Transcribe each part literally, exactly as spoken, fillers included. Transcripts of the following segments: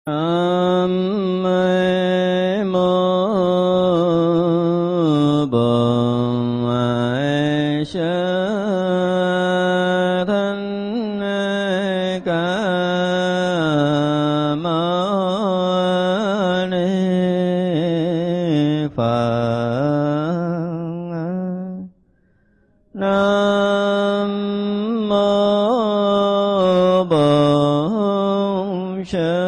Nam mô Bổn Sư Thích Ca Mâu Ni Phật. Nam mô Bổn Sư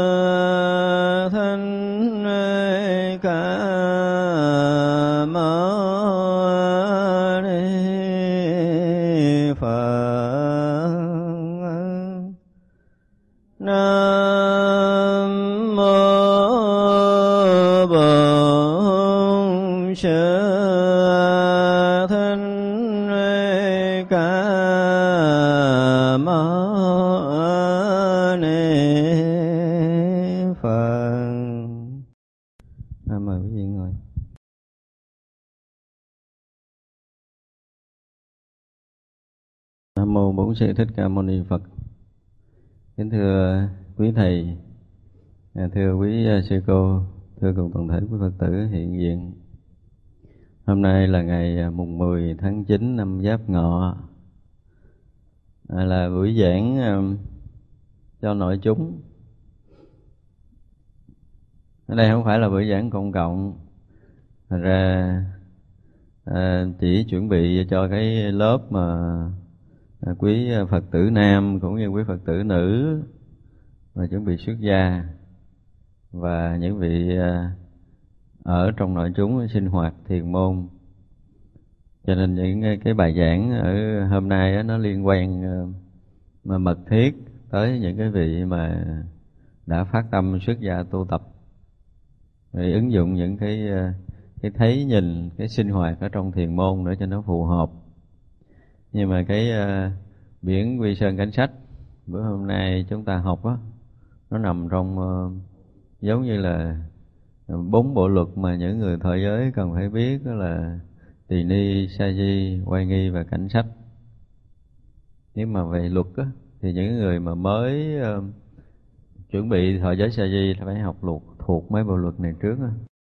Nam mô Bổn Sư Thích Ca Mâu Ni Phật. Kính thưa quý thầy, thưa quý sư cô, thưa cùng toàn thể quý Phật tử hiện diện. Hôm nay là ngày mùng mười tháng chín năm Giáp Ngọ, là buổi giảng cho nội chúng. Ở đây không phải là buổi giảng công cộng, thành ra chỉ chuẩn bị cho cái lớp mà quý Phật tử nam cũng như quý Phật tử nữ và chuẩn bị xuất gia và những vị ở trong nội chúng sinh hoạt thiền môn. Cho nên những cái bài giảng ở hôm nay nó liên quan mà mật thiết tới những cái vị mà đã phát tâm xuất gia tu tập, để ứng dụng những cái cái thấy nhìn, cái sinh hoạt ở trong thiền môn để cho nó phù hợp. Nhưng mà cái uh, biển Quy Sơn Cảnh Sách bữa hôm nay chúng ta học á, nó nằm trong uh, giống như là bốn bộ luật mà những người thọ giới cần phải biết, đó là tỳ ni, sa di, oai nghi và cảnh sách. Nhưng mà về luật á, thì những người mà mới uh, chuẩn bị thọ giới sa di phải học luật thuộc mấy bộ luật này trước á.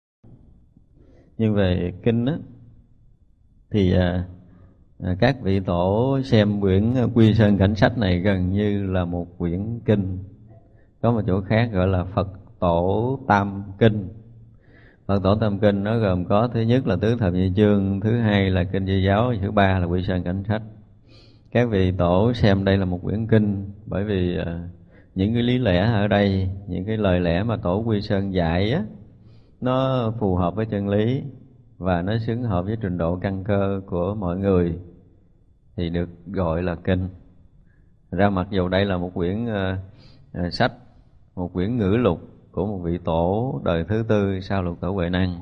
Nhưng về kinh á thì uh, À, các vị tổ xem quyển Quy Sơn Cảnh Sách này gần như là một quyển kinh. Có một chỗ khác gọi là Phật Tổ Tam Kinh. Phật Tổ Tam Kinh nó gồm có thứ nhất là Tứ Thập Nhị Chương, thứ hai là Kinh Di Giáo, thứ ba là Quy Sơn Cảnh Sách. Các vị tổ xem đây là một quyển kinh bởi vì uh, những cái lý lẽ ở đây, những cái lời lẽ mà Tổ Quy Sơn dạy á, nó phù hợp với chân lý và nó xứng hợp với trình độ căn cơ của mọi người thì được gọi là kinh. Ra mặc dù đây là một quyển uh, uh, sách, một quyển ngữ lục của một vị tổ đời thứ tư sau lục tổ Huệ Năng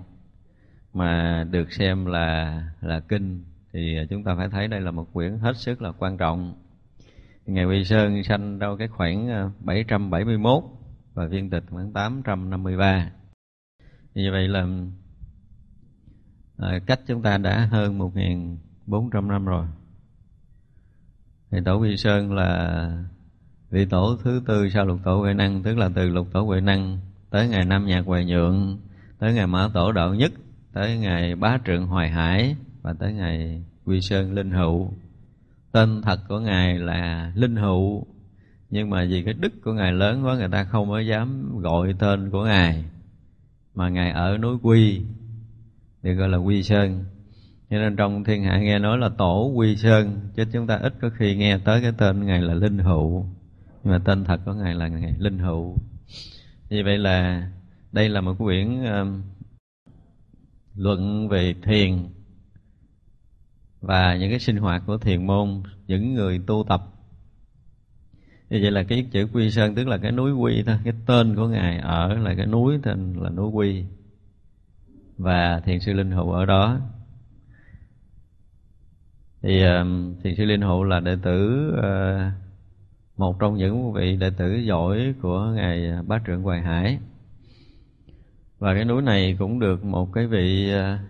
mà được xem là là kinh, thì chúng ta phải thấy đây là một quyển hết sức là quan trọng. Ngài Quy Sơn sanh đâu cái khoảng bảy trăm bảy mươi mốt và viên tịch khoảng tám trăm năm mươi ba. Như vậy là à, cách chúng ta đã hơn một nghìn bốn trăm năm rồi. Thì Tổ Quy Sơn là vị tổ thứ tư sau lục tổ Huệ Năng, tức là từ lục tổ Huệ Năng tới ngày Nam Nhạc Hoài Nhượng, tới ngày Mã Tổ Đạo Nhất, tới ngày Bá Trượng Hoài Hải và tới ngày Quy Sơn Linh Hữu. Tên thật của Ngài là Linh Hữu, nhưng mà vì cái đức của Ngài lớn quá, người ta không có dám gọi tên của Ngài, mà Ngài ở núi Quy được gọi là Quy Sơn. Cho nên trong thiên hạ nghe nói là Tổ Quy Sơn, chứ chúng ta ít có khi nghe tới cái tên Ngài là Linh Hữu. Nhưng mà tên thật của Ngài là Ngài Linh Hữu. Vì vậy là đây là một quyển uh, luận về thiền và những cái sinh hoạt của thiền môn, những người tu tập. Như vậy là cái chữ Quy Sơn tức là cái núi Quy thôi, cái tên của Ngài ở là cái núi tên là núi Quy, và thiền sư Linh Hữu ở đó. Thì uh, thiền sư Linh Hữu là đệ tử, uh, một trong những vị đệ tử giỏi của Ngài Bá Trượng Hoài Hải. Và cái núi này cũng được một cái vị uh,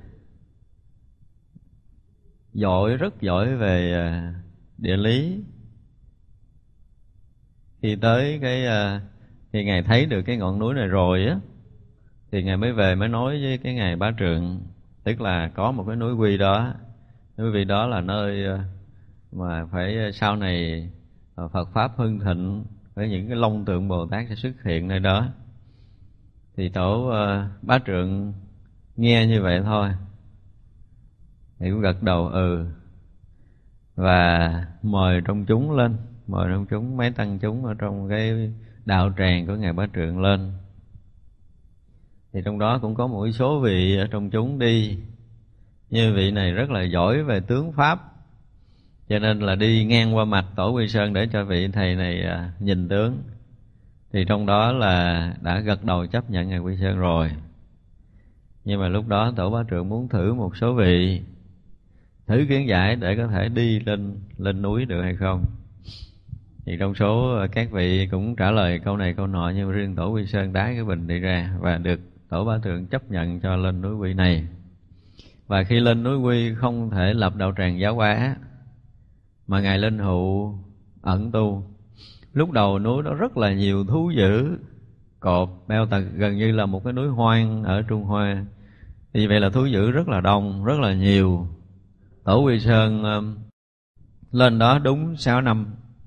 giỏi, rất giỏi về uh, địa lý. Khi tới cái uh, Khi Ngài thấy được cái ngọn núi này rồi á, thì Ngài mới về mới nói với cái Ngài Bá Trượng, tức là có một cái núi Quy đó. Núi Quy đó là nơi mà phải sau này Phật Pháp hưng thịnh, với những cái long tượng Bồ Tát sẽ xuất hiện nơi đó. Thì Tổ uh, Bá Trượng nghe như vậy thôi thì cũng gật đầu ừ, và mời trong chúng lên, mời trong chúng mấy tăng chúng ở trong cái đạo tràng của Ngài Bá Trượng lên. Thì trong đó cũng có một số vị ở trong chúng đi, như vị này rất là giỏi về tướng pháp, cho nên là đi ngang qua mặt Tổ Quy Sơn để cho vị thầy này nhìn tướng. Thì trong đó là đã gật đầu chấp nhận Ngài Quy Sơn rồi. Nhưng mà lúc đó Tổ Bá Trượng muốn thử một số vị, thử kiến giải để có thể đi lên lên núi được hay không. Thì trong số các vị cũng trả lời câu này câu nọ, nhưng riêng Tổ Quy Sơn đái cái bình đi ra và được Tổ Bá Trượng chấp nhận cho lên núi Quy này. Và khi lên núi Quy không thể lập đạo tràng giáo hóa, mà Ngài lên hụ ẩn tu. Lúc đầu núi đó rất là nhiều thú dữ, cọp, beo tật, gần như là một cái núi hoang ở Trung Hoa. Thì vậy là thú dữ rất là đông, rất là nhiều. Tổ Quy Sơn um, lên đó đúng sáu năm.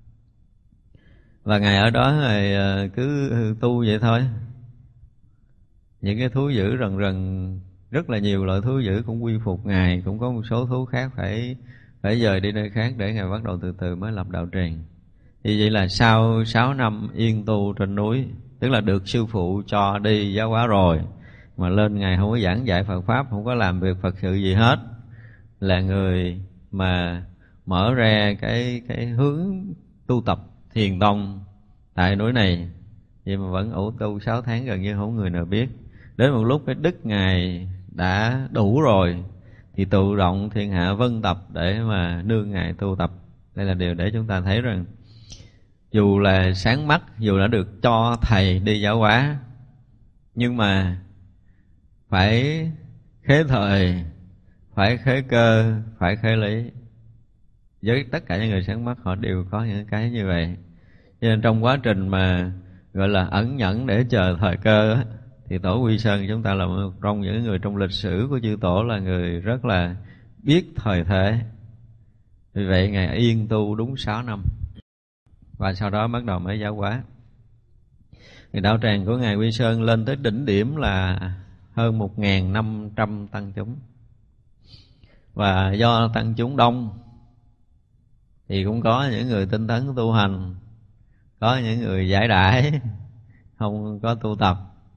Và Ngài ở đó Ngài uh, cứ tu vậy thôi. Những cái thú dữ rần rần, rất là nhiều loại thú dữ cũng quy phục Ngài. Cũng có một số thú khác phải phải dời đi nơi khác để Ngài bắt đầu từ từ mới lập đạo tràng. Thì vậy là sau sáu năm yên tu trên núi, tức là được sư phụ cho đi giáo hóa rồi, mà lên Ngài không có giảng dạy Phật Pháp, không có làm việc Phật sự gì hết, là người mà mở ra cái cái hướng tu tập thiền tông tại núi này. Vậy mà vẫn ủ tu sáu tháng gần như không người nào biết. Đến một lúc cái đức Ngài đã đủ rồi thì tự động thiên hạ vân tập để mà nương Ngài tu tập. Đây là điều để chúng ta thấy rằng dù là sáng mắt, dù đã được cho thầy đi giáo hóa, nhưng mà phải khế thời, phải khế cơ, phải khế lý. Với tất cả những người sáng mắt họ đều có những cái như vậy. Cho nên trong quá trình mà gọi là ẩn nhẫn để chờ thời cơ á, thì Tổ Quy Sơn chúng ta là một trong những người trong lịch sử của chư Tổ là người rất là biết thời thế. Vì vậy Ngài yên tu đúng sáu năm, và sau đó bắt đầu mới giáo hóa. Thì đạo tràng của Ngài Quy Sơn lên tới đỉnh điểm là hơn một nghìn năm trăm tăng chúng. Và do tăng chúng đông thì cũng có những người tinh tấn tu hành, có những người giải đãi không có tu tập.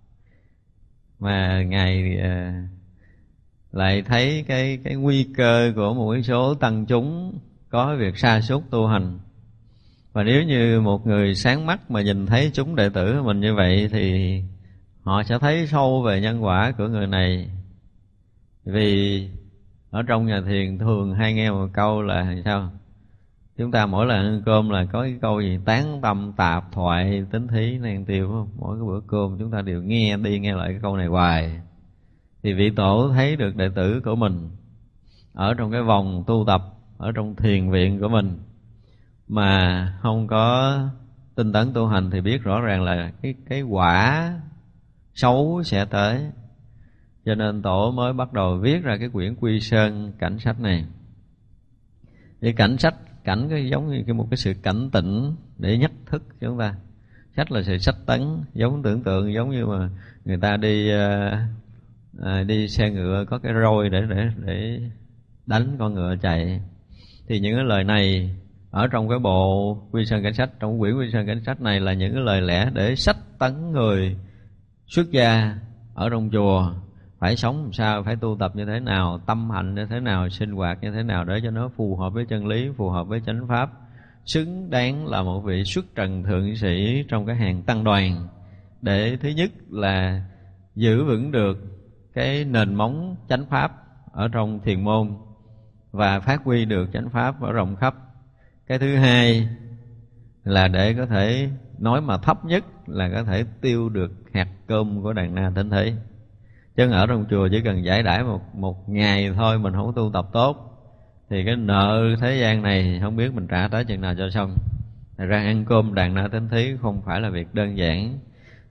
Mà Ngài lại thấy cái cái nguy cơ của một cái số tăng chúng có việc sa sút tu hành. Và nếu như một người sáng mắt mà nhìn thấy chúng đệ tử của mình như vậy thì họ sẽ thấy sâu về nhân quả của người này. Vì ở trong nhà thiền thường hay nghe một câu là sao? Chúng ta mỗi lần ăn cơm là có cái câu gì tán tâm tạp thoại tính thí nan tiêu, không? Mỗi cái bữa cơm chúng ta đều nghe đi nghe lại cái câu này hoài. Thì vị Tổ thấy được đệ tử của mình ở trong cái vòng tu tập, ở trong thiền viện của mình mà không có tinh tấn tu hành thì biết rõ ràng là cái cái quả xấu sẽ tới. Cho nên Tổ mới bắt đầu viết ra cái quyển Quy Sơn cảnh sách này. Cái cảnh sách, cảnh cái giống như cái một cái sự cảnh tỉnh để nhắc thức chúng ta. Sách là sự sách tấn, giống tưởng tượng giống như mà người ta đi à, đi xe ngựa có cái roi để để để đánh con ngựa chạy. Thì những cái lời này ở trong cái bộ Quy Sơn cảnh sách, trong quyển Quy Sơn cảnh sách này là những cái lời lẽ để sách tấn người xuất gia ở trong chùa phải sống làm sao, phải tu tập như thế nào, tâm hạnh như thế nào, sinh hoạt như thế nào để cho nó phù hợp với chân lý, phù hợp với chánh pháp, xứng đáng là một vị xuất trần thượng sĩ trong cái hàng tăng đoàn, để thứ nhất là giữ vững được cái nền móng chánh pháp ở trong thiền môn và phát huy được chánh pháp ở rộng khắp. Cái thứ hai là để có thể nói mà thấp nhất là có thể tiêu được hạt cơm của đàn na thính thế. Chứ ở trong chùa chỉ cần giải đãi một một ngày thôi, mình không tu tập tốt thì cái nợ thế gian này không biết mình trả tới chừng nào cho xong. Thật ra ăn cơm đàn na thính thí không phải là việc đơn giản.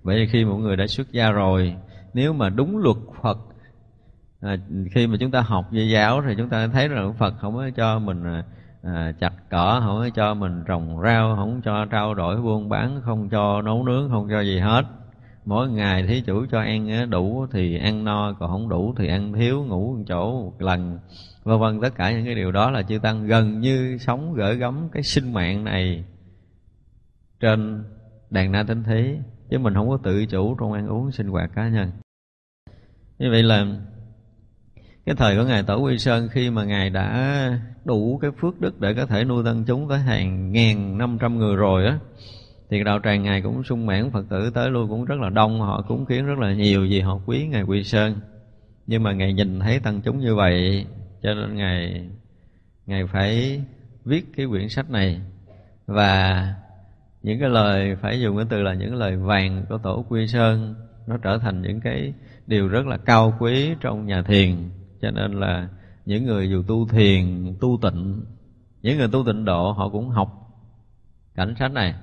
Vậy thì khi một người đã xuất gia rồi, nếu mà đúng luật Phật, à, khi mà chúng ta học về giáo thì chúng ta thấy rằng Phật không có cho mình à, chặt cỏ, không có cho mình trồng rau, không cho trao đổi buôn bán, không cho nấu nướng, không cho gì hết. Mỗi ngày thí chủ cho ăn đủ thì ăn no, còn không đủ thì ăn thiếu, ngủ một chỗ một lần, vân vân. Tất cả những cái điều đó là chư Tăng gần như sống gửi gắm cái sinh mạng này trên đàn na tín thí, chứ mình không có tự chủ trong ăn uống sinh hoạt cá nhân. Như vậy là cái thời của Ngài Tổ Quy Sơn, khi mà Ngài đã đủ cái phước đức để có thể nuôi tăng chúng tới hàng ngàn năm trăm người rồi á, thì đạo tràng Ngài cũng sung mãn, Phật tử tới lui cũng rất là đông, họ cúng kiến rất là nhiều vì họ quý Ngài Quy Sơn. Nhưng mà Ngài nhìn thấy tăng chúng như vậy, cho nên Ngài Ngài phải viết cái quyển sách này. Và những cái lời, phải dùng cái từ là những lời vàng của Tổ Quy Sơn, nó trở thành những cái điều rất là cao quý trong nhà thiền. Cho nên là những người dù tu thiền, tu tịnh, những người tu tịnh độ họ cũng học cảnh sách này.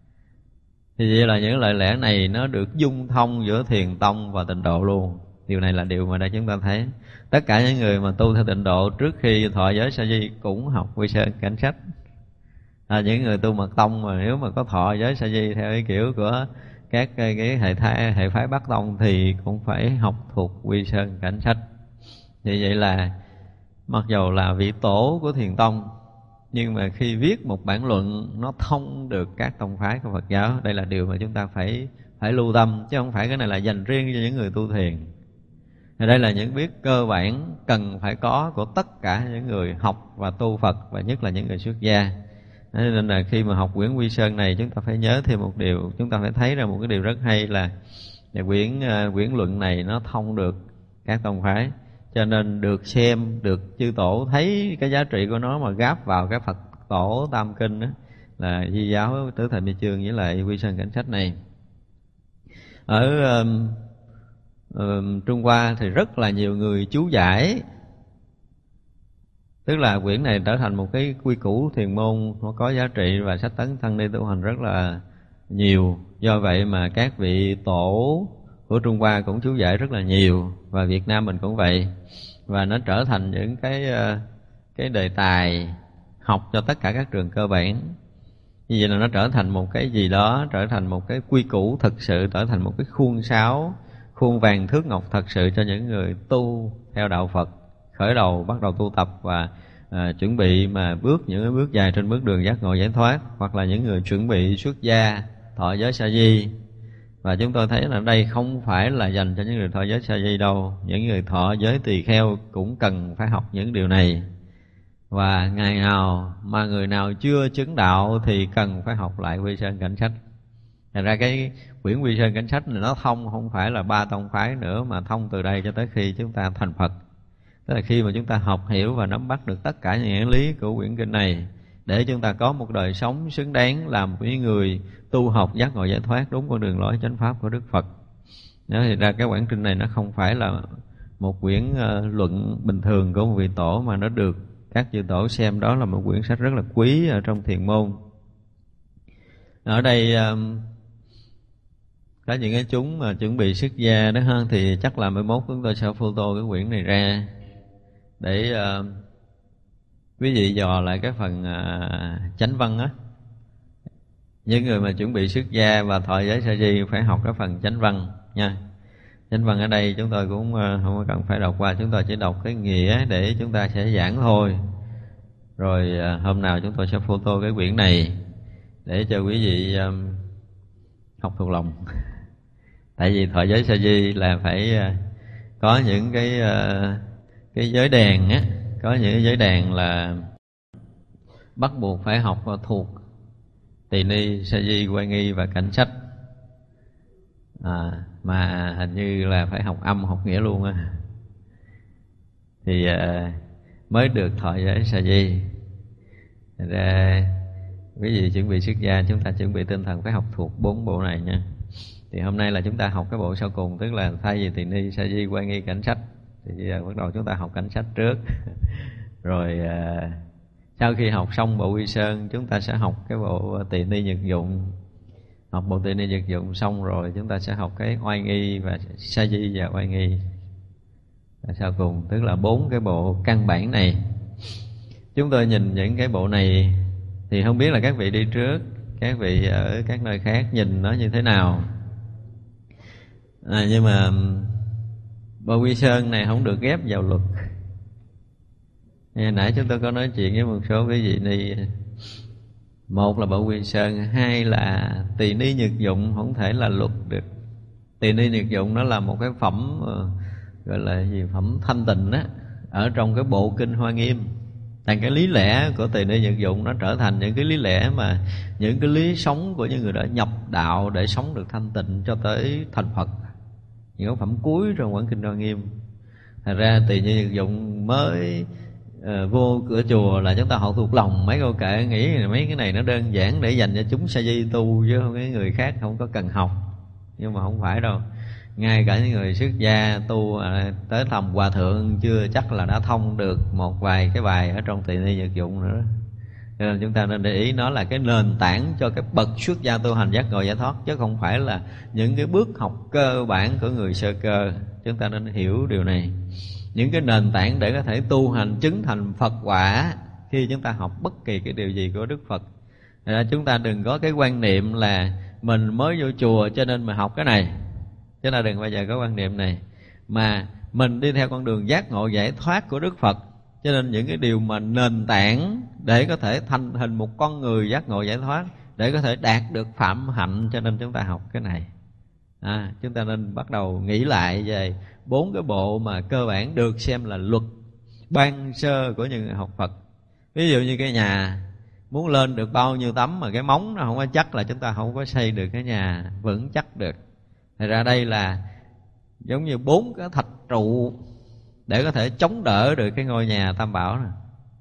Thì vậy là những lời lẽ này nó được dung thông giữa thiền tông và tịnh độ luôn. Điều này là điều mà đây chúng ta thấy tất cả những người mà tu theo tịnh độ trước khi thọ giới sa di cũng học Quy Sơn cảnh sách. À, những người tu mật tông mà nếu mà có thọ giới sa di theo cái kiểu của các cái, cái hệ thái, hệ phái Bắc tông thì cũng phải học thuộc Quy Sơn cảnh sách. Vì vậy là mặc dù là vị tổ của thiền tông, nhưng mà khi viết một bản luận nó thông được các tông phái của Phật giáo. Đây là điều mà chúng ta phải phải lưu tâm, chứ không phải cái này là dành riêng cho những người tu thiền. Thì đây là những biết cơ bản cần phải có của tất cả những người học và tu Phật, và nhất là những người xuất gia. Nên là khi mà học quyển Quy Sơn này, chúng ta phải nhớ thêm một điều, chúng ta phải thấy ra một cái điều rất hay là quyển quyển luận này nó thông được các tông phái. Cho nên được xem, được chư tổ thấy cái giá trị của nó mà gáp vào cái Phật tổ Tam Kinh đó, là Di giáo Tứ Thập Nhị Chương với lại Quy Sơn cảnh sách này. Ở um, um, Trung Hoa thì rất là nhiều người chú giải, tức là quyển này trở thành một cái quy củ thiền môn, nó có giá trị và sách tấn tăng ni tu hành rất là nhiều. Do vậy mà các vị tổ của Trung Hoa cũng chú giải rất là nhiều, và Việt Nam mình cũng vậy. Và nó trở thành những cái cái đề tài học cho tất cả các trường cơ bản. Như vậy là nó trở thành một cái gì đó, trở thành một cái quy củ thực sự, trở thành một cái khuôn sáo, khuôn vàng thước ngọc thật sự cho những người tu theo đạo Phật, khởi đầu bắt đầu tu tập và à, chuẩn bị mà bước những cái bước dài trên bước đường giác ngộ giải thoát, hoặc là những người chuẩn bị xuất gia thọ giới sa di. Và chúng tôi thấy là đây không phải là dành cho những người thọ giới sa di đâu, những người thọ giới tỳ kheo cũng cần phải học những điều này. Và ngày nào mà người nào chưa chứng đạo thì cần phải học lại Quy Sơn cảnh sách. Thành ra cái quyển Quy Sơn cảnh sách này nó thông không phải là ba tông phái nữa, mà thông từ đây cho tới khi chúng ta thành Phật. Tức là khi mà chúng ta học hiểu và nắm bắt được tất cả những lý của quyển kinh này, để chúng ta có một đời sống xứng đáng làm một người tu học giác ngộ giải thoát đúng con đường lối chánh pháp của Đức Phật. Đó, thì ra cái quyển kinh này nó không phải là một quyển uh, luận bình thường của một vị tổ, mà nó được các chư tổ xem đó là một quyển sách rất là quý ở trong thiền môn. Ở đây um, có những cái chúng mà chuẩn bị xuất gia đó hơn, thì chắc là mai mốt chúng tôi sẽ photo cái quyển này ra để uh, quý vị dò lại cái phần uh, chánh văn á. Những người mà chuẩn bị xuất gia và thọ giới sa di phải học cái phần chánh văn nha. Chánh văn ở đây chúng tôi cũng uh, không cần phải đọc qua, chúng tôi chỉ đọc cái nghĩa để chúng ta sẽ giảng thôi. Rồi uh, hôm nào chúng tôi sẽ photo cái quyển này để cho quý vị um, học thuộc lòng. Tại vì thọ giới sa di là phải uh, có những cái uh, cái giới đàn á, có những cái giới đàn là bắt buộc phải học thuộc tỳ ni, sa di, quay nghi và cảnh sách. À, mà hình như là phải học âm học nghĩa luôn á, thì uh, mới được thọ giới sa di. Thành ra quý vị chuẩn bị xuất gia, chúng ta chuẩn bị tinh thần phải học thuộc bốn bộ này nha. Thì hôm nay là chúng ta học cái bộ sau cùng, tức là thay vì tỳ ni, sa di, quay nghi, cảnh sách, thì uh, bắt đầu chúng ta học cảnh sách trước. Rồi uh, sau khi học xong bộ Quy Sơn, chúng ta sẽ học cái bộ tỳ ni nhật dụng. Học bộ tỳ ni vật dụng xong rồi chúng ta sẽ học cái oai nghi và sa di và oai nghi là sau cùng, tức là bốn cái bộ căn bản này. Chúng tôi nhìn những cái bộ này thì không biết là các vị đi trước, các vị ở các nơi khác nhìn nó như thế nào. À, nhưng mà bộ Quy Sơn này không được ghép vào luật. Hồi nãy chúng tôi có nói chuyện với một số quý vị ni, một là bộ Quy Sơn, hai là tỳ ni nhược dụng không thể là luật được. Tỳ ni nhược dụng nó là một cái phẩm gọi là gì, phẩm thanh tịnh á, ở trong cái bộ kinh Hoa Nghiêm. Thành cái lý lẽ của tỳ ni nhược dụng nó trở thành những cái lý lẽ mà những cái lý sống của những người đã nhập đạo để sống được thanh tịnh cho tới thành Phật, những cái phẩm cuối trong bản kinh Hoa Nghiêm. Thật ra tỳ ni nhược dụng mới uh, vô cửa chùa là chúng ta học thuộc lòng mấy câu kệ, nghĩ là mấy cái này nó đơn giản để dành cho chúng sa di tu, chứ không cái người khác không có cần học. Nhưng mà không phải đâu, ngay cả những người xuất gia tu à, tới thầm hòa thượng chưa chắc là đã thông được một vài cái bài ở trong tỳ ni nhược dụng nữa. Cho nên chúng ta nên để ý nó là cái nền tảng cho cái bậc xuất gia tu hành giác ngộ giải thoát, chứ không phải là những cái bước học cơ bản của người sơ cơ. Chúng ta nên hiểu điều này. Những cái nền tảng để có thể tu hành chứng thành Phật quả khi chúng ta học bất kỳ cái điều gì của Đức Phật. Thật ra chúng ta đừng có cái quan niệm là mình mới vô chùa cho nên mình học cái này. Chúng ta đừng bao giờ có quan niệm này. Mà mình đi theo con đường giác ngộ giải thoát của Đức Phật, cho nên những cái điều mà nền tảng để có thể thành hình một con người giác ngộ giải thoát, để có thể đạt được phạm hạnh, cho nên chúng ta học cái này. À, chúng ta nên bắt đầu nghĩ lại về bốn cái bộ mà cơ bản được xem là luật ban sơ của những người học Phật. Ví dụ như cái nhà muốn lên được bao nhiêu tấm mà cái móng nó không có chắc là chúng ta không có xây được cái nhà vững chắc được. Thật ra đây là giống như bốn cái thạch trụ để có thể chống đỡ được cái ngôi nhà Tam Bảo này.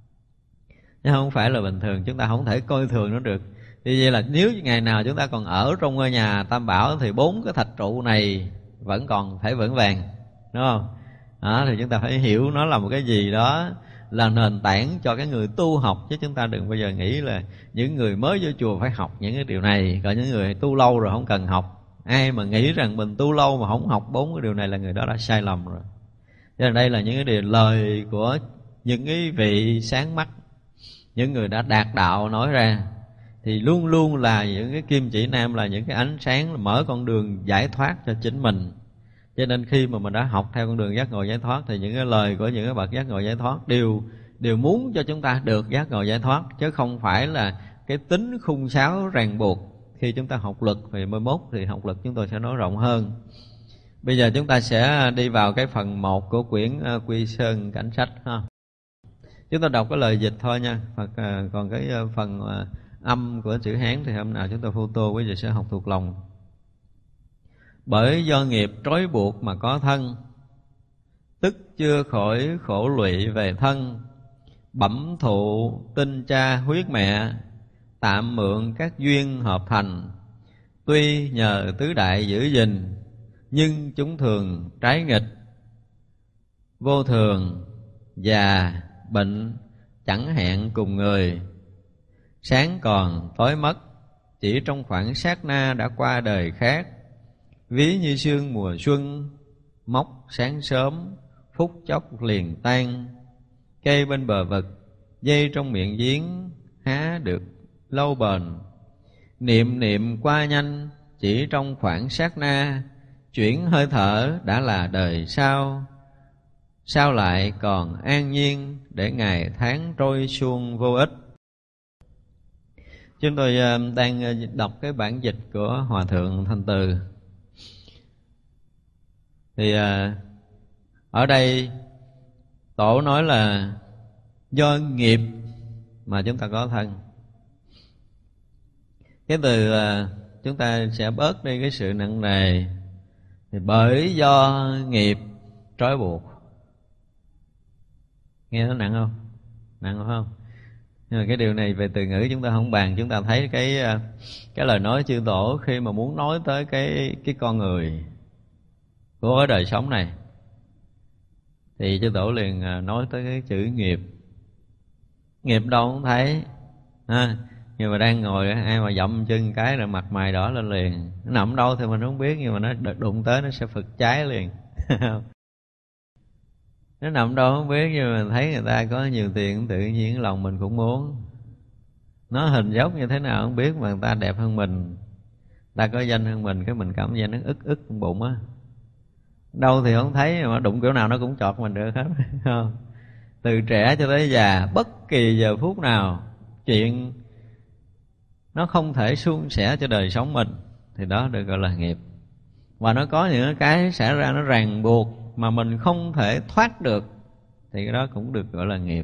Chứ không phải là bình thường, chúng ta không thể coi thường nó được. Vì vậy là nếu ngày nào chúng ta còn ở trong ngôi nhà Tam Bảo thì bốn cái thạch trụ này vẫn còn phải vững vàng, đúng không? Đó, thì chúng ta phải hiểu nó là một cái gì đó là nền tảng cho cái người tu học, chứ chúng ta đừng bao giờ nghĩ là những người mới vô chùa phải học những cái điều này, còn những người tu lâu rồi không cần học. Ai mà nghĩ rằng mình tu lâu mà không học bốn cái điều này là người đó đã sai lầm rồi. Cho nên đây là những cái điều lời của những cái vị sáng mắt, những người đã đạt đạo nói ra, thì luôn luôn là những cái kim chỉ nam, là những cái ánh sáng mở con đường giải thoát cho chính mình. Cho nên khi mà mình đã học theo con đường giác ngộ giải thoát thì những cái lời của những cái bậc giác ngộ giải thoát đều đều muốn cho chúng ta được giác ngộ giải thoát, chứ không phải là cái tính khung sáo ràng buộc. Khi chúng ta học luật thì mai mốt thì học luật chúng tôi sẽ nói rộng hơn. Bây giờ chúng ta sẽ đi vào cái phần một của quyển uh, Quy Sơn Cảnh Sách ha. Chúng ta đọc cái lời dịch thôi nha. Hoặc uh, còn cái uh, phần uh, âm của chữ Hán thì hôm nào chúng ta photo quý vị sẽ học thuộc lòng. Bởi do nghiệp trói buộc mà có thân, tức chưa khỏi khổ lụy về thân. Bẩm thụ tinh cha huyết mẹ, tạm mượn các duyên hợp thành. Tuy nhờ tứ đại giữ gìn, nhưng chúng thường trái nghịch. Vô thường, già, bệnh, chẳng hẹn cùng người. Sáng còn tối mất, chỉ trong khoảng sát na đã qua đời khác. Ví như sương mùa xuân, móc sáng sớm, phút chốc liền tan. Cây bên bờ vực, dây trong miệng giếng, há được lâu bền. Niệm niệm qua nhanh, chỉ trong khoảng sát na, chuyển hơi thở đã là đời sau. Sao lại còn an nhiên, để ngày tháng trôi suông vô ích. Chúng tôi đang đọc cái bản dịch của Hòa Thượng Thanh Từ. Thì ở đây Tổ nói là do nghiệp mà chúng ta có thân. Cái từ chúng ta sẽ bớt đi cái sự nặng nề, thì bởi do nghiệp trói buộc. Nghe nó nặng không? Nặng không? Nhưng mà cái điều này về từ ngữ chúng ta không bàn. Chúng ta thấy cái cái lời nói chư Tổ khi mà muốn nói tới cái cái con người của đời sống này, thì chư Tổ liền nói tới cái chữ nghiệp. Nghiệp đâu không thấy à, Nhưng mà đang ngồi ai mà dậm chân cái là mặt mày đỏ lên liền. Nó nằm đâu thì mình không biết, nhưng mà nó đụng tới nó sẽ phực cháy liền. Nó nằm đâu không biết, nhưng mà thấy người ta có nhiều tiền tự nhiên lòng mình cũng muốn. Nó hình dốc như thế nào không biết mà người ta đẹp hơn mình, người ta có danh hơn mình, cái mình cảm giác nó ức ức trong bụng á. Đâu thì không thấy, mà đụng kiểu nào nó cũng chọt mình được hết. Không? Từ trẻ cho tới già, bất kỳ giờ phút nào chuyện nó không thể suôn sẻ cho đời sống mình thì đó được gọi là nghiệp. Và nó có những cái xảy ra nó ràng buộc mà mình không thể thoát được thì cái đó cũng được gọi là nghiệp.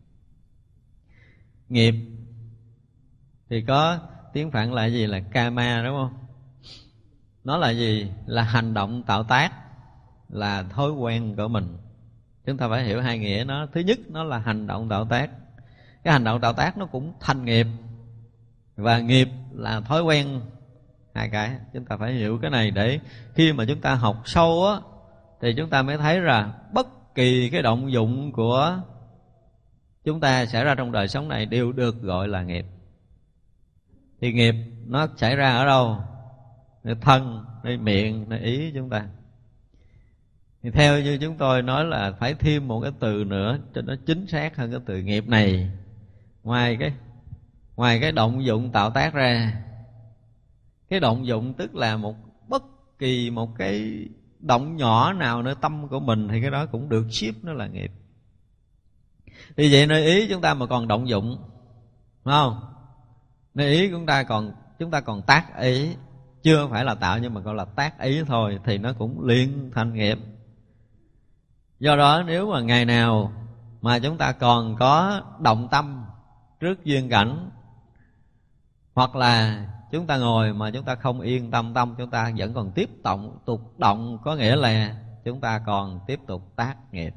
Nghiệp thì có tiếng Phạn là gì? Là karma, đúng không? Nó là gì? Là hành động tạo tác, là thói quen của mình. Chúng ta phải hiểu hai nghĩa nó. Thứ nhất, nó là hành động tạo tác. Cái hành động tạo tác nó cũng thành nghiệp, và nghiệp là thói quen. Hai cái chúng ta phải hiểu cái này, để khi mà chúng ta học sâu á thì chúng ta mới thấy là bất kỳ cái động dụng của chúng ta xảy ra trong đời sống này đều được gọi là nghiệp. Thì nghiệp nó xảy ra ở đâu? Nơi thân, nơi miệng, nơi ý chúng ta. Thì theo như chúng tôi nói là phải thêm một cái từ nữa cho nó chính xác hơn cái từ nghiệp này. Ngoài cái ngoài cái động dụng tạo tác ra, cái động dụng tức là một bất kỳ một cái động nhỏ nào nơi tâm của mình thì cái đó cũng được xếp nó là nghiệp. Vì vậy nơi ý chúng ta mà còn động dụng, đúng không? Nơi ý chúng ta còn chúng ta còn tác ý, chưa phải là tạo nhưng mà gọi là tác ý thôi, thì nó cũng liền thành nghiệp. Do đó nếu mà ngày nào mà chúng ta còn có động tâm trước duyên cảnh, hoặc là chúng ta ngồi mà chúng ta không yên tâm, tâm chúng ta vẫn còn tiếp động, tục động, có nghĩa là chúng ta còn tiếp tục tác nghiệp.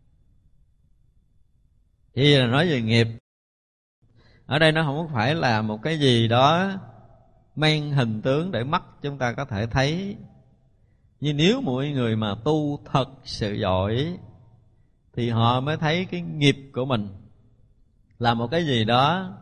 Chỉ là nói về nghiệp ở đây nó không phải là một cái gì đó mang hình tướng để mắt chúng ta có thể thấy. Nhưng nếu mỗi người mà tu thật sự giỏi thì họ mới thấy cái nghiệp của mình là một cái gì đó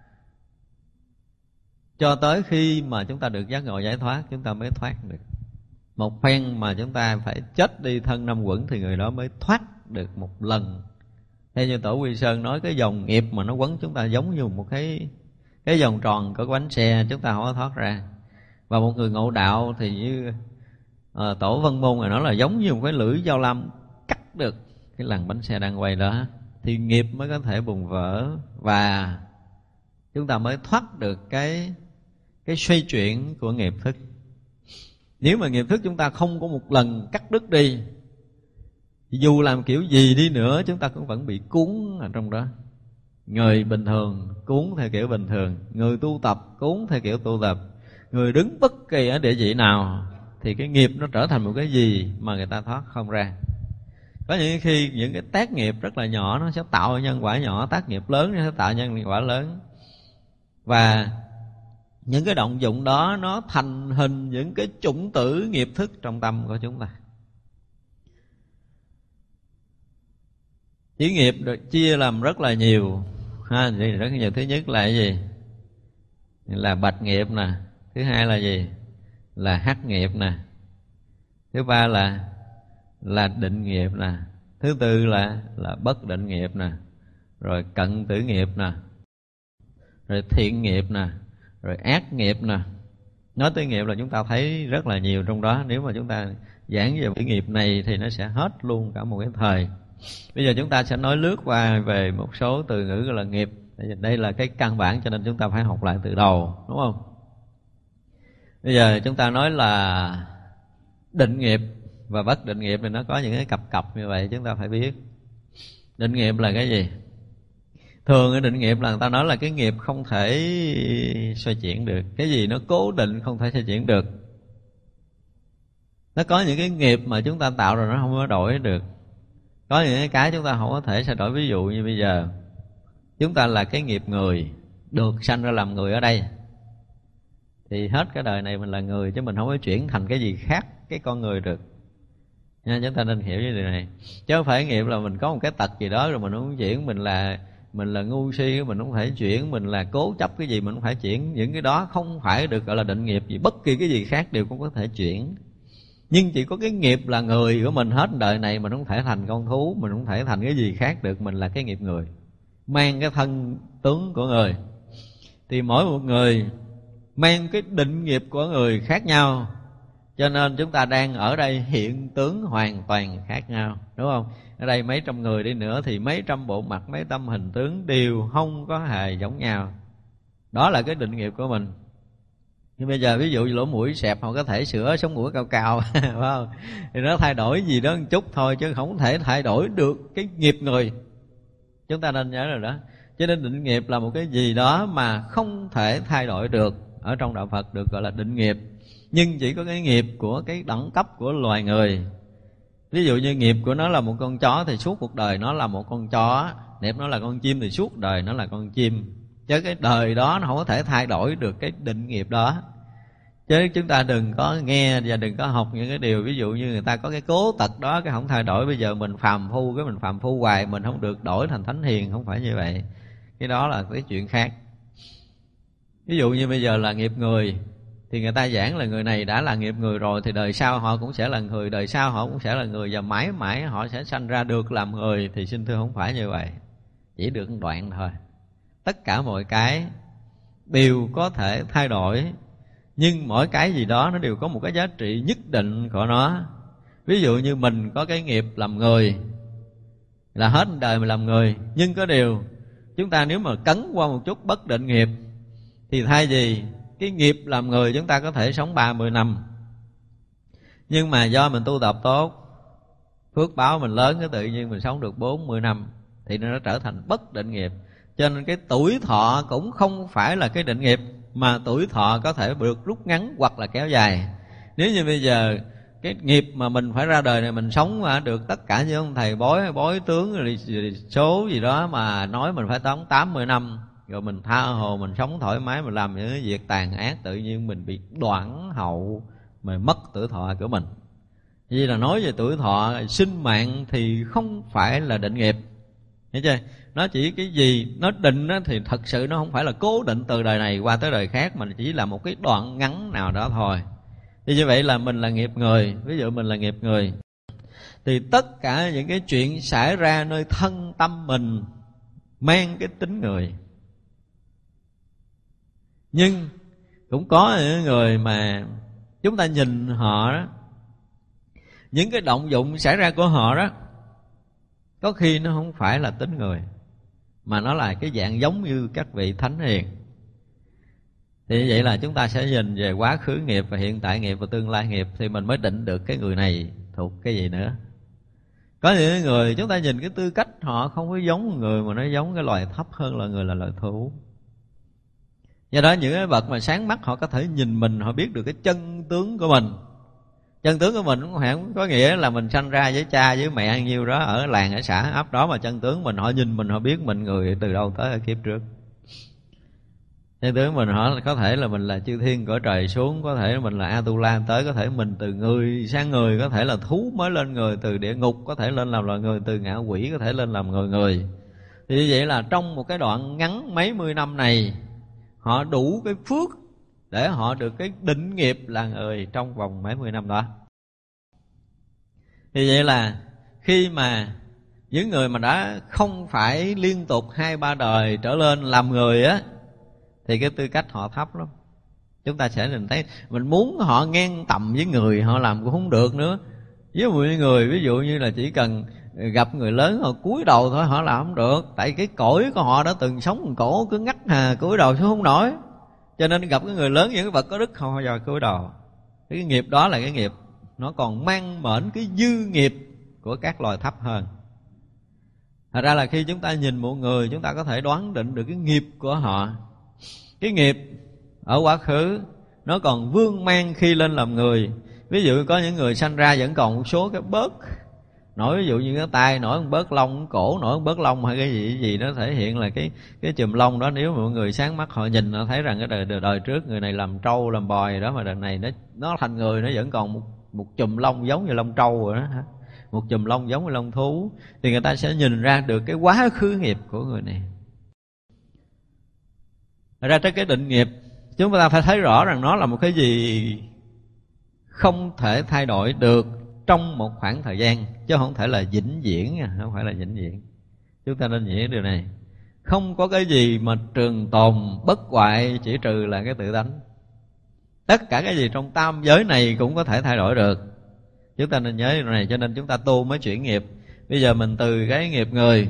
cho tới khi mà chúng ta được giác ngộ giải thoát chúng ta mới thoát được. Một phen mà chúng ta phải chết đi thân năm quẩn thì người đó mới thoát được một lần. Theo như Tổ Quy Sơn nói, cái dòng nghiệp mà nó quấn chúng ta giống như một cái cái vòng tròn có bánh xe, chúng ta không có thoát ra. Và một người ngộ đạo thì như à, Tổ Vân Môn này nói là giống như một cái lưỡi dao lam cắt được cái lằn bánh xe đang quay đó, thì nghiệp mới có thể bùng vỡ và chúng ta mới thoát được cái cái xoay chuyển của nghiệp thức. Nếu mà nghiệp thức chúng ta không có một lần cắt đứt đi, dù làm kiểu gì đi nữa chúng ta cũng vẫn bị cuốn ở trong đó. Người bình thường cuốn theo kiểu bình thường, người tu tập cuốn theo kiểu tu tập, người đứng bất kỳ ở địa vị nào thì cái nghiệp nó trở thành một cái gì mà người ta thoát không ra. Có những khi những cái tác nghiệp rất là nhỏ nó sẽ tạo nhân quả nhỏ, tác nghiệp lớn nó sẽ tạo nhân quả lớn. Và những cái động dụng đó nó thành hình những cái chủng tử nghiệp thức trong tâm của chúng ta. Chỉ nghiệp được chia làm rất là nhiều ha, rất nhiều. Thứ nhất là cái gì? Là bạch nghiệp nè. Thứ hai là gì? Là hắc nghiệp nè. Thứ ba là là định nghiệp nè. Thứ tư là là bất định nghiệp nè. Rồi cận tử nghiệp nè. Rồi thiện nghiệp nè. Rồi ác nghiệp nè. Nói tới nghiệp là chúng ta thấy rất là nhiều trong đó. Nếu mà chúng ta giảng về cái nghiệp này thì nó sẽ hết luôn cả một cái thời. Bây giờ chúng ta sẽ nói lướt qua về một số từ ngữ gọi là nghiệp. Đây là cái căn bản cho nên chúng ta phải học lại từ đầu, đúng không? Bây giờ chúng ta nói là định nghiệp và bất định nghiệp thì nó có những cái cặp cặp như vậy, chúng ta phải biết. Định nghiệp là cái gì? Thường cái định nghiệp là người ta nói là cái nghiệp không thể xoay chuyển được. Cái gì nó cố định không thể xoay chuyển được. Nó có những cái nghiệp mà chúng ta tạo rồi nó không có đổi được. Có những cái chúng ta không có thể thay đổi. Ví dụ như bây giờ chúng ta là cái nghiệp người, được sanh ra làm người ở đây, thì hết cái đời này mình là người, chứ mình không có chuyển thành cái gì khác cái con người được nha. Chúng ta nên hiểu cái điều này, chứ không phải nghiệp là mình có một cái tật gì đó rồi mình không chuyển, mình là mình là ngu si mình không thể chuyển, mình là cố chấp cái gì mình không phải chuyển. Những cái đó không phải được gọi là định nghiệp gì. Bất kỳ cái gì khác đều cũng có thể chuyển, nhưng chỉ có cái nghiệp là người của mình hết đời này mình không thể thành con thú, mình không thể thành cái gì khác được. Mình là cái nghiệp người, mang cái thân tướng của người. Thì mỗi một người mang cái định nghiệp của người khác nhau, cho nên chúng ta đang ở đây hiện tướng hoàn toàn khác nhau, đúng không? Ở đây mấy trăm người đi nữa thì mấy trăm bộ mặt, mấy tâm hình tướng đều không có hề giống nhau. Đó là cái định nghiệp của mình. Nhưng bây giờ ví dụ lỗ mũi xẹp, họ có thể sửa sống mũi cao cao phải không? Thì nó thay đổi gì đó một chút thôi, chứ không thể thay đổi được cái nghiệp người. Chúng ta nên nhớ rồi đó. Cho nên định nghiệp là một cái gì đó mà không thể thay đổi được. Ở trong đạo Phật được gọi là định nghiệp. Nhưng chỉ có cái nghiệp của cái đẳng cấp của loài người. Ví dụ như nghiệp của nó là một con chó thì suốt cuộc đời nó là một con chó. Nghiệp nó là con chim thì suốt đời nó là con chim. Chứ cái đời đó nó không có thể thay đổi được cái định nghiệp đó. Chứ chúng ta đừng có nghe và đừng có học những cái điều ví dụ như người ta có cái cố tật đó, cái không thay đổi. Bây giờ mình phàm phu, cái mình phàm phu hoài, mình không được đổi thành thánh hiền. Không phải như vậy. Cái đó là cái chuyện khác. Ví dụ như bây giờ là nghiệp người, thì người ta giảng là người này đã là nghiệp người rồi thì đời sau họ cũng sẽ là người, đời sau họ cũng sẽ là người, và mãi mãi họ sẽ sanh ra được làm người. Thì xin thưa không phải như vậy, chỉ được một đoạn thôi. Tất cả mọi cái đều có thể thay đổi, nhưng mỗi cái gì đó nó đều có một cái giá trị nhất định của nó. Ví dụ như mình có cái nghiệp làm người, là hết đời mình làm người. Nhưng có điều chúng ta nếu mà cấn qua một chút bất định nghiệp, thì thay vì cái nghiệp làm người chúng ta có thể sống ba mươi năm, nhưng mà do mình tu tập tốt, phước báo mình lớn, cái tự nhiên mình sống được bốn mươi năm, thì nó trở thành bất định nghiệp. Cho nên cái tuổi thọ cũng không phải là cái định nghiệp, mà tuổi thọ có thể được rút ngắn hoặc là kéo dài. Nếu như bây giờ cái nghiệp mà mình phải ra đời này mình sống mà được tất cả những ông thầy bói, bói tướng rồi số gì đó mà nói mình phải sống tám mươi năm, rồi mình tha hồ mình sống thoải mái, mình làm những cái việc tàn ác, tự nhiên mình bị đoạn hậu mà mất tuổi thọ của mình. Vì là nói về tuổi thọ, sinh mạng thì không phải là định nghiệp, hiểu chưa? Nó chỉ cái gì nó định đó, thì thật sự nó không phải là cố định từ đời này qua tới đời khác, mà chỉ là một cái đoạn ngắn nào đó thôi. Thì như vậy là mình là nghiệp người. Ví dụ mình là nghiệp người, thì tất cả những cái chuyện xảy ra nơi thân tâm mình mang cái tính người. Nhưng cũng có những người mà chúng ta nhìn họ đó, những cái động dụng xảy ra của họ đó, có khi nó không phải là tính người, mà nó là cái dạng giống như các vị thánh hiền. Thì như vậy là chúng ta sẽ nhìn về quá khứ nghiệp và hiện tại nghiệp và tương lai nghiệp, thì mình mới định được cái người này thuộc cái gì nữa. Có những người chúng ta nhìn cái tư cách họ không có giống người, mà nó giống cái loài thấp hơn là người, là loài thú. Do đó những cái bậc mà sáng mắt họ có thể nhìn mình, họ biết được cái chân tướng của mình. Chân tướng của mình cũng không có nghĩa là mình sanh ra với cha với mẹ nhiêu đó ở làng ở xã ấp đó, mà chân tướng mình họ nhìn mình, họ biết mình người từ đâu tới ở kiếp trước. Chân tướng mình họ có thể là mình là chư thiên cõi trời xuống, có thể mình là Atula tới, có thể mình từ người sang người, có thể là thú mới lên người, từ địa ngục có thể lên làm loài người, từ ngạ quỷ có thể lên làm người người. Thì như vậy là trong một cái đoạn ngắn mấy mươi năm này, họ đủ cái phước để họ được cái định nghiệp là người trong vòng mấy mươi năm đó. Thì vậy là khi mà những người mà đã không phải liên tục hai ba đời trở lên làm người á, thì cái tư cách họ thấp lắm. Chúng ta sẽ nhìn thấy mình muốn họ ngang tầm với người, họ làm cũng không được nữa. Với mọi người ví dụ như là chỉ cần gặp người lớn họ cúi đầu thôi, họ làm không được. Tại cái cõi của họ đã từng sống cổ cứ ngắt hà, cúi đầu xuống không nổi. Cho nên gặp cái người lớn, những cái vật có đức, họ bao giờ cúi đầu. Cái nghiệp đó là cái nghiệp nó còn mang mệnh cái dư nghiệp của các loài thấp hơn. Thật ra là khi chúng ta nhìn một người, chúng ta có thể đoán định được cái nghiệp của họ. Cái nghiệp ở quá khứ nó còn vương mang khi lên làm người. Ví dụ có những người sanh ra vẫn còn một số cái bớt nổi, ví dụ như cái tay nổi một bớt lông, cái cổ nổi một bớt lông, hay cái gì cái gì đó thể hiện là cái cái chùm lông đó. Nếu mọi người sáng mắt họ nhìn, họ thấy rằng cái đời, đời đời trước người này làm trâu làm bò gì đó, mà đời này nó nó thành người, nó vẫn còn một một chùm lông giống như lông trâu rồi đó, một chùm lông giống như lông thú. Thì người ta sẽ nhìn ra được cái quá khứ nghiệp của người này. Ra tới cái định nghiệp, chúng ta phải thấy rõ rằng nó là một cái gì không thể thay đổi được trong một khoảng thời gian, chứ không thể là vĩnh viễn, không phải là vĩnh viễn. Chúng ta nên nghĩ điều này. Không có cái gì mà trường tồn bất hoại chỉ trừ là cái tự tánh. Tất cả cái gì trong tam giới này cũng có thể thay đổi được. Chúng ta nên nhớ điều này, cho nên chúng ta tu mới chuyển nghiệp. Bây giờ mình từ cái nghiệp người,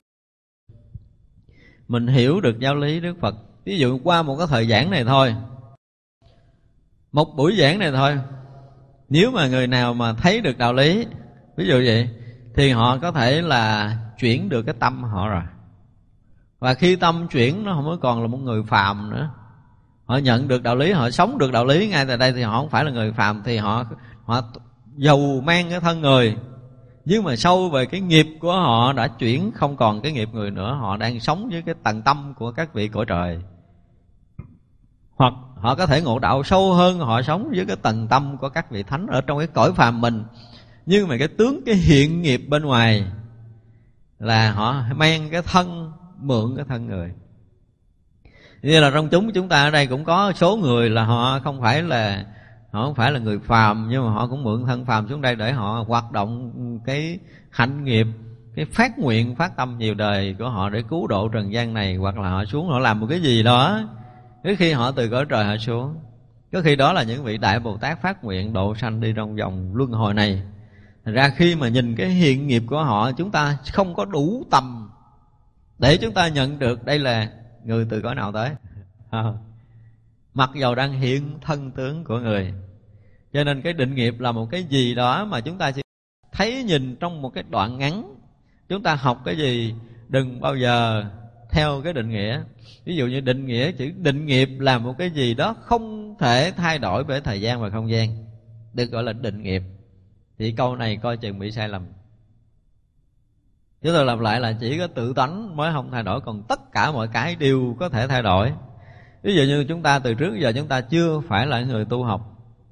mình hiểu được giáo lý Đức Phật. Ví dụ qua một cái thời giảng này thôi, một buổi giảng này thôi, nếu mà người nào mà thấy được đạo lý, ví dụ vậy, thì họ có thể là chuyển được cái tâm họ rồi. Và khi tâm chuyển, nó không có còn là một người phàm nữa. Họ nhận được đạo lý, họ sống được đạo lý ngay tại đây, thì họ không phải là người phàm. Thì họ họ dầu mang cái thân người, nhưng mà sâu về cái nghiệp của họ đã chuyển, không còn cái nghiệp người nữa. Họ đang sống với cái tầng tâm của các vị cõi trời. Hoặc họ có thể ngộ đạo sâu hơn, họ sống với cái tầng tâm của các vị thánh ở trong cái cõi phàm mình. Nhưng mà cái tướng, cái hiện nghiệp bên ngoài là họ mang cái thân, mượn cái thân người. Như là trong chúng chúng ta ở đây cũng có số người là họ không phải là họ không phải là người phàm, nhưng mà họ cũng mượn thân phàm xuống đây để họ hoạt động cái hạnh nghiệp, cái phát nguyện, phát tâm nhiều đời của họ để cứu độ trần gian này. Hoặc là họ xuống họ làm một cái gì đó, cái khi họ từ cõi trời họ xuống, có khi đó là những vị Đại Bồ Tát phát nguyện độ sanh đi trong vòng luân hồi này. Thành ra khi mà nhìn cái hiện nghiệp của họ, chúng ta không có đủ tầm để chúng ta nhận được đây là người từ cõi nào tới. Mặc dầu đang hiện thân tướng của người. Cho nên cái định nghiệp là một cái gì đó mà chúng ta chỉ thấy nhìn trong một cái đoạn ngắn. Chúng ta học cái gì đừng bao giờ theo cái định nghĩa. Ví dụ như định nghĩa, chữ định nghiệp là một cái gì đó không thể thay đổi bởi thời gian và không gian, được gọi là định nghiệp. Thì câu này coi chừng bị sai lầm. Chúng tôi lặp lại là chỉ có tự tánh mới không thay đổi, còn tất cả mọi cái đều có thể thay đổi. Ví dụ như chúng ta từ trước giờ chúng ta chưa phải là người tu học,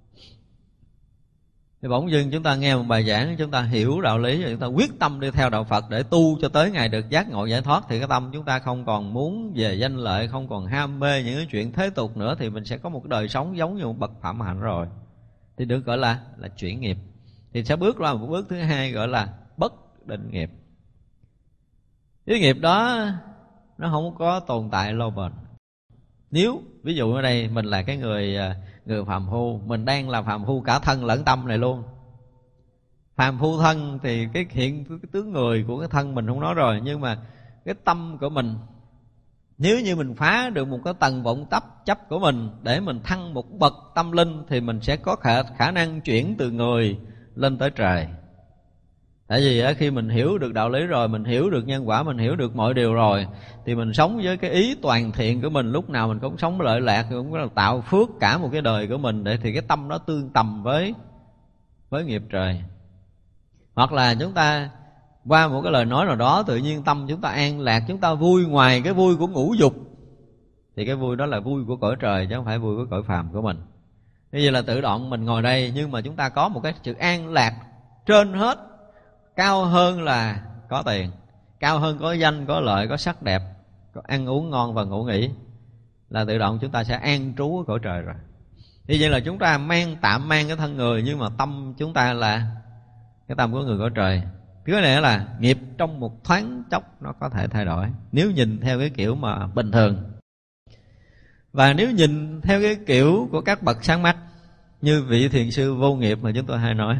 thì bỗng dưng chúng ta nghe một bài giảng, chúng ta hiểu đạo lý và chúng ta quyết tâm đi theo đạo Phật để tu cho tới ngày được giác ngộ giải thoát, thì cái tâm chúng ta không còn muốn về danh lợi, không còn ham mê những cái chuyện thế tục nữa, thì mình sẽ có một cái đời sống giống như một bậc phạm hạnh rồi, thì được gọi là là chuyển nghiệp. Thì sẽ bước qua một bước thứ hai gọi là bất định nghiệp. Cái nghiệp đó nó không có tồn tại lâu bền. Nếu ví dụ ở đây mình là cái người người phàm phu, mình đang là phàm phu cả thân lẫn tâm này luôn. Phàm phu thân thì cái hiện cái tướng người của cái thân mình không nói rồi, nhưng mà cái tâm của mình, nếu như mình phá được một cái tầng vọng tấp chấp của mình để mình thăng một bậc tâm linh, thì mình sẽ có khả, khả năng chuyển từ người lên tới trời. Tại vì khi mình hiểu được đạo lý rồi, mình hiểu được nhân quả, mình hiểu được mọi điều rồi, thì mình sống với cái ý toàn thiện của mình, lúc nào mình cũng sống lợi lạc, cũng là tạo phước cả một cái đời của mình, để thì cái tâm nó tương tầm với với nghiệp trời. Hoặc là chúng ta qua một cái lời nói nào đó, tự nhiên tâm chúng ta an lạc, chúng ta vui ngoài cái vui của ngũ dục, thì cái vui đó là vui của cõi trời, chứ không phải vui của cõi phàm của mình. Như vậy là tự động mình ngồi đây, nhưng mà chúng ta có một cái sự an lạc trên hết, cao hơn là có tiền, cao hơn có danh, có lợi, có sắc đẹp, có ăn uống ngon và ngủ nghỉ, là tự động chúng ta sẽ an trú ở cõi trời rồi. Như vậy là chúng ta mang tạm mang cái thân người, nhưng mà tâm chúng ta là cái tâm của người cõi trời. Cái này là nghiệp trong một thoáng chốc nó có thể thay đổi, nếu nhìn theo cái kiểu mà bình thường. Và nếu nhìn theo cái kiểu của các bậc sáng mắt, như vị thiền sư vô nghiệp mà chúng tôi hay nói,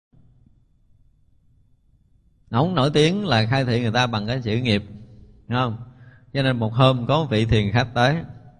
ông nổi tiếng là khai thị người ta bằng cái chữ nghiệp, đúng không? Cho nên một hôm có một vị thiền khách tới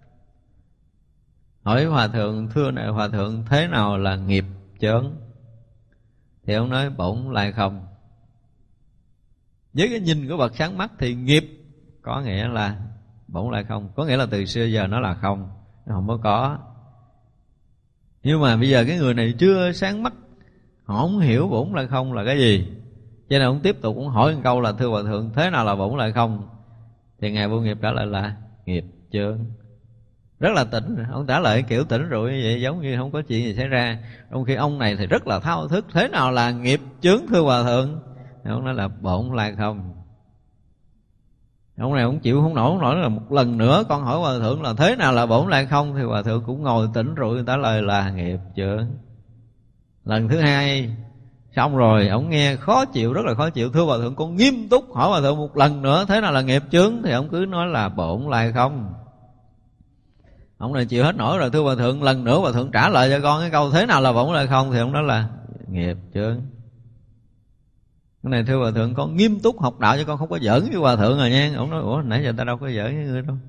hỏi hòa thượng: thưa này hòa thượng, thế nào là nghiệp chướng? Thì ông nói: bổn lại không. Với cái nhìn của bậc sáng mắt thì nghiệp có nghĩa là bổn lại không, có nghĩa là từ xưa giờ nó là không, nó không có có. Nhưng mà bây giờ cái người này chưa sáng mắt, họ không hiểu bổn lại không là cái gì, cho nên ông tiếp tục cũng hỏi một câu là: thưa hòa thượng, thế nào là bổn lại không? Thì ngài vô nghiệp trả lời là nghiệp chướng. Rất là tỉnh, ông trả lời kiểu tỉnh rượu như vậy, giống như không có chuyện gì xảy ra. Trong khi ông này thì rất là thao thức: thế nào là nghiệp chướng thưa hòa thượng? Thì ông nói là bổn lại không. Ông này ông chịu không nổi, không nổi là một lần nữa con hỏi hòa thượng là thế nào là bổn lại không, thì hòa thượng cũng ngồi tỉnh rượu trả lời là nghiệp chướng. Lần thứ hai xong rồi ông nghe khó chịu, rất là khó chịu. Thưa hòa thượng, con nghiêm túc hỏi hòa thượng một lần nữa thế nào là nghiệp chướng, thì ông cứ nói là bổn lại không. Ông này chịu hết nổi rồi. Thưa hòa thượng, lần nữa hòa thượng trả lời cho con cái câu thế nào là bổn lại không, thì ông nói là nghiệp chướng. Cái này thưa hòa thượng, con nghiêm túc học đạo cho con không có giỡn với hòa thượng rồi nha. Ông nói ủa nãy giờ ta đâu có giỡn với ngươi đâu.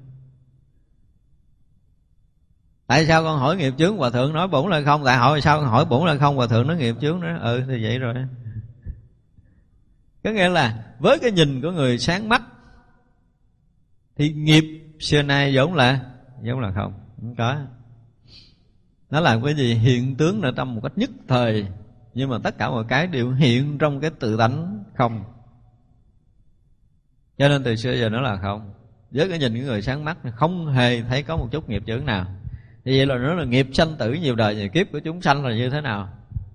Tại sao con hỏi nghiệp chướng, hòa thượng nói bổn lại không? Tại hỏi sao con hỏi bổn lại không, hòa thượng nói nghiệp chướng đó. Ừ thì vậy rồi. Có nghĩa là với cái nhìn của người sáng mắt thì nghiệp xưa nay vốn là vốn là không, không có. Nó là cái gì hiện tướng ở trong một cách nhất thời, nhưng mà tất cả mọi cái đều hiện trong cái tự tánh không. Cho nên từ xưa giờ nó là không. Với cái nhìn của người sáng mắt không hề thấy có một chút nghiệp chướng nào. Thì vậy là nó là nghiệp sanh tử nhiều đời nhiều kiếp của chúng sanh là như thế nào?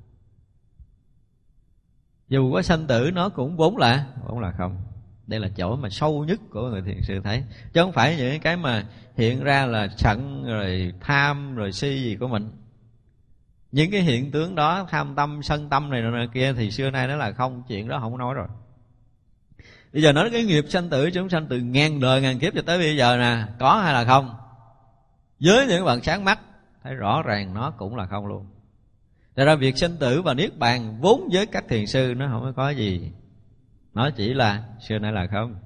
Dù có sanh tử nó cũng vốn là vốn là không. Đây là chỗ mà sâu nhất của người thiền sư thấy, chứ không phải những cái mà hiện ra là sân rồi tham rồi si gì của mình. Những cái hiện tướng đó, tham tâm, sân tâm này này kia, thì xưa nay nó là không, chuyện đó không có nói rồi. Bây giờ nói cái nghiệp sanh tử chúng sanh từ ngàn đời ngàn kiếp cho tới bây giờ nè, có hay là không? Với những bạn sáng mắt thấy rõ ràng nó cũng là không luôn. Thật ra việc sanh tử và niết bàn vốn với các thiền sư nó không có gì, nó chỉ là xưa nay là không.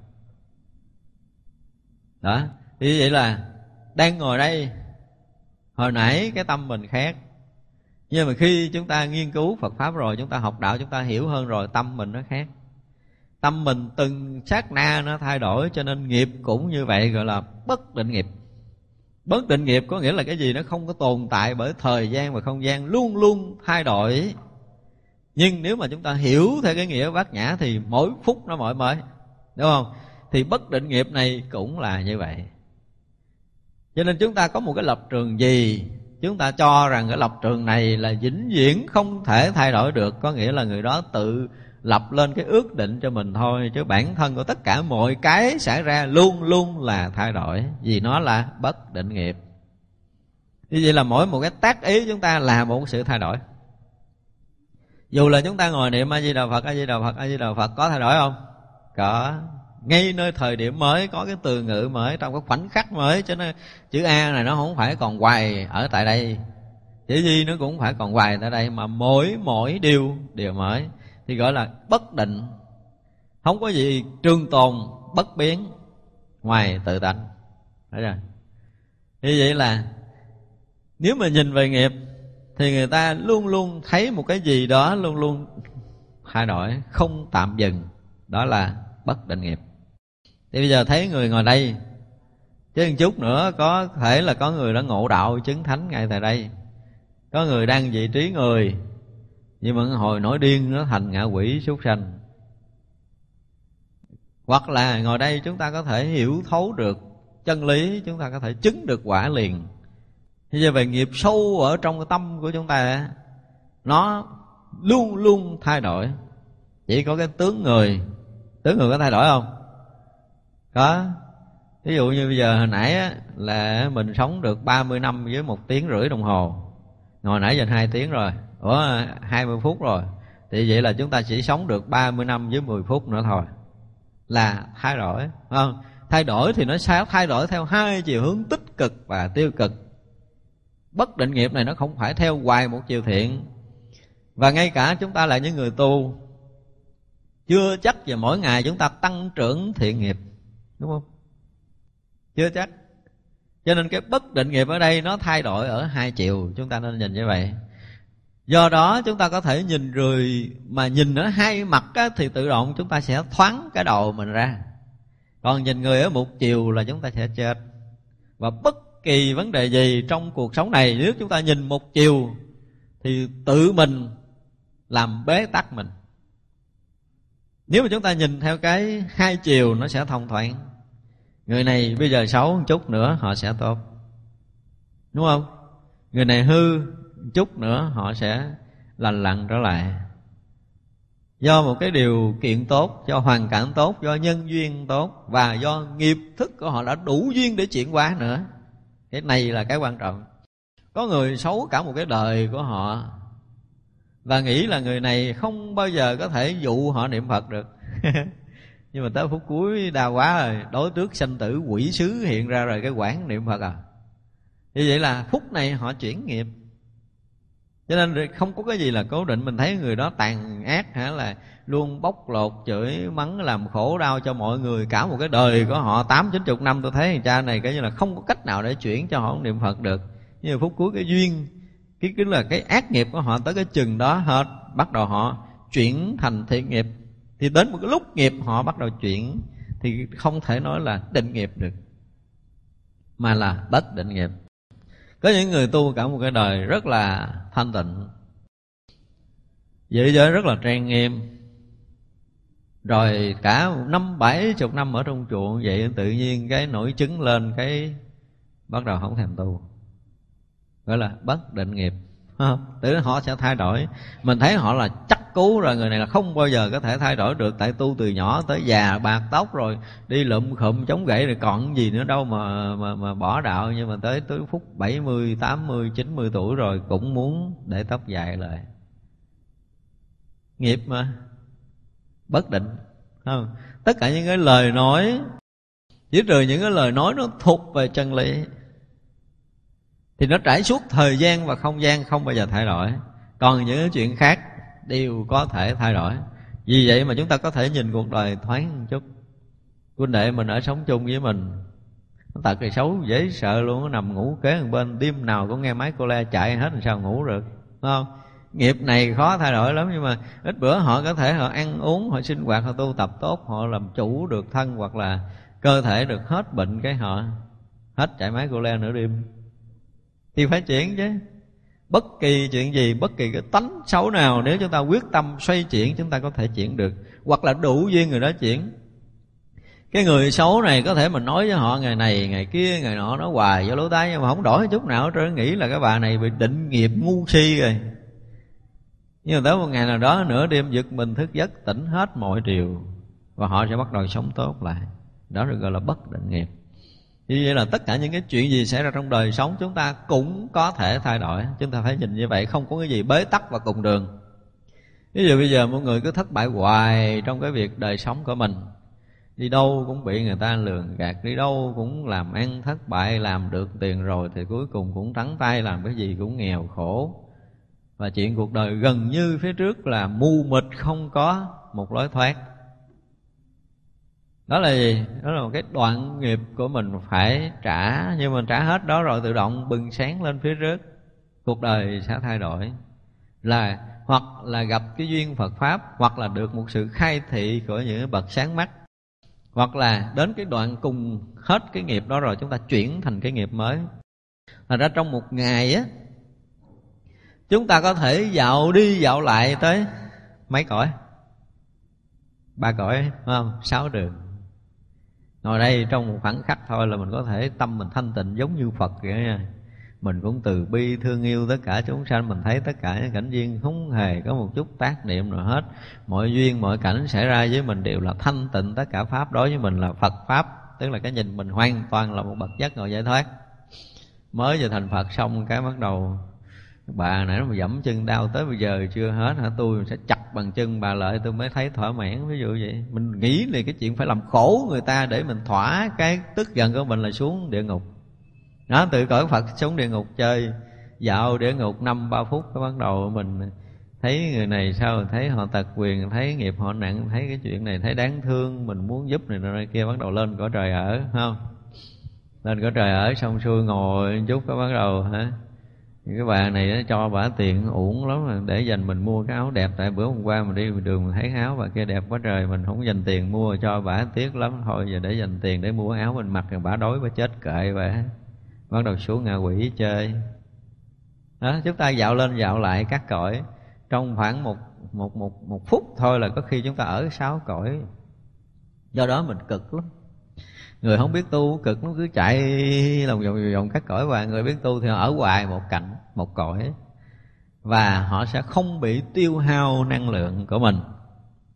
Đó, thì vậy là đang ngồi đây, hồi nãy cái tâm mình khác, nhưng mà khi chúng ta nghiên cứu Phật Pháp rồi, chúng ta học đạo, chúng ta hiểu hơn rồi, tâm mình nó khác. Tâm mình từng sát na nó thay đổi, cho nên nghiệp cũng như vậy, gọi là bất định nghiệp. Bất định nghiệp có nghĩa là cái gì nó không có tồn tại bởi thời gian và không gian, luôn luôn thay đổi. Nhưng nếu mà chúng ta hiểu theo cái nghĩa bát nhã thì mỗi phút nó mỗi mới, đúng không? Thì bất định nghiệp này cũng là như vậy. Cho nên chúng ta có một cái lập trường gì, chúng ta cho rằng cái lập trường này là vĩnh viễn không thể thay đổi được, có nghĩa là người đó tự lập lên cái ước định cho mình thôi. Chứ bản thân của tất cả mọi cái xảy ra luôn luôn là thay đổi, vì nó là bất định nghiệp. Như vậy là mỗi một cái tác ý chúng ta là một sự thay đổi. Dù là chúng ta ngồi niệm A Di Đà Phật, A Di Đà Phật, A Di Đà Phật, có thay đổi không? Có. Ngay nơi thời điểm mới có cái từ ngữ mới, trong cái khoảnh khắc mới. Cho nên chữ A này nó không phải còn hoài ở tại đây, chữ Di nó cũng phải còn hoài tại đây, mà mỗi mỗi điều điều mới thì gọi là bất định. Không có gì trường tồn bất biến ngoài tự tánh. Đấy rồi. Như vậy là nếu mà nhìn về nghiệp thì người ta luôn luôn thấy một cái gì đó luôn luôn thay đổi, không tạm dừng. Đó là bất định nghiệp. Thì bây giờ thấy người ngồi đây, chứ một chút nữa có thể là có người đã ngộ đạo chứng thánh ngay tại đây, có người đang vị trí người, nhưng mà hồi nổi điên nó thành ngạ quỷ súc sanh. Hoặc là ngồi đây chúng ta có thể hiểu thấu được chân lý, chúng ta có thể chứng được quả liền. Bây giờ về nghiệp sâu ở trong cái tâm của chúng ta, nó luôn luôn thay đổi. Chỉ có cái tướng người, tướng người có thay đổi không? Có. Ví dụ như bây giờ hồi nãy á, là mình sống được ba mươi năm với một tiếng rưỡi đồng hồ, ngồi nãy giờ hai tiếng rồi, ủa hai mươi phút rồi, thì vậy là chúng ta chỉ sống được ba mươi năm với mười phút nữa thôi, là thay đổi, không? Thay đổi thì nó sẽ thay đổi theo hai chiều hướng tích cực và tiêu cực. Bất định nghiệp này nó không phải theo hoài một chiều thiện. Và ngay cả chúng ta là những người tu, chưa chắc về mỗi ngày chúng ta tăng trưởng thiện nghiệp, đúng không? Chưa chắc. Cho nên cái bất định nghiệp ở đây nó thay đổi ở hai chiều, chúng ta nên nhìn như vậy. Do đó chúng ta có thể nhìn rồi, mà nhìn ở hai mặt á, thì tự động chúng ta sẽ thoáng cái đầu mình ra. Còn nhìn người ở một chiều là chúng ta sẽ chết. Và bất kỳ vấn đề gì trong cuộc sống này, nếu chúng ta nhìn một chiều thì tự mình làm bế tắc mình. Nếu mà chúng ta nhìn theo cái hai chiều, nó sẽ thông thoáng. Người này bây giờ xấu một chút nữa họ sẽ tốt, đúng không? Người này hư một chút nữa họ sẽ lành lặn trở lại. do một cái điều kiện tốt, do hoàn cảnh tốt, do nhân duyên tốt, và do nghiệp thức của họ đã đủ duyên để chuyển hóa nữa. Cái này là cái quan trọng. Có người xấu cả một cái đời của họ và nghĩ là người này không bao giờ có thể dụ họ niệm Phật được. Nhưng mà tới phút cuối đau quá rồi, đối trước sanh tử quỷ sứ hiện ra rồi, cái quán niệm Phật à. Như vậy là phút này họ chuyển nghiệp. Cho nên không có cái gì là cố định. Mình thấy người đó tàn ác hả, là luôn bóc lột, chửi mắng, làm khổ đau cho mọi người cả một cái đời của họ tám chín chục năm. Tôi thấy thằng cha này cái như là không có cách nào để chuyển cho họ niệm Phật được. Nhưng mà phút cuối cái duyên, cái cái là cái ác nghiệp của họ tới cái chừng đó hết, bắt đầu họ chuyển thành thiện nghiệp. Thì đến một cái lúc nghiệp họ bắt đầu chuyển, thì không thể nói là định nghiệp được, mà là bất định nghiệp. Có những người tu cả một cái đời rất là thanh tịnh, giữ giới rất là trang nghiêm, rồi cả năm bảy chục năm ở trong chùa vậy, tự nhiên cái nổi chứng lên, cái bắt đầu không thèm tu, gọi là bất định nghiệp. Tự họ sẽ thay đổi. Mình thấy họ là chắc cú rồi, người này là không bao giờ có thể thay đổi được, tại tu từ nhỏ tới già bạc tóc rồi, đi lụm khụm chống gậy rồi còn gì nữa đâu mà mà mà bỏ đạo. Nhưng mà tới tới phút bảy mươi, tám mươi, chín mươi tuổi rồi cũng muốn để tóc dài lại. Nghiệp mà, bất định, không? Tất cả những cái lời nói, chỉ trừ những cái lời nói nó thuộc về chân lý, thì nó trải suốt thời gian và không gian, không bao giờ thay đổi. Còn những cái chuyện khác đều có thể thay đổi. Vì vậy mà chúng ta có thể nhìn cuộc đời thoáng một chút. Huynh đệ mình ở sống chung với mình, nó tật thì xấu dễ sợ luôn, nó nằm ngủ kế một bên, đêm nào cũng nghe máy cô le chạy hết, làm sao ngủ được, đúng không? Nghiệp này khó thay đổi lắm. Nhưng mà ít bữa họ có thể họ ăn uống, họ sinh hoạt, họ tu tập tốt, họ làm chủ được thân, hoặc là cơ thể được hết bệnh, cái họ hết chạy máy cô le nửa đêm. Thì phải chuyển chứ. Bất kỳ chuyện gì, bất kỳ cái tánh xấu nào, nếu chúng ta quyết tâm xoay chuyển, chúng ta có thể chuyển được. Hoặc là đủ duyên người đó chuyển. Cái người xấu này có thể mình nói với họ ngày này, ngày kia, ngày nọ, nói hoài vô lỗ tai, nhưng mà không đổi chút nào hết trơn, nghĩ là cái bà này bị định nghiệp ngu si rồi. Nhưng mà tới một ngày nào đó, nửa đêm giật mình thức giấc, tỉnh hết mọi điều, và họ sẽ bắt đầu sống tốt lại. Đó được gọi là bất định nghiệp. Như vậy là tất cả những cái chuyện gì xảy ra trong đời sống chúng ta cũng có thể thay đổi. Chúng ta phải nhìn như vậy, không có cái gì bế tắc và cùng đường. Ví dụ bây giờ mọi người cứ thất bại hoài trong cái việc đời sống của mình, đi đâu cũng bị người ta lường gạt, đi đâu cũng làm ăn thất bại, làm được tiền rồi thì cuối cùng cũng trắng tay, làm cái gì cũng nghèo khổ. Và chuyện cuộc đời gần như phía trước là mù mịt, không có một lối thoát. Đó là gì? Đó là một cái đoạn nghiệp của mình phải trả. Nhưng mình trả hết đó rồi tự động bừng sáng lên phía trước, cuộc đời sẽ thay đổi. Là hoặc là gặp cái duyên Phật Pháp, hoặc là được một sự khai thị của những bậc sáng mắt, hoặc là đến cái đoạn cùng hết cái nghiệp đó rồi chúng ta chuyển thành cái nghiệp mới. Thành ra trong một ngày á, chúng ta có thể dạo đi dạo lại tới mấy cõi? Ba cõi, phải không? Sáu đường. Ngồi đây trong một khoảng khắc thôi là mình có thể tâm mình thanh tịnh giống như Phật vậy nha. Mình cũng từ bi thương yêu tất cả chúng sanh. Mình thấy tất cả những cảnh duyên không hề có một chút tác niệm nào hết. Mọi duyên, mọi cảnh xảy ra với mình đều là thanh tịnh. Tất cả Pháp đối với mình là Phật Pháp. Tức là cái nhìn mình hoàn toàn là một bậc giác ngộ giải thoát. Mới vừa thành Phật xong cái bắt đầu bà nãy mà dẫm chân đau tới bây giờ chưa hết hả, tôi sẽ chặt bằng chân bà lại tôi mới thấy thỏa mãn. Ví dụ vậy. Mình nghĩ là cái chuyện phải làm khổ người ta để mình thỏa cái tức giận của mình là xuống địa ngục. Đó, từ cõi Phật xuống địa ngục chơi, dạo địa ngục năm ba phút cái bắt đầu mình thấy người này sao, thấy họ tật quyền, thấy nghiệp họ nặng, thấy cái chuyện này thấy đáng thương, mình muốn giúp này này kia, bắt đầu lên cõi trời ở, không? Lên cõi trời ở xong xuôi ngồi chút cái bắt đầu hả? Cái bà này nó cho bà tiền uổng lắm mà, để dành mình mua cái áo đẹp. Tại bữa hôm qua mình đi đường mình thấy áo bà kia đẹp quá trời, mình không dành tiền mua cho bà tiếc lắm. Thôi giờ để dành tiền để mua áo mình mặc rồi bà đói bà chết kệ bà. Bắt đầu xuống ngạ quỷ chơi. Đó, chúng ta dạo lên dạo lại các cõi trong khoảng một một một một phút thôi là có khi chúng ta ở sáu cõi. Do đó mình cực lắm. Người không biết tu cực, nó cứ chạy lòng vòng vòng các cõi. Và người biết tu thì họ ở hoài một cảnh, một cõi, và họ sẽ không bị tiêu hao năng lượng của mình.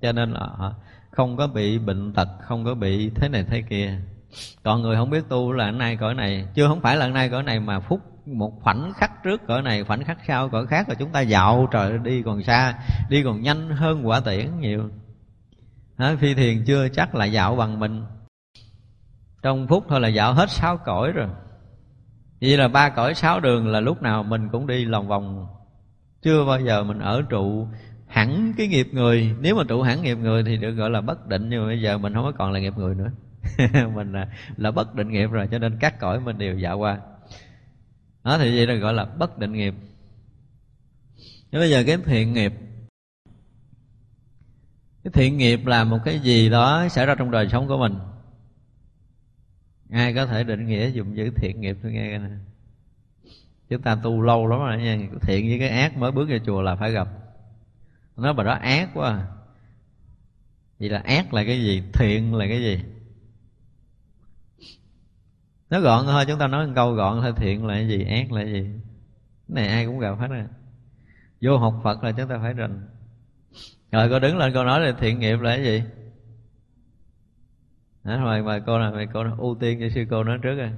cho nên là họ không có bị bệnh tật, không có bị thế này thế kia. Còn người không biết tu là nay cõi này, chưa không phải là nay cõi này mà phút một khoảnh khắc trước cõi này, khoảnh khắc sau cõi khác, rồi chúng ta dạo trời đi còn xa, đi còn nhanh hơn quả tiễn nhiều. Hả? Phi thiền chưa chắc là dạo bằng mình, trong phút thôi là dạo hết sáu cõi rồi. Vậy là ba cõi sáu đường là lúc nào mình cũng đi lòng vòng, chưa bao giờ mình ở trụ hẳn cái nghiệp người. Nếu mà trụ hẳn nghiệp người thì được gọi là bất định, nhưng mà bây giờ mình không có còn là nghiệp người nữa. Mình là, là bất định nghiệp rồi, cho nên các cõi mình đều dạo qua. Đó thì vậy là gọi là bất định nghiệp. Thế bây giờ cái thiện nghiệp, cái thiện nghiệp là một cái gì đó xảy ra trong đời sống của mình. Ai có thể định nghĩa dùng chữ thiện nghiệp tôi nghe nè. Chúng ta tu lâu lắm rồi nha. Thiện với cái ác mới bước vào chùa là phải gặp. Nói bà đó ác quá à. Vậy là ác là cái gì? Thiện là cái gì? Nói gọn thôi, chúng ta nói một câu gọn thôi. Thiện là cái gì? Ác là cái gì? Cái này ai cũng gặp hết rồi. Vô học Phật là chúng ta phải rành. Rồi cô đứng lên cô nói là thiện nghiệp là cái gì? Đó, rồi mời cô nào, mời cô nào ưu tiên cho sư cô nói trước rồi.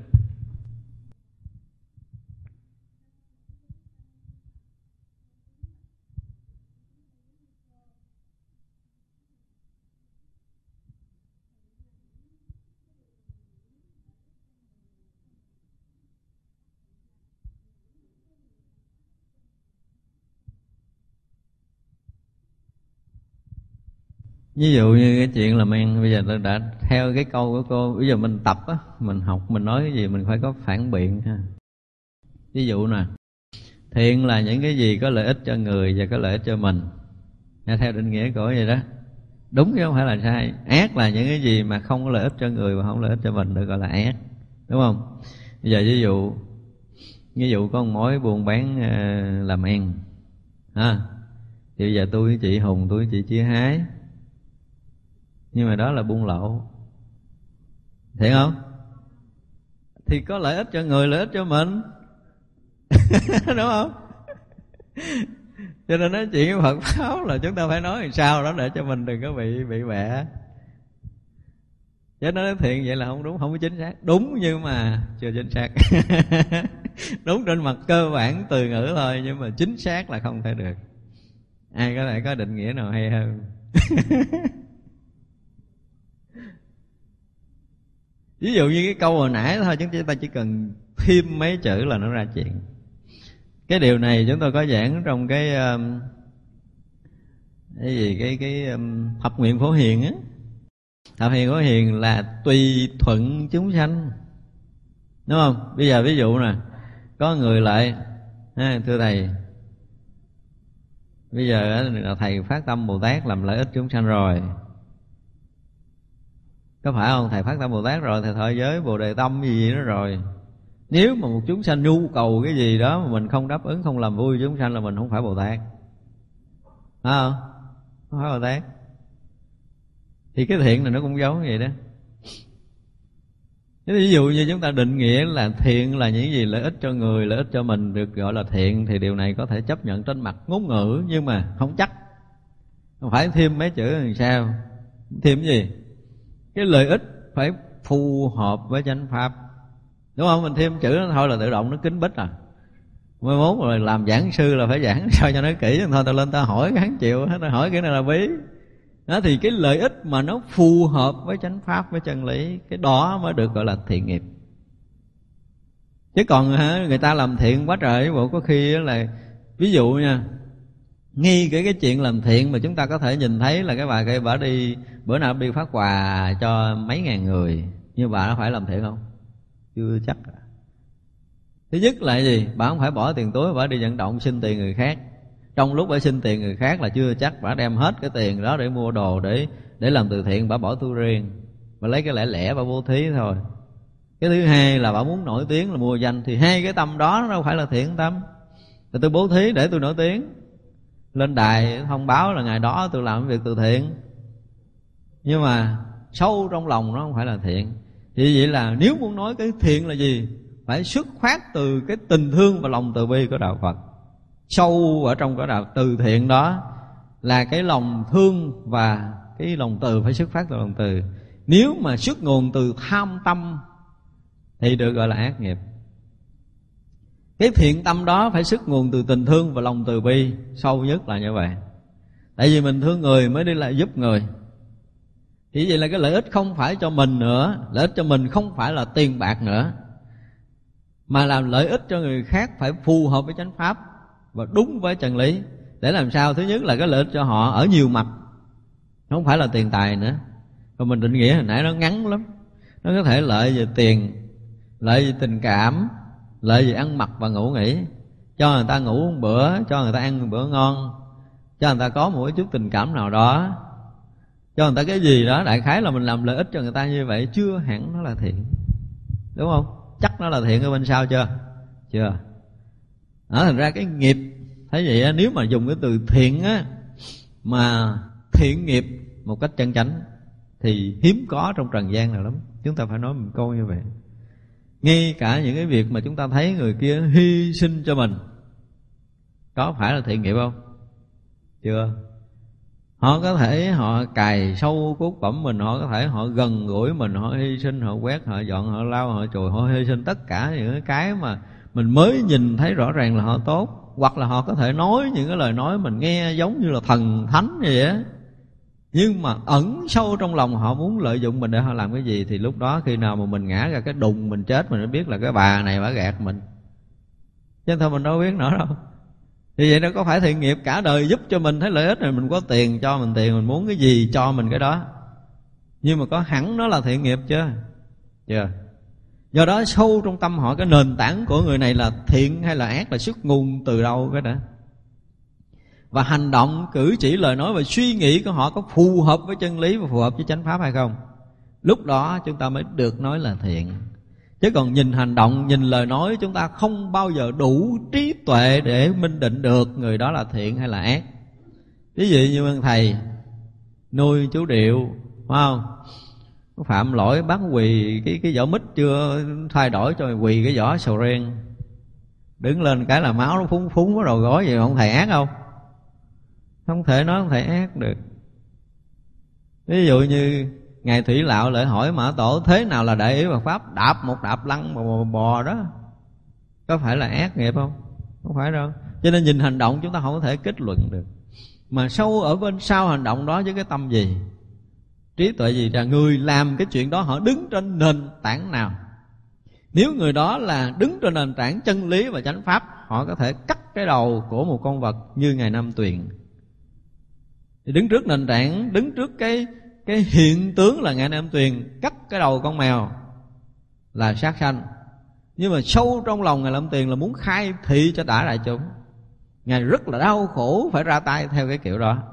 Ví dụ như cái chuyện làm ăn, bây giờ tôi đã theo cái câu của cô, bây giờ mình tập á, mình học, mình nói cái gì mình phải có phản biện ha. Ví dụ nè, thiện là những cái gì có lợi ích cho người và có lợi ích cho mình, theo định nghĩa của vậy đó, đúng chứ không phải là sai. Ác là những cái gì mà không có lợi ích cho người và không có lợi ích cho mình, được gọi là ác, đúng không? Bây giờ ví dụ, ví dụ có một mối buôn bán uh, làm ăn ha, thì bây giờ tôi với chị Hùng, tôi với chị Chia Hái, nhưng mà đó là buôn lậu, thiện không? Thì có lợi ích cho người, lợi ích cho mình. Đúng không? Cho nên nói chuyện với Phật pháp là chúng ta phải nói làm sao đó để cho mình đừng có bị bị bẻ. Chứ nói thiện vậy là không đúng, không có chính xác. Đúng nhưng mà chưa chính xác. Đúng trên mặt cơ bản từ ngữ thôi, nhưng mà chính xác là không thể được. Ai có thể có định nghĩa nào hay hơn? Ví dụ như cái câu hồi nãy thôi, chúng ta chỉ cần thêm mấy chữ là nó ra chuyện. Cái điều này chúng tôi có giảng trong cái um, cái gì cái cái um, thập nguyện phổ hiền á. Thập nguyện phổ hiền là tùy thuận chúng sanh, đúng không? Bây giờ ví dụ nè, có người lại ha, thưa thầy, bây giờ là thầy phát tâm Bồ Tát làm lợi ích chúng sanh rồi, có phải không? Thầy phát tâm Bồ Tát rồi, thầy thọ giới Bồ Đề Tâm gì gì đó rồi. Nếu mà một chúng sanh nhu cầu cái gì đó mà mình không đáp ứng, không làm vui chúng sanh là mình không phải Bồ Tát, phải không? Không phải Bồ Tát. Thì cái thiện này nó cũng giống như vậy đó. Ví dụ như chúng ta định nghĩa là thiện là những gì lợi ích cho người, lợi ích cho mình được gọi là thiện, thì điều này có thể chấp nhận trên mặt ngôn ngữ, nhưng mà không chắc. Không phải thêm mấy chữ làm sao? Thêm cái gì? Cái lợi ích phải phù hợp với chánh pháp, đúng không? Mình thêm chữ đó thôi là tự động nó kín bích à. Mới mốt rồi làm giảng sư là phải giảng sao cho nó kỹ, thôi ta lên ta hỏi hắn chịu, ta hỏi cái này là bí. Đó thì cái lợi ích mà nó phù hợp với chánh pháp, với chân lý, cái đó mới được gọi là thiện nghiệp. Chứ còn hả, người ta làm thiện quá trời, bộ có khi là ví dụ nha, nghi cái cái chuyện làm thiện mà chúng ta có thể nhìn thấy là cái bà kia bà đi bữa nào đi phát quà cho mấy ngàn người, nhưng bà nó phải làm thiện không? Chưa chắc. Thứ nhất là gì? Bà không phải bỏ tiền túi, bà đi vận động xin tiền người khác. Trong lúc bà xin tiền người khác là chưa chắc bà đem hết cái tiền đó để mua đồ, để để làm từ thiện, bà bỏ tu riêng, bà lấy cái lẻ lẻ bà vô thí thôi. Cái thứ hai là bà muốn nổi tiếng là mua danh, thì hai cái tâm đó nó đâu phải là thiện tâm. Thì tôi bố thí để tôi nổi tiếng, lên đài thông báo là ngày đó tôi làm việc từ thiện, nhưng mà sâu trong lòng nó không phải là thiện. Thì vậy là nếu muốn nói cái thiện là gì, phải xuất phát từ cái tình thương và lòng từ bi của đạo Phật. Sâu ở trong cái đạo từ thiện đó là cái lòng thương và cái lòng từ phải xuất phát từ lòng từ. Nếu mà xuất nguồn từ tham tâm thì được gọi là ác nghiệp. Cái thiện tâm đó phải xuất nguồn từ tình thương và lòng từ bi, sâu nhất là như vậy. Tại vì mình thương người mới đi lại giúp người. Thì vậy là cái lợi ích không phải cho mình nữa, lợi ích cho mình không phải là tiền bạc nữa, mà làm lợi ích cho người khác phải phù hợp với chánh pháp và đúng với chân lý. Để làm sao? Thứ nhất là cái lợi ích cho họ ở nhiều mặt, không phải là tiền tài nữa. Còn mình định nghĩa hồi nãy nó ngắn lắm. Nó có thể lợi về tiền, lợi về tình cảm, lợi về ăn mặc và ngủ nghỉ. Cho người ta ngủ một bữa, cho người ta ăn một bữa ngon, cho người ta có một chút tình cảm nào đó, cho người ta cái gì đó. Đại khái là mình làm lợi ích cho người ta như vậy, chưa hẳn nó là thiện. Đúng không? Chắc nó là thiện ở bên sau chưa? Chưa. Đó, thành ra cái nghiệp, thấy vậy á, nếu mà dùng cái từ thiện á, mà thiện nghiệp một cách chân chánh thì hiếm có trong trần gian nào lắm. Chúng ta phải nói một câu như vậy. Ngay cả những cái việc mà chúng ta thấy người kia hy sinh cho mình, có phải là thiện nghiệp không? Chưa. Họ có thể họ cài sâu cốt phẩm mình, họ có thể họ gần gũi mình, họ hy sinh, họ quét, họ dọn, họ lau, họ chùi, họ hy sinh tất cả những cái mà mình mới nhìn thấy rõ ràng là họ tốt. Hoặc là họ có thể nói những cái lời nói mình nghe giống như là thần thánh như vậy á, nhưng mà ẩn sâu trong lòng họ muốn lợi dụng mình để họ làm cái gì. Thì lúc đó khi nào mà mình ngã ra cái đùng mình chết, mình mới biết là cái bà này bà gạt mình, chứ thôi mình đâu biết nữa đâu. Thì vậy nó có phải thiện nghiệp cả đời giúp cho mình thấy lợi ích, rồi mình có tiền cho mình tiền, mình muốn cái gì cho mình cái đó. Nhưng mà có hẳn nó là thiện nghiệp chưa? Chưa. Do đó sâu trong tâm họ, cái nền tảng của người này là thiện hay là ác là xuất nguồn từ đâu cái đã. Và hành động, cử chỉ, lời nói và suy nghĩ của họ có phù hợp với chân lý và phù hợp với chánh pháp hay không. Lúc đó chúng ta mới được nói là thiện. Chứ còn nhìn hành động, nhìn lời nói, chúng ta không bao giờ đủ trí tuệ để minh định được người đó là thiện hay là ác. Ví dụ như ông thầy nuôi chú Điệu, phải không? Phạm lỗi bắt quỳ cái cái vỏ mít chưa thay đổi cho quỳ cái vỏ sầu riêng, đứng lên cái là máu nó phúng phúng vào đầu gối. Vậy ông thầy ác không? Không thể nói ông thầy ác được. Ví dụ như Ngài Thủy Lạo lại hỏi Mã Tổ thế nào là đại ý Phật Pháp, đạp một đạp lăn bò, bò, bò đó, có phải là ác nghiệp không? Không phải đâu. Cho nên nhìn hành động chúng ta không có thể kết luận được. Mà sâu ở bên sau hành động đó với cái tâm gì, trí tuệ gì, là người làm cái chuyện đó họ đứng trên nền tảng nào. Nếu người đó là đứng trên nền tảng chân lý và chánh pháp, họ có thể cắt cái đầu của một con vật như Ngài Nam Tuyền. Thì đứng trước nền tảng, đứng trước cái cái hiện tướng là Ngài Nam Tuyền cắt cái đầu con mèo là sát sanh. Nhưng mà sâu trong lòng Ngài Nam Tuyền là muốn khai thị cho đã đại chúng. Ngài rất là đau khổ phải ra tay theo cái kiểu đó,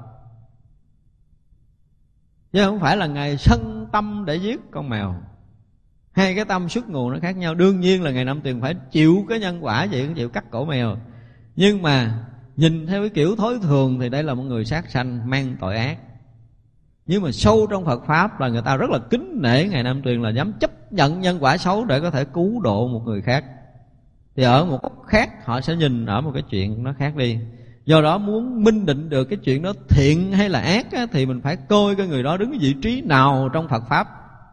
chứ không phải là Ngài sân tâm để giết con mèo. Hai cái tâm xuất nguồn nó khác nhau. Đương nhiên là Ngài Nam Tuyền phải chịu cái nhân quả vậy, chịu cắt cổ mèo. Nhưng mà nhìn theo cái kiểu thối thường thì đây là một người sát sanh mang tội ác. Nhưng mà sâu trong Phật Pháp là người ta rất là kính nể Ngài Nam Tuyền, là dám chấp nhận nhân quả xấu để có thể cứu độ một người khác. Thì ở một góc khác họ sẽ nhìn ở một cái chuyện nó khác đi. Do đó muốn minh định được cái chuyện đó thiện hay là ác á, thì mình phải coi cái người đó đứng vị trí nào trong Phật Pháp.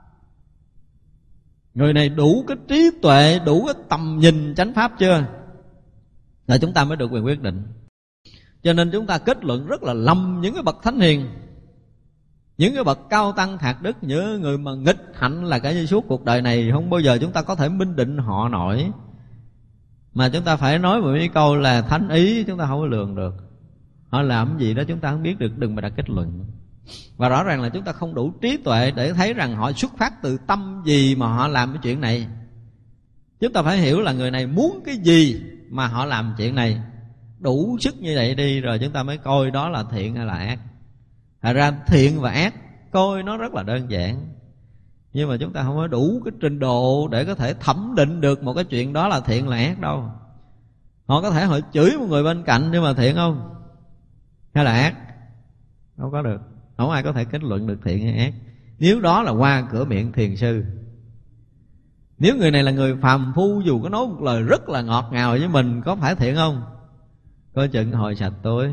Người này đủ cái trí tuệ, đủ cái tầm nhìn chánh pháp chưa, là chúng ta mới được quyền quyết định. Cho nên chúng ta kết luận rất là lầm những cái bậc thánh hiền, những cái bậc cao tăng thạc đức, những người mà nghịch hạnh là cả như suốt cuộc đời này không bao giờ chúng ta có thể minh định họ nổi. Mà chúng ta phải nói một cái câu là thánh ý, chúng ta không có lường được. Họ làm gì đó chúng ta không biết được, đừng mà đặt kết luận. Và rõ ràng là chúng ta không đủ trí tuệ để thấy rằng họ xuất phát từ tâm gì mà họ làm cái chuyện này. Chúng ta phải hiểu là người này muốn cái gì mà họ làm chuyện này. Đủ sức như vậy đi rồi chúng ta mới coi đó là thiện hay là ác. Thật ra thiện và ác coi nó rất là đơn giản, nhưng mà chúng ta không có đủ cái trình độ để có thể thẩm định được một cái chuyện đó là thiện là ác đâu. Họ có thể họ chửi một người bên cạnh, nhưng mà thiện không hay là ác? Không có được. Không ai có thể kết luận được thiện hay ác, nếu đó là qua cửa miệng thiền sư. Nếu người này là người phàm phu, dù có nói một lời rất là ngọt ngào với mình, có phải thiện không? Coi chừng hồi sạch tối.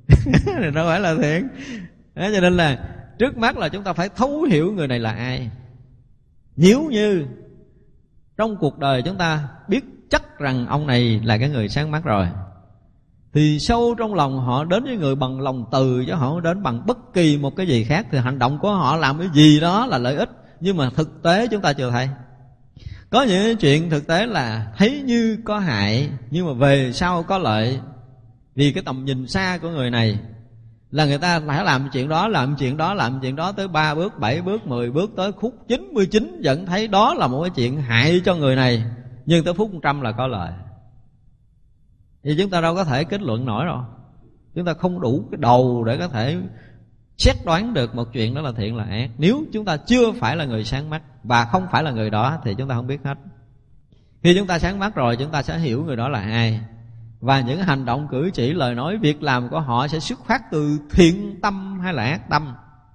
thì đâu phải là thiện. Đó, cho nên là trước mắt là chúng ta phải thấu hiểu người này là ai. Nếu như trong cuộc đời chúng ta biết chắc rằng ông này là cái người sáng mắt rồi, thì sâu trong lòng họ đến với người bằng lòng từ, chứ họ không đến bằng bất kỳ một cái gì khác. Thì hành động của họ làm cái gì đó là lợi ích, nhưng mà thực tế chúng ta chưa thấy. Có những chuyện thực tế là thấy như có hại, nhưng mà về sau có lợi. Vì cái tầm nhìn xa của người này là người ta phải làm chuyện đó, làm chuyện đó, làm chuyện đó tới ba bước, bảy bước, mười bước, tới khúc chín mươi chín vẫn thấy đó là một cái chuyện hại cho người này, nhưng tới phút một trăm là có lợi. Thì chúng ta đâu có thể kết luận nổi rồi. Chúng ta không đủ cái đầu để có thể xét đoán được một chuyện đó là thiện là ác. Nếu chúng ta chưa phải là người sáng mắt và không phải là người đó thì chúng ta không biết hết. Khi chúng ta sáng mắt rồi, chúng ta sẽ hiểu người đó là ai, và những hành động, cử chỉ, lời nói, việc làm của họ sẽ xuất phát từ thiện tâm hay là ác tâm.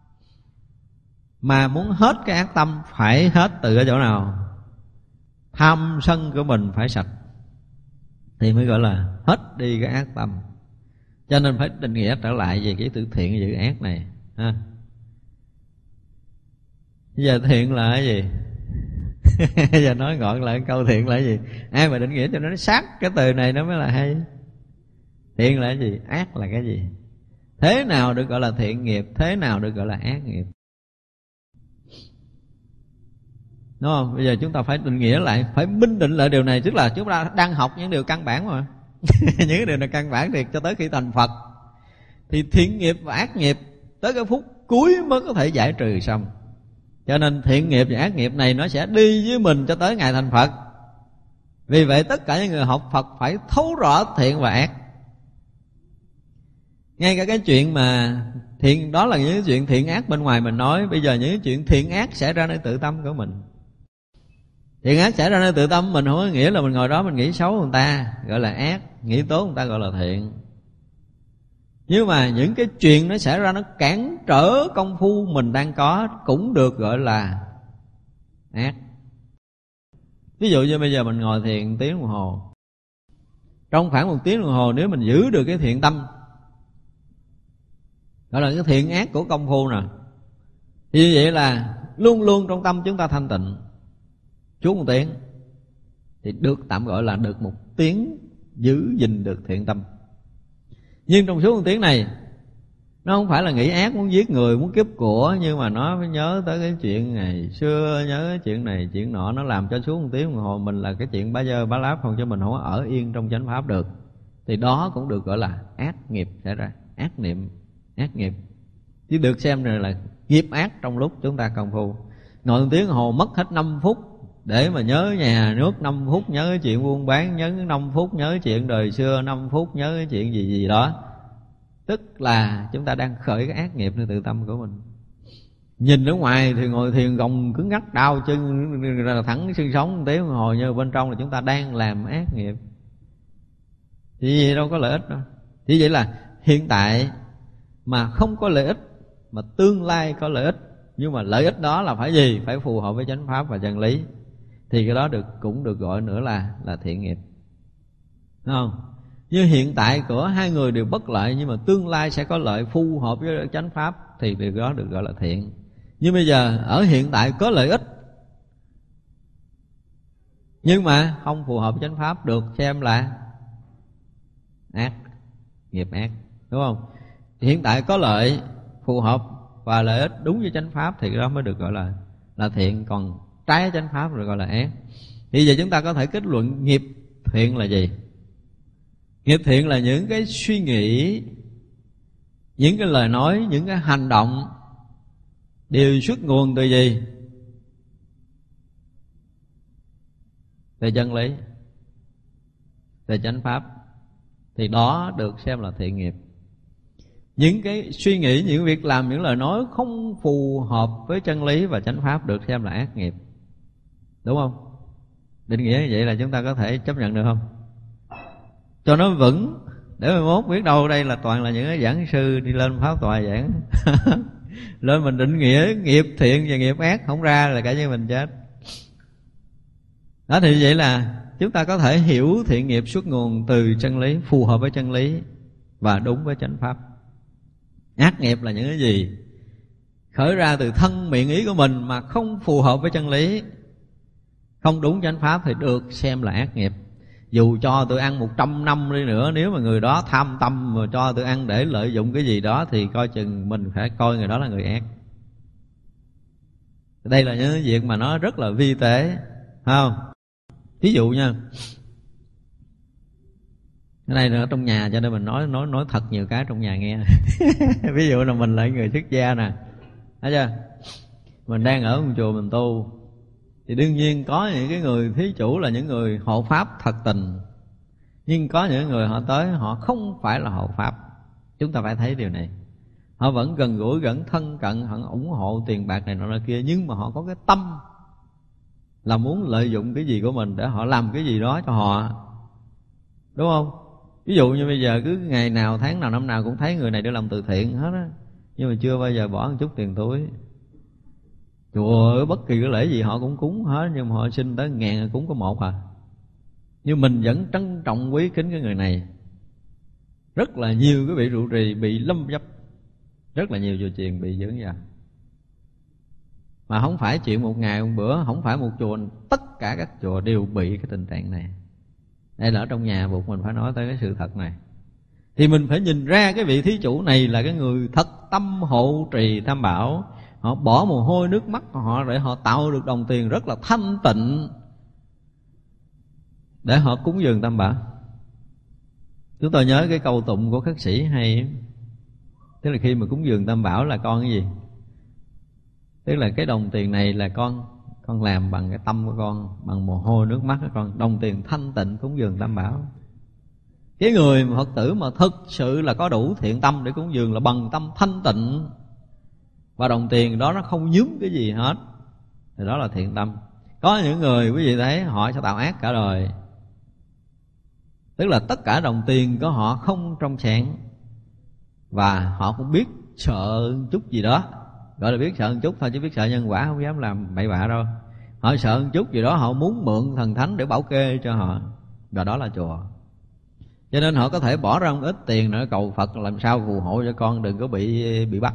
Mà muốn hết cái ác tâm phải hết từ cái chỗ nào? Tham sân của mình phải sạch thì mới gọi là hết đi cái ác tâm. Cho nên phải định nghĩa trở lại về cái từ thiện và chữ ác này ha. Bây giờ thiện là cái gì? Bây giờ nói gọn lại câu thiện là cái gì? Ai mà định nghĩa cho nó sát cái từ này nó mới là hay. Thiện là cái gì? Ác là cái gì? Thế nào được gọi là thiện nghiệp? Thế nào được gọi là ác nghiệp? Đúng không? Bây giờ chúng ta phải định nghĩa lại, phải minh định lại điều này. Tức là chúng ta đang học những điều căn bản mà. Những cái điều này căn bản thì cho tới khi thành Phật thì thiện nghiệp và ác nghiệp tới cái phút cuối mới có thể giải trừ xong. Cho nên thiện nghiệp và ác nghiệp này nó sẽ đi với mình cho tới ngày thành Phật. Vì vậy tất cả những người học Phật phải thấu rõ thiện và ác. Ngay cả cái chuyện mà thiện, đó là những cái chuyện thiện ác bên ngoài mình nói. Bây giờ những cái chuyện thiện ác xảy ra nơi tự tâm của mình. Thiện ác xảy ra nơi tự tâm mình không có nghĩa là mình ngồi đó mình nghĩ xấu người ta gọi là ác, nghĩ tốt người ta gọi là thiện. Nhưng mà những cái chuyện nó xảy ra nó cản trở công phu mình đang có cũng được gọi là ác. Ví dụ như bây giờ mình ngồi thiền tiếng đồng hồ, trong khoảng một tiếng đồng hồ nếu mình giữ được cái thiện tâm, gọi là cái thiện ác của công phu nè, thì như vậy là luôn luôn trong tâm chúng ta thanh tịnh. Chú một tiếng thì được tạm gọi là được một tiếng giữ gìn được thiện tâm. Nhưng trong suốt một tiếng này nó không phải là nghĩ ác, muốn giết người, muốn cướp của, nhưng mà nó phải nhớ tới cái chuyện ngày xưa, nhớ cái chuyện này chuyện nọ, nó làm cho suốt một tiếng đồng hồ mình là cái chuyện bá dơ bá láp, không cho mình không ở yên trong chánh pháp được. Thì đó cũng được gọi là ác nghiệp xảy ra, ác niệm, ác nghiệp. Chứ được xem này là nghiệp ác trong lúc chúng ta công phu. Ngồi một tiếng đồng hồ mất hết năm phút để mà nhớ nhà nước, năm phút nhớ cái chuyện buôn bán, nhớ năm phút nhớ cái chuyện đời xưa, năm phút nhớ cái chuyện gì gì đó, tức là chúng ta đang khởi cái ác nghiệp nơi tự tâm của mình. Nhìn ở ngoài thì ngồi thiền gồng cứng ngắc đau chân là thẳng xương sống một tiếng đồng hồ, nhưng bên trong là chúng ta đang làm ác nghiệp. Thì gì đâu có lợi ích đâu. Chỉ vậy là hiện tại mà không có lợi ích, mà tương lai có lợi ích, nhưng mà lợi ích đó là phải gì? Phải phù hợp với chánh pháp và chân lý, thì cái đó được cũng được gọi nữa là là thiện nghiệp. Đúng không? Như hiện tại của hai người đều bất lợi, nhưng mà tương lai sẽ có lợi phù hợp với chánh pháp, thì điều đó được gọi là thiện. Nhưng bây giờ ở hiện tại có lợi ích nhưng mà không phù hợp với chánh pháp, được xem là ác, nghiệp ác. Đúng không? Hiện tại có lợi phù hợp và lợi ích đúng với chánh pháp thì cái đó mới được gọi là là thiện, còn trái chánh pháp rồi gọi là ác. Thì giờ chúng ta có thể kết luận nghiệp thiện là gì? Nghiệp thiện là những cái suy nghĩ, những cái lời nói, những cái hành động đều xuất nguồn từ gì? Từ chân lý, từ chánh pháp, thì đó được xem là thiện nghiệp. Những cái suy nghĩ, những việc làm, những lời nói không phù hợp với chân lý và chánh pháp được xem là ác nghiệp. Đúng không? Định nghĩa như vậy là chúng ta có thể chấp nhận được không? Cho nó vững, để mai mốt biết đâu đây là toàn là những cái giảng sư đi lên pháp tòa giảng lên mình định nghĩa nghiệp thiện và nghiệp ác không ra là cả như mình chết. Đó, thì vậy là chúng ta có thể hiểu thiện nghiệp xuất nguồn từ chân lý, phù hợp với chân lý và đúng với chánh pháp. Ác nghiệp là những cái gì khởi ra từ thân miệng ý của mình mà không phù hợp với chân lý, không đúng chánh pháp thì được xem là ác nghiệp. Dù cho tôi ăn một trăm năm đi nữa, nếu mà người đó tham tâm mà cho tôi ăn để lợi dụng cái gì đó thì coi chừng mình phải coi người đó là người ác. Đây là những việc mà nó rất là vi tế, không? Ví dụ nha, cái này là ở trong nhà cho nên mình nói nói nói thật nhiều cái trong nhà nghe. Ví dụ là mình là người xuất gia nè, thấy chưa? Mình đang ở một chùa mình tu, thì đương nhiên có những cái người thí chủ là những người hộ pháp thật tình, nhưng có những người họ tới họ không phải là hộ pháp. Chúng ta phải thấy điều này. Họ vẫn gần gũi, vẫn thân cận, họ ủng hộ tiền bạc này nọ là kia, nhưng mà họ có cái tâm là muốn lợi dụng cái gì của mình để họ làm cái gì đó cho họ, đúng không? Ví dụ như bây giờ cứ ngày nào tháng nào năm nào cũng thấy người này để làm từ thiện hết á, nhưng mà chưa bao giờ bỏ một chút tiền túi. Chùa bất kỳ cái lễ gì họ cũng cúng hết, nhưng mà họ xin tới ngàn cúng có một à. Nhưng mình vẫn trân trọng quý kính cái người này. Rất là nhiều cái vị trụ trì bị lâm dấp, rất là nhiều chùa chiền bị dưỡng vậy. Mà không phải chuyện một ngày một bữa, không phải một chùa, tất cả các chùa đều bị cái tình trạng này. Đây là ở trong nhà buộc mình phải nói tới cái sự thật này. Thì mình phải nhìn ra cái vị thí chủ này là cái người thật tâm hộ trì tam bảo. Họ bỏ mồ hôi nước mắt của họ để họ tạo được đồng tiền rất là thanh tịnh để họ cúng dường tam bảo. Chúng tôi nhớ cái câu tụng của khất sĩ hay, tức là khi mà cúng dường tam bảo là con cái gì? Tức là cái đồng tiền này là con con làm bằng cái tâm của con, bằng mồ hôi nước mắt của con, đồng tiền thanh tịnh cúng dường tam bảo. Cái người mà Phật tử mà thực sự là có đủ thiện tâm để cúng dường là bằng tâm thanh tịnh, và đồng tiền đó nó không nhúm cái gì hết, thì đó là thiện tâm. Có những người quý vị thấy họ sẽ tạo ác cả đời, tức là tất cả đồng tiền của họ không trong sáng, và họ cũng biết sợ chút gì đó, gọi là biết sợ một chút thôi, chứ biết sợ nhân quả không dám làm bậy bạ đâu. Họ sợ một chút gì đó, họ muốn mượn thần thánh để bảo kê cho họ, và đó là chùa. Cho nên họ có thể bỏ ra một ít tiền nữa cầu Phật làm sao phù hộ cho con đừng có bị bị bắt.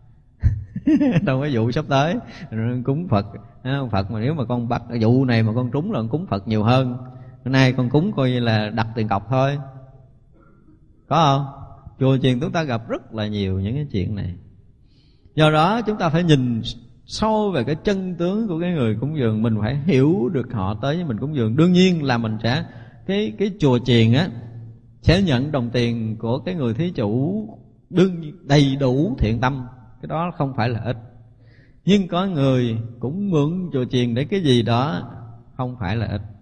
Trong cái vụ sắp tới cúng Phật, Phật mà nếu mà con bắt vụ này mà con trúng là con cúng Phật nhiều hơn. Hôm nay con cúng coi như là đặt tiền cọc thôi, có không? Chùa chiền chúng ta gặp rất là nhiều những cái chuyện này. Do đó chúng ta phải nhìn sâu về cái chân tướng của cái người cúng dường, mình phải hiểu được họ tới với mình cúng dường. Đương nhiên là mình sẽ cái cái chùa chiền á sẽ nhận đồng tiền của cái người thí chủ đương đầy đủ thiện tâm, cái đó không phải là ít. Nhưng có người cũng mượn chùa chiền để cái gì đó không phải là ít.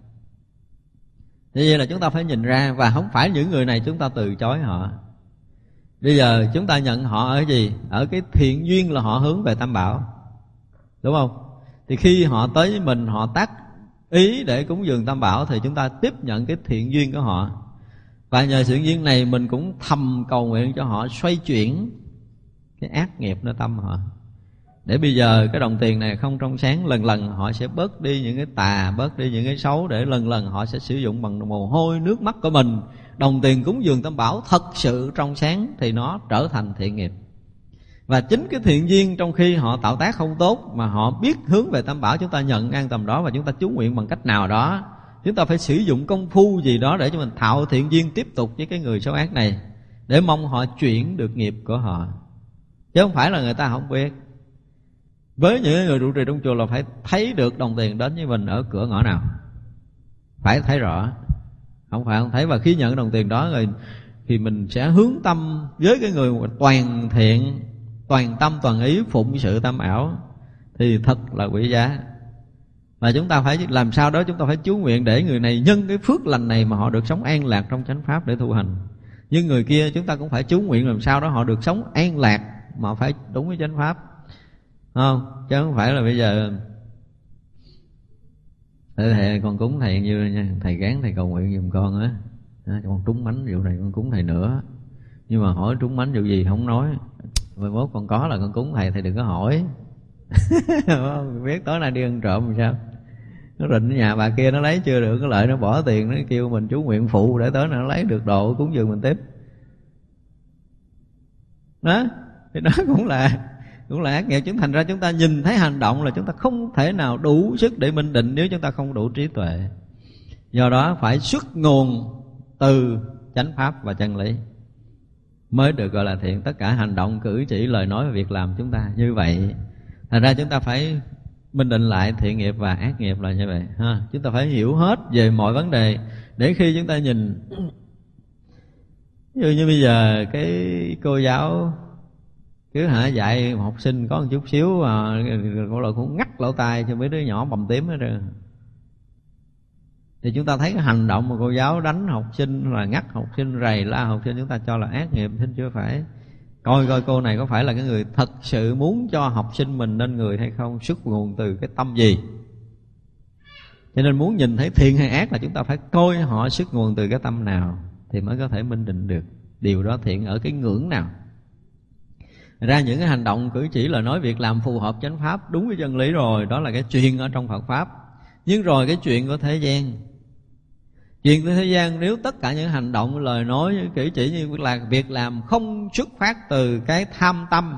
Như vậy là chúng ta phải nhìn ra, và không phải những người này chúng ta từ chối họ. Bây giờ chúng ta nhận họ ở gì? Ở cái thiện duyên là họ hướng về tam bảo, đúng không? Thì khi họ tới với mình, họ tác ý để cúng dường tam bảo, thì chúng ta tiếp nhận cái thiện duyên của họ. Và nhờ sự duyên này mình cũng thầm cầu nguyện cho họ xoay chuyển cái ác nghiệp nơi tâm họ, để bây giờ cái đồng tiền này không trong sáng, lần lần họ sẽ bớt đi những cái tà, bớt đi những cái xấu, để lần lần họ sẽ sử dụng bằng mồ hôi nước mắt của mình. Đồng tiền cúng dường tam bảo thật sự trong sáng thì nó trở thành thiện nghiệp. Và chính cái thiện duyên trong khi họ tạo tác không tốt mà họ biết hướng về tam bảo, chúng ta nhận an tầm đó và chúng ta chú nguyện bằng cách nào đó. Chúng ta phải sử dụng công phu gì đó để cho mình tạo thiện duyên tiếp tục với cái người xấu ác này, để mong họ chuyển được nghiệp của họ, chứ không phải là người ta không biết. Với những người trụ trì trong chùa là phải thấy được đồng tiền đến với mình ở cửa ngõ nào, phải thấy rõ, không phải không thấy. Và khi nhận đồng tiền đó rồi thì mình sẽ hướng tâm với cái người toàn thiện, toàn tâm toàn ý phụng sự tam bảo, thì thật là quý giá. Và chúng ta phải làm sao đó, chúng ta phải chú nguyện để người này nhân cái phước lành này mà họ được sống an lạc trong chánh pháp để tu hành. Nhưng người kia chúng ta cũng phải chú nguyện làm sao đó họ được sống an lạc mà phải đúng với chánh pháp, không? Chứ không phải là bây giờ thầy con cúng thầy như nha, thầy gán thầy cầu nguyện giùm con á, con trúng mánh vụ này con cúng thầy nữa, nhưng mà hỏi trúng mánh vụ gì không nói, mai mốt con có là con cúng thầy, thầy đừng có hỏi. Biết tối nay đi ăn trộm làm sao, nó rình nhà bà kia nó lấy chưa được cái lợi, nó bỏ tiền, nó kêu mình chú nguyện phụ để tối nay nó lấy được đồ cúng dường mình tiếp đó. thì đó cũng là cũng là ác nghiệp. Chúng thành ra chúng ta nhìn thấy hành động là chúng ta không thể nào đủ sức để minh định nếu chúng ta không đủ trí tuệ. Do đó phải xuất nguồn từ chánh pháp và chân lý mới được gọi là thiện. Tất cả hành động, cử chỉ, lời nói và việc làm chúng ta như vậy. Thành ra chúng ta phải minh định lại thiện nghiệp và ác nghiệp là như vậy ha. Chúng ta phải hiểu hết về mọi vấn đề để khi chúng ta nhìn, ví dụ như bây giờ cái cô giáo cứ hả dạy một học sinh có một chút xíu mà cô là cũng ngắt lỗ tai cho mấy đứa nhỏ bầm tím hết rồi, thì chúng ta thấy cái hành động mà cô giáo đánh học sinh là ngắt học sinh, rầy la học sinh, chúng ta cho là ác nghiệp. Thế chưa phải. Coi coi cô này có phải là cái người thật sự muốn cho học sinh mình nên người hay không, xuất nguồn từ cái tâm gì. Cho nên muốn nhìn thấy thiện hay ác là chúng ta phải coi họ xuất nguồn từ cái tâm nào thì mới có thể minh định được điều đó thiện ở cái ngưỡng nào. Ra những cái hành động, cử chỉ, lời nói, việc làm phù hợp chánh pháp, đúng với chân lý rồi, đó là cái chuyện ở trong Phật pháp. Nhưng rồi cái chuyện của thế gian, chuyện của thế gian nếu tất cả những hành động, lời nói, cử chỉ như là việc làm không xuất phát từ cái tham tâm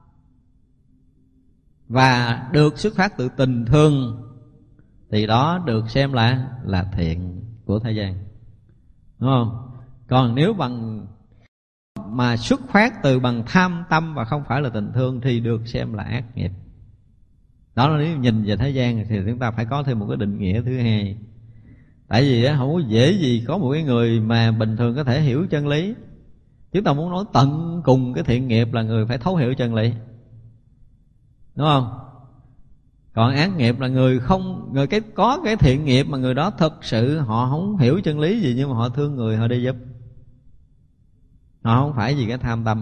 và được xuất phát từ tình thương thì đó được xem là là thiện của thế gian, đúng không? Còn nếu bằng mà xuất phát từ bằng tham tâm và không phải là tình thương thì được xem là ác nghiệp. Đó là nếu nhìn về thế gian thì chúng ta phải có thêm một cái định nghĩa thứ hai. Tại vì không có dễ gì có một cái người mà bình thường có thể hiểu chân lý. Chúng ta muốn nói tận cùng cái thiện nghiệp là người phải thấu hiểu chân lý, đúng không? Còn ác nghiệp là người không, người cái có cái thiện nghiệp mà người đó thực sự họ không hiểu chân lý gì, nhưng mà họ thương người, họ đi giúp, họ không phải vì cái tham tâm,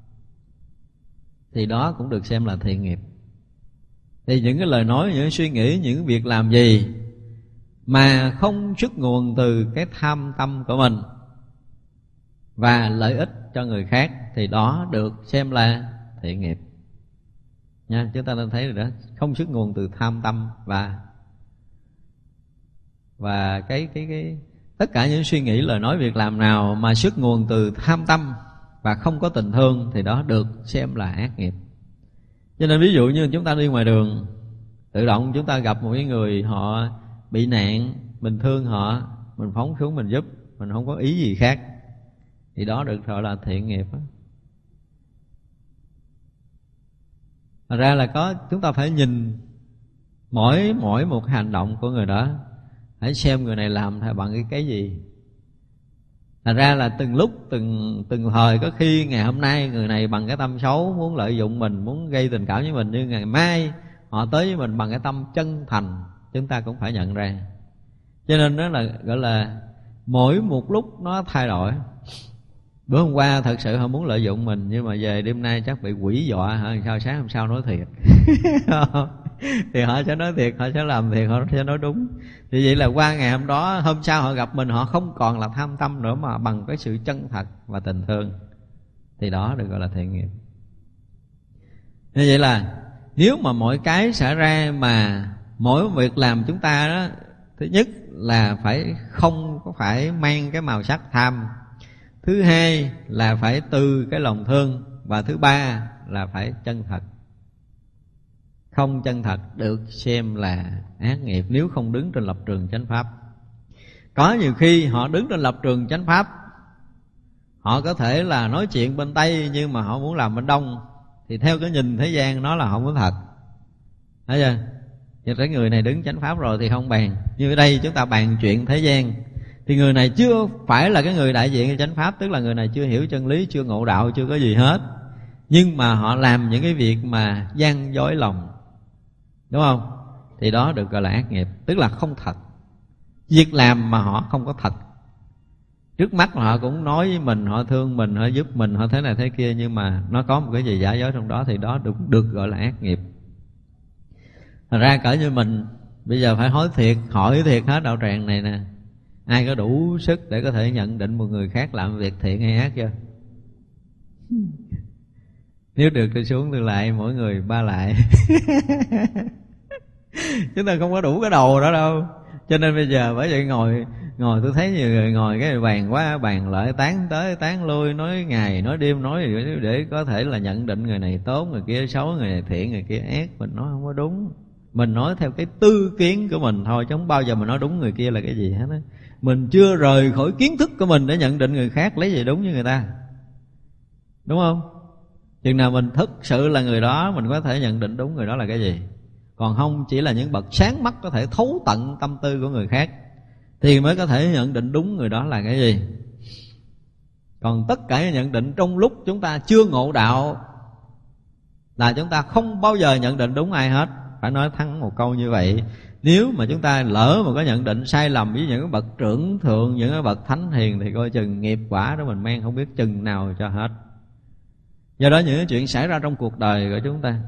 thì đó cũng được xem là thiện nghiệp. Thì những cái lời nói, những cái suy nghĩ, những việc làm gì mà không xuất nguồn từ cái tham tâm của mình và lợi ích cho người khác thì đó được xem là thiện nghiệp nha. Chúng ta nên thấy rồi đó, không xuất nguồn từ tham tâm và và cái cái cái tất cả những suy nghĩ, lời nói, việc làm nào mà xuất nguồn từ tham tâm và không có tình thương thì đó được xem là ác nghiệp. Cho nên ví dụ như chúng ta đi ngoài đường, tự động chúng ta gặp một cái người họ bị nạn, mình thương họ, mình phóng xuống mình giúp, mình không có ý gì khác, thì đó được gọi là thiện nghiệp đó. Thật ra là có, chúng ta phải nhìn mỗi mỗi một hành động của người đó, hãy xem người này làm theo bằng cái cái gì. Thật ra là từng lúc, từng từng thời, có khi ngày hôm nay người này bằng cái tâm xấu muốn lợi dụng mình, muốn gây tình cảm với mình, nhưng ngày mai họ tới với mình bằng cái tâm chân thành, chúng ta cũng phải nhận ra. Cho nên đó là gọi là mỗi một lúc nó thay đổi. Bữa hôm qua thật sự họ muốn lợi dụng mình, nhưng mà về đêm nay chắc bị quỷ dọa hả, sao sáng hôm sau nói thiệt thì họ sẽ nói thiệt, họ sẽ làm thiệt, họ sẽ nói đúng. Thì vậy là qua ngày hôm đó, hôm sau họ gặp mình, họ không còn là tham tâm nữa, mà bằng cái sự chân thật và tình thương, thì đó được gọi là thiện nghiệp. Như vậy là nếu mà mọi cái xảy ra mà mỗi việc làm chúng ta đó, thứ nhất là phải không có phải mang cái màu sắc tham, thứ hai là phải từ cái lòng thương, và thứ ba là phải chân thật. Không chân thật được xem là ác nghiệp nếu không đứng trên lập trường chánh pháp. Có nhiều khi họ đứng trên lập trường chánh pháp, họ có thể là nói chuyện bên Tây nhưng mà họ muốn làm bên Đông, thì theo cái nhìn thế gian nó là không có thật. Thấy chưa? Chứ cái người này đứng chánh pháp rồi thì không bàn. Như ở đây chúng ta bàn chuyện thế gian, thì người này chưa phải là cái người đại diện cho chánh pháp, tức là người này chưa hiểu chân lý, chưa ngộ đạo, chưa có gì hết, nhưng mà họ làm những cái việc mà gian dối lòng, đúng không? Thì đó được gọi là ác nghiệp, tức là không thật. Việc làm mà họ không có thật, trước mắt họ cũng nói với mình, họ thương mình, họ giúp mình, họ thế này thế kia, nhưng mà nó có một cái gì giả dối trong đó, thì đó được, được gọi là ác nghiệp. Thật ra cỡ như mình bây giờ phải hỏi thiệt, hỏi thiệt hết đạo tràng này nè, ai có đủ sức để có thể nhận định một người khác làm việc thiện hay ác chưa? Nếu được thì xuống từ lại mỗi người ba lại chúng ta không có đủ cái đầu đó đâu. Cho nên bây giờ bởi vậy ngồi ngồi tôi thấy nhiều người ngồi cái bàn quá bàn lại, tán tới tán lui, nói ngày nói đêm, nói để có thể là nhận định người này tốt, người kia xấu, người này thiện, người kia ác. Mình nói không có đúng. Mình nói theo cái tư kiến của mình thôi, chứ không bao giờ mình nói đúng người kia là cái gì hết á. Mình chưa rời khỏi kiến thức của mình để nhận định người khác lấy gì đúng như người ta, đúng không? Chừng nào mình thực sự là người đó, mình có thể nhận định đúng người đó là cái gì. Còn không chỉ là những bậc sáng mắt có thể thấu tận tâm tư của người khác thì mới có thể nhận định đúng người đó là cái gì. Còn tất cả nhận định trong lúc chúng ta chưa ngộ đạo là chúng ta không bao giờ nhận định đúng ai hết. Phải nói thẳng một câu như vậy. Nếu mà chúng ta lỡ mà có nhận định sai lầm với những cái bậc trưởng thượng, những cái bậc thánh hiền, thì coi chừng nghiệp quả đó mình mang không biết chừng nào cho hết. Do đó những cái chuyện xảy ra trong cuộc đời của chúng ta,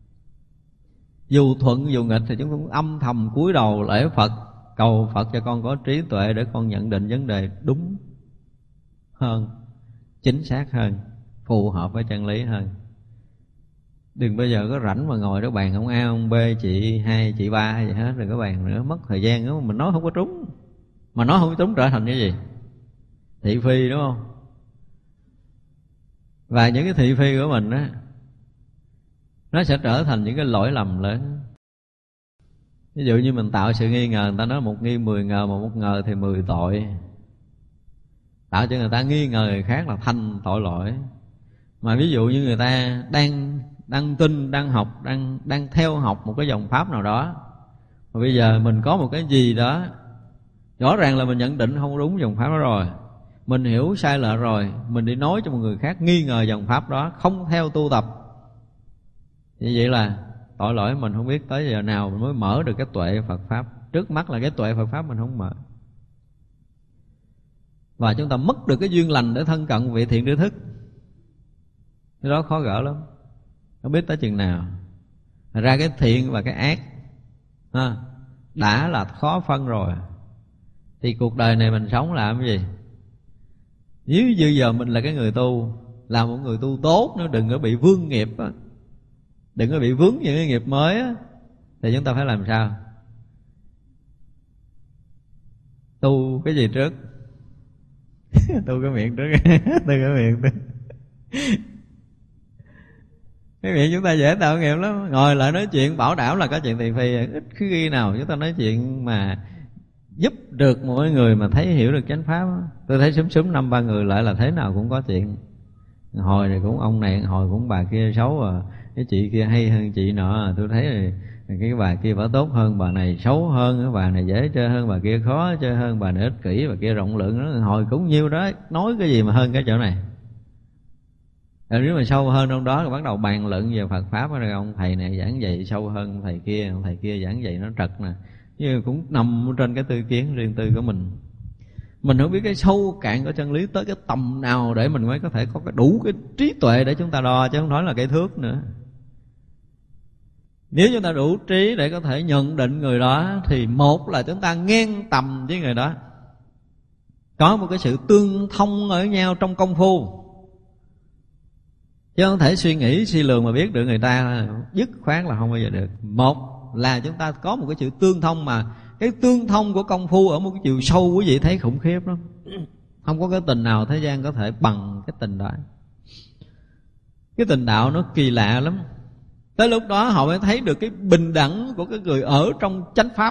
dù thuận dù nghịch, thì chúng cũng âm thầm cúi đầu lễ Phật, cầu Phật cho con có trí tuệ để con nhận định vấn đề đúng hơn, chính xác hơn, phù hợp với chân lý hơn. Đừng bao giờ có rảnh mà ngồi đó bàn ông A, ông B, chị hai, chị ba gì hết, rồi có bàn nữa, mất thời gian nữa. Mình nói không có trúng, mà nói không có trúng trở thành cái gì? Thị phi, đúng không? Và những cái thị phi của mình á, nó sẽ trở thành những cái lỗi lầm lớn. Ví dụ như mình tạo sự nghi ngờ, người ta nói một nghi mười ngờ, mà một ngờ thì mười tội. Tạo cho người ta nghi ngờ người khác là thành tội lỗi. Mà ví dụ như người ta đang đang tin, đang học, đang đang theo học một cái dòng pháp nào đó, mà bây giờ mình có một cái gì đó rõ ràng là mình nhận định không đúng dòng pháp đó rồi, mình hiểu sai lệch rồi, mình đi nói cho một người khác nghi ngờ dòng pháp đó, không theo tu tập, như vậy là tội lỗi. Mình không biết tới giờ nào mình mới mở được cái tuệ Phật Pháp. Trước mắt là cái tuệ Phật Pháp mình không mở, và chúng ta mất được cái duyên lành để thân cận vị thiện tri thức. Cái đó khó gỡ lắm, không biết tới chừng nào. Ra cái thiện và cái ác ha, đã là khó phân rồi, thì cuộc đời này mình sống làm cái gì? Nếu như giờ mình là cái người tu, là một người tu tốt nữa, đừng có bị vướng nghiệp á, đừng có bị vướng những cái nghiệp mới á, thì chúng ta phải làm sao? Tu cái gì trước? Tu cái miệng trước. Tu cái miệng trước. Cái miệng chúng ta dễ tạo nghiệp lắm. Ngồi lại nói chuyện bảo đảm là có chuyện thị phi. Ít khi nào chúng ta nói chuyện mà giúp được mỗi người mà thấy hiểu được chánh pháp. Tôi thấy súng súng năm ba người lại là thế nào cũng có chuyện. Hồi này cũng ông này, hồi cũng bà kia xấu à, cái chị kia hay hơn chị nọ. Tôi thấy rồi, cái bà kia bà tốt hơn, bà này xấu hơn, cái bà này dễ chơi hơn, bà kia khó chơi hơn, bà này ích kỷ, bà kia rộng lượng. Đó, hồi cũng nhiêu đó, nói cái gì mà hơn cái chỗ này. Rồi nếu mà sâu hơn trong đó, rồi bắt đầu bàn luận về Phật Pháp, rồi ông thầy này giảng dạy sâu hơn ông thầy kia, ông thầy kia giảng dạy nó trật nè. Nhưng cũng nằm trên cái tư kiến riêng tư của mình. Mình không biết cái sâu cạn của chân lý tới cái tầm nào để mình mới có thể có cái đủ cái trí tuệ để chúng ta đo, chứ không nói là cái thước nữa. Nếu chúng ta đủ trí để có thể nhận định người đó, thì một là chúng ta ngang tầm với người đó, có một cái sự tương thông ở nhau trong công phu, chứ không thể suy nghĩ suy lường mà biết được người ta, dứt khoát là không bao giờ được. Một là chúng ta có một cái sự tương thông, mà cái tương thông của công phu ở một cái chiều sâu, quý vị thấy khủng khiếp lắm. Không có cái tình nào thế gian có thể bằng cái tình đó. Cái tình đạo nó kỳ lạ lắm. Tới lúc đó họ mới thấy được cái bình đẳng của cái người ở trong chánh pháp.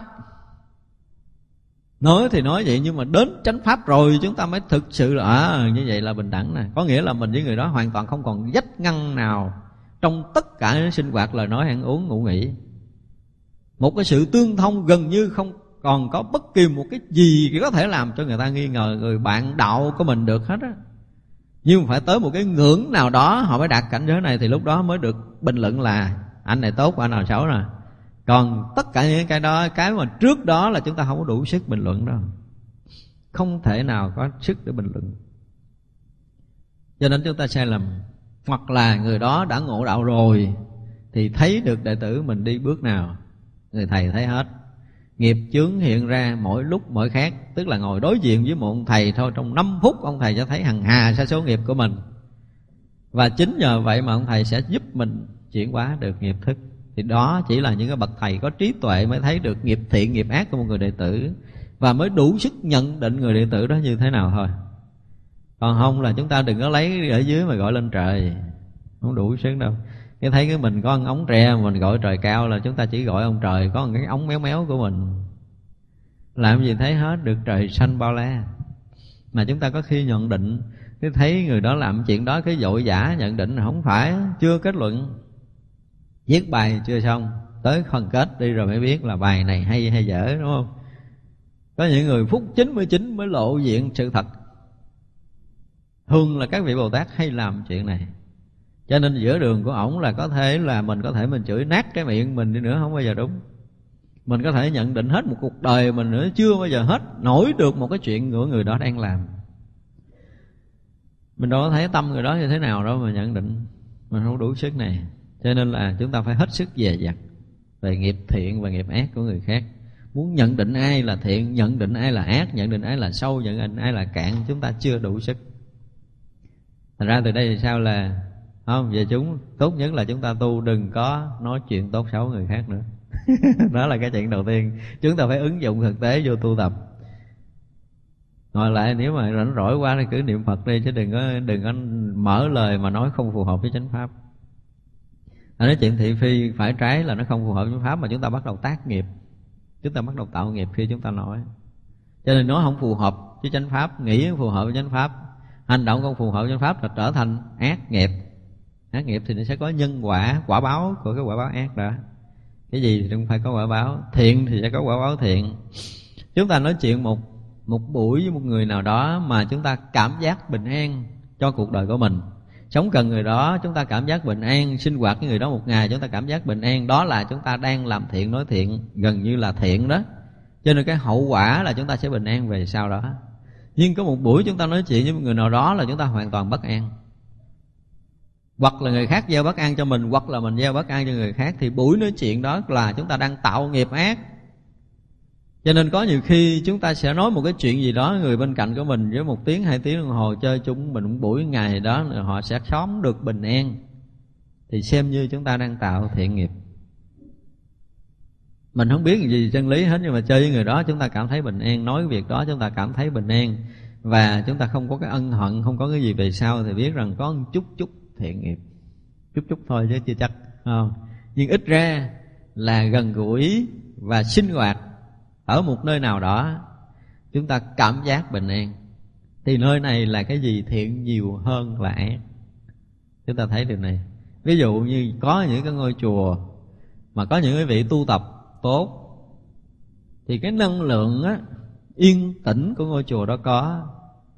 Nói thì nói vậy, nhưng mà đến chánh pháp rồi chúng ta mới thực sự là à, như vậy là bình đẳng nè. Có nghĩa là mình với người đó hoàn toàn không còn vách ngăn nào trong tất cả những sinh hoạt, lời nói, ăn uống, ngủ nghỉ. Một cái sự tương thông gần như không còn có bất kỳ một cái gì có thể làm cho người ta nghi ngờ người bạn đạo của mình được hết á. Nhưng phải tới một cái ngưỡng nào đó họ mới đạt cảnh giới này, thì lúc đó mới được bình luận là anh này tốt, anh nào xấu nè. Còn tất cả những cái đó, cái mà trước đó là chúng ta không có đủ sức bình luận đâu, không thể nào có sức để bình luận. Cho nên chúng ta sai lầm. Hoặc là người đó đã ngộ đạo rồi thì thấy được đệ tử mình đi bước nào, người thầy thấy hết. Nghiệp chướng hiện ra mỗi lúc mỗi khác. Tức là ngồi đối diện với một ông thầy thôi, trong năm phút ông thầy sẽ thấy hằng hà sa số nghiệp của mình. Và chính nhờ vậy mà ông thầy sẽ giúp mình chuyển hóa được nghiệp thức. Thì đó chỉ là những cái bậc thầy có trí tuệ mới thấy được nghiệp thiện, nghiệp ác của một người đệ tử. và mới đủ sức nhận định người đệ tử đó như thế nào thôi. Còn không là chúng ta đừng có lấy ở dưới mà gọi lên trời, không đủ sức đâu. Cái thấy cái mình có một ống tre mình gọi trời cao là chúng ta chỉ gọi ông trời có một cái ống méo méo của mình, làm gì thấy hết được trời xanh bao la. Mà chúng ta có khi nhận định, cái thấy người đó làm chuyện đó cái vội vã nhận định là không phải, chưa kết luận, viết bài chưa xong, tới phần kết đi rồi mới biết là bài này hay hay dở, đúng không? Có những người phút chín mươi chín mới lộ diện sự thật. Thường là các vị Bồ Tát hay làm chuyện này. Cho nên giữa đường của ổng là có thể là mình có thể mình chửi nát cái miệng mình đi nữa không bao giờ đúng. Mình có thể nhận định hết một cuộc đời mình nữa, chưa bao giờ hết nổi được một cái chuyện của người đó đang làm. Mình đâu có thấy tâm người đó như thế nào đâu mà nhận định. Mình không đủ sức này. Cho nên là chúng ta phải hết sức dè dặt về nghiệp thiện và nghiệp ác của người khác. Muốn nhận định ai là thiện, nhận định ai là ác, nhận định ai là sâu, nhận định ai là cạn, chúng ta chưa đủ sức. Thành ra từ đây thì sao là không, về chúng tốt nhất là chúng ta tu đừng có nói chuyện tốt xấu người khác nữa. Đó là cái chuyện đầu tiên. Chúng ta phải ứng dụng thực tế vô tu tập. Ngồi lại nếu mà rảnh rỗi quá thì cứ niệm Phật đi, chứ đừng có đừng có mở lời mà nói không phù hợp với chánh pháp. Nói chuyện thị phi phải trái là nó không phù hợp với chánh pháp, mà chúng ta bắt đầu tác nghiệp, chúng ta bắt đầu tạo nghiệp khi chúng ta nói. Cho nên nó không phù hợp với chánh pháp, nghĩ không phù hợp với chánh pháp, hành động không phù hợp với chánh pháp là trở thành ác nghiệp. Ác nghiệp thì nó sẽ có nhân quả, quả báo của cái quả báo ác đó. Cái gì thì cũng phải có quả báo, thiện thì sẽ có quả báo thiện. Chúng ta nói chuyện một một buổi với một người nào đó mà chúng ta cảm giác bình an cho cuộc đời của mình, sống gần người đó chúng ta cảm giác bình an, sinh hoạt với người đó một ngày chúng ta cảm giác bình an, đó là chúng ta đang làm thiện, nói thiện, gần như là thiện đó. Cho nên cái hậu quả là chúng ta sẽ bình an về sau đó. Nhưng có một buổi chúng ta nói chuyện với một người nào đó là chúng ta hoàn toàn bất an, hoặc là người khác gieo bất an cho mình, hoặc là mình gieo bất an cho người khác, thì buổi nói chuyện đó là chúng ta đang tạo nghiệp ác. Cho nên có nhiều khi chúng ta sẽ nói một cái chuyện gì đó, người bên cạnh của mình với một tiếng hai tiếng đồng hồ chơi chung mình một buổi ngày đó, họ sẽ sống được bình an, thì xem như chúng ta đang tạo thiện nghiệp. Mình không biết gì chân lý hết, nhưng mà chơi với người đó chúng ta cảm thấy bình an, nói cái việc đó chúng ta cảm thấy bình an, và chúng ta không có cái ân hận, không có cái gì về sau, thì biết rằng có một chút chút thiện nghiệp, chút chút thôi chứ chưa chắc, không? Nhưng ít ra là gần gũi và sinh hoạt ở một nơi nào đó chúng ta cảm giác bình an, thì nơi này là cái gì thiện nhiều hơn là ác. Chúng ta thấy điều này. Ví dụ như có những cái ngôi chùa mà có những cái vị tu tập tốt, thì cái năng lượng á, yên tĩnh của ngôi chùa đó có.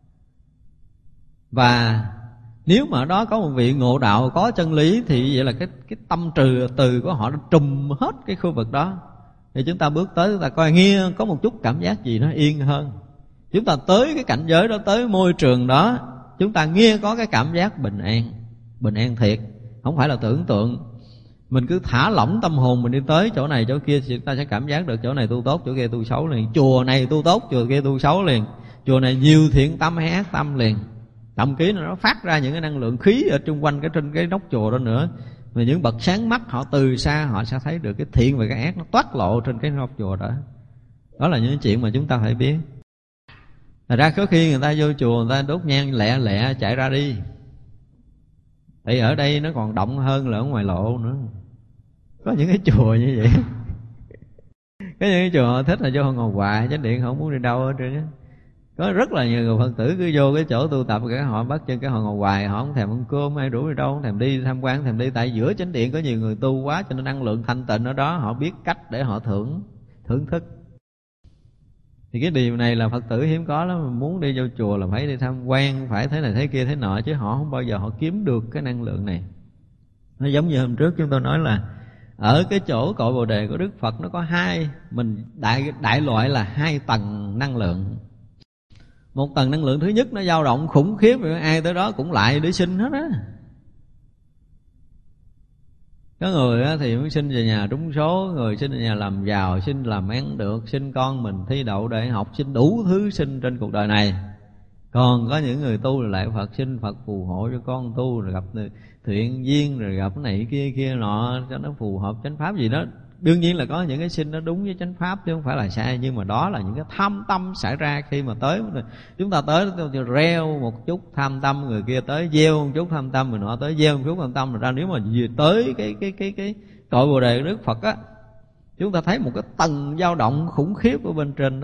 Và nếu mà ở đó có một vị ngộ đạo có chân lý, thì vậy là cái cái tâm trừ từ của họ nó trùm hết cái khu vực đó. Thì chúng ta bước tới, chúng ta coi nghe có một chút cảm giác gì nó yên hơn. Chúng ta tới cái cảnh giới đó, tới môi trường đó, chúng ta nghe có cái cảm giác bình an, bình an thiệt, không phải là tưởng tượng. Mình cứ thả lỏng tâm hồn mình đi tới chỗ này chỗ kia, thì chúng ta sẽ cảm giác được chỗ này tu tốt, chỗ kia tu xấu liền. Chùa này tu tốt, chùa kia tu xấu liền. Chùa này nhiều thiện tâm hay ác tâm liền. Thậm chí nó phát ra những cái năng lượng khí ở chung quanh cái trên cái nóc chùa đó nữa. Và những bậc sáng mắt họ từ xa họ sẽ thấy được cái thiện và cái ác nó toát lộ trên cái nóc chùa đó. Đó là những chuyện mà chúng ta phải biết. Thật ra có khi người ta vô chùa, người ta đốt nhang lẹ lẹ chạy ra đi, thì ở đây nó còn động hơn là ở ngoài lộ nữa. Có những cái chùa như vậy. Có những cái chùa họ thích là vô họ ngồi hoài, chánh điện không muốn đi đâu hết trơn á. Có rất là nhiều người Phật tử cứ vô cái chỗ tu tập, cái họ bắt chân cái họ ngồi hoài, họ không thèm ăn cơm hay rủ đi đâu, không thèm đi tham quan, không thèm đi. Tại giữa chánh điện có nhiều người tu quá, cho nên năng lượng thanh tịnh ở đó, họ biết cách để họ thưởng thưởng thức. Thì cái điều này là Phật tử hiếm có lắm. Muốn đi vô chùa là phải đi tham quan, phải thế này thế kia thế nọ, chứ họ không bao giờ họ kiếm được cái năng lượng này. Nó giống như hôm trước chúng tôi nói là ở cái chỗ cội Bồ Đề của Đức Phật nó có hai, mình đại đại loại là hai tầng năng lượng. Một tầng năng lượng thứ nhất nó dao động khủng khiếp, ai tới đó cũng lại để sinh hết á. Có người thì muốn sinh về nhà trúng số, người sinh về nhà làm giàu, sinh làm ăn được, sinh con mình thi đậu đại học, sinh đủ thứ sinh trên cuộc đời này. Còn có những người tu là lại Phật sinh, Phật phù hộ cho con tu, rồi gặp thiện duyên, rồi gặp cái này kia kia nọ cho nó phù hợp chánh pháp gì đó. Đương nhiên là có những cái sinh nó đúng với chánh pháp chứ không phải là sai, nhưng mà đó là những cái tham tâm xảy ra khi mà tới. Chúng ta tới reo một chút tham tâm, người kia tới gieo một chút tham tâm, người nọ tới gieo một chút tham tâm, rồi ra nếu mà về tới cái cái cái cái cội Bồ đề của Đức Phật á, chúng ta thấy một cái tầng dao động khủng khiếp ở bên trên đó.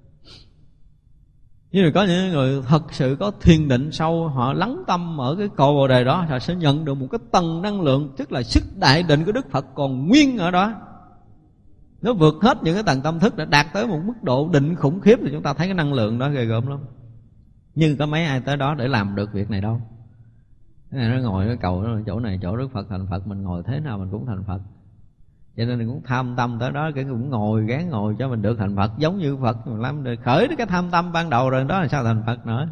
Nhưng mà có những người thật sự có thiền định sâu, họ lắng tâm ở cái cội Bồ đề đó, họ sẽ nhận được một cái tầng năng lượng, tức là sức đại định của Đức Phật còn nguyên ở đó. Nó vượt hết những cái tầng tâm thức, đã đạt tới một mức độ định khủng khiếp, thì chúng ta thấy cái năng lượng đó ghê gớm lắm. Nhưng có mấy ai tới đó để làm được việc này đâu. Cái này nó ngồi cái cầu đó, chỗ này chỗ Đức Phật thành Phật, mình ngồi thế nào mình cũng thành Phật. Cho nên mình cũng tham tâm tới đó, cái cũng ngồi gán ngồi cho mình được thành Phật, giống như Phật mình làm được, khởi cái tham tâm ban đầu rồi đó là sao thành Phật nữa.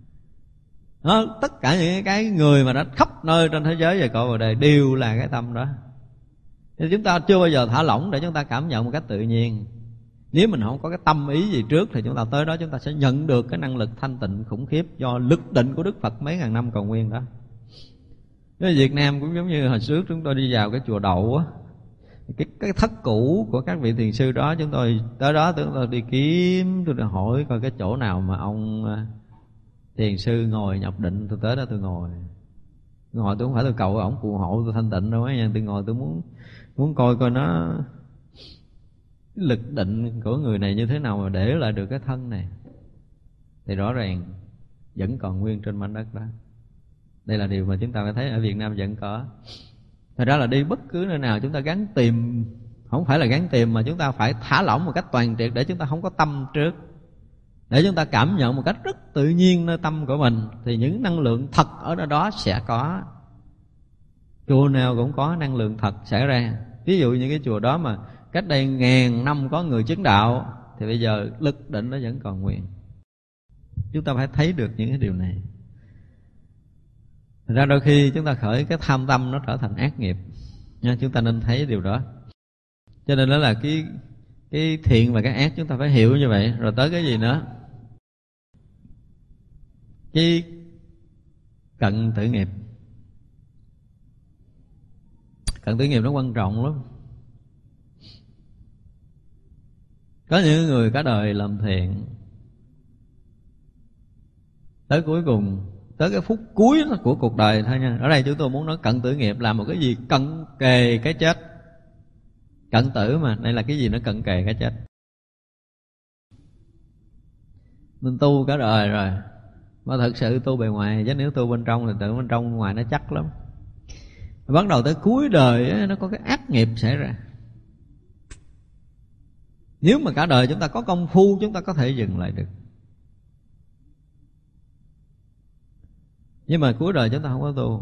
Đó, tất cả những cái người mà đã khắp nơi trên thế giới về cội Bồ đề đều là cái tâm đó. Thì chúng ta chưa bao giờ thả lỏng để chúng ta cảm nhận một cách tự nhiên. Nếu mình không có cái tâm ý gì trước thì chúng ta tới đó chúng ta sẽ nhận được cái năng lực thanh tịnh khủng khiếp do lực định của Đức Phật mấy ngàn năm còn nguyên đó. Ở Việt Nam cũng giống như hồi trước chúng tôi đi vào cái chùa Đậu á, cái, cái thất cũ của các vị thiền sư đó, chúng tôi tới đó chúng tôi đi kiếm, tôi hỏi coi cái chỗ nào mà ông thiền sư ngồi nhập định, tôi tới đó tôi ngồi. Ngồi tôi không phải tôi cầu ổng phù hộ tôi thanh tịnh đâu á nha, tôi ngồi tôi muốn muốn coi coi nó cái lực định của người này như thế nào mà để lại được cái thân này. Thì rõ ràng vẫn còn nguyên trên mảnh đất đó. Đây là điều mà chúng ta phải thấy ở Việt Nam vẫn có. Thật ra là đi bất cứ nơi nào chúng ta gắng tìm, không phải là gắng tìm mà chúng ta phải thả lỏng một cách toàn triệt để chúng ta không có tâm trước, để chúng ta cảm nhận một cách rất tự nhiên nơi tâm của mình, thì những năng lượng thật ở đó, đó sẽ có. Chùa nào cũng có năng lượng thật xảy ra. Ví dụ như cái chùa đó mà cách đây ngàn năm có người chứng đạo, thì bây giờ lực định nó vẫn còn nguyên. Chúng ta phải thấy được những cái điều này. Thật ra đôi khi chúng ta khởi cái tham tâm nó trở thành ác nghiệp nha, chúng ta nên thấy điều đó. Cho nên đó là cái cái thiện và cái ác chúng ta phải hiểu như vậy. Rồi tới cái gì nữa? Cái cận tử nghiệp. Cận tử nghiệp nó quan trọng lắm. Có những người cả đời làm thiện, tới cuối cùng, tới cái phút cuối của cuộc đời thôi nha. Ở đây chúng tôi muốn nói cận tử nghiệp là một cái gì cận kề cái chết. Cận tử mà, đây là cái gì nó cận kề cái chết. Mình tu cả đời rồi, mà thật sự tu bề ngoài, chứ nếu tu bên trong thì tự bên trong bên ngoài nó chắc lắm. Bắt đầu tới cuối đời ấy, nó có cái ác nghiệp xảy ra. Nếu mà cả đời chúng ta có công phu, chúng ta có thể dừng lại được. Nhưng mà cuối đời chúng ta không có tu.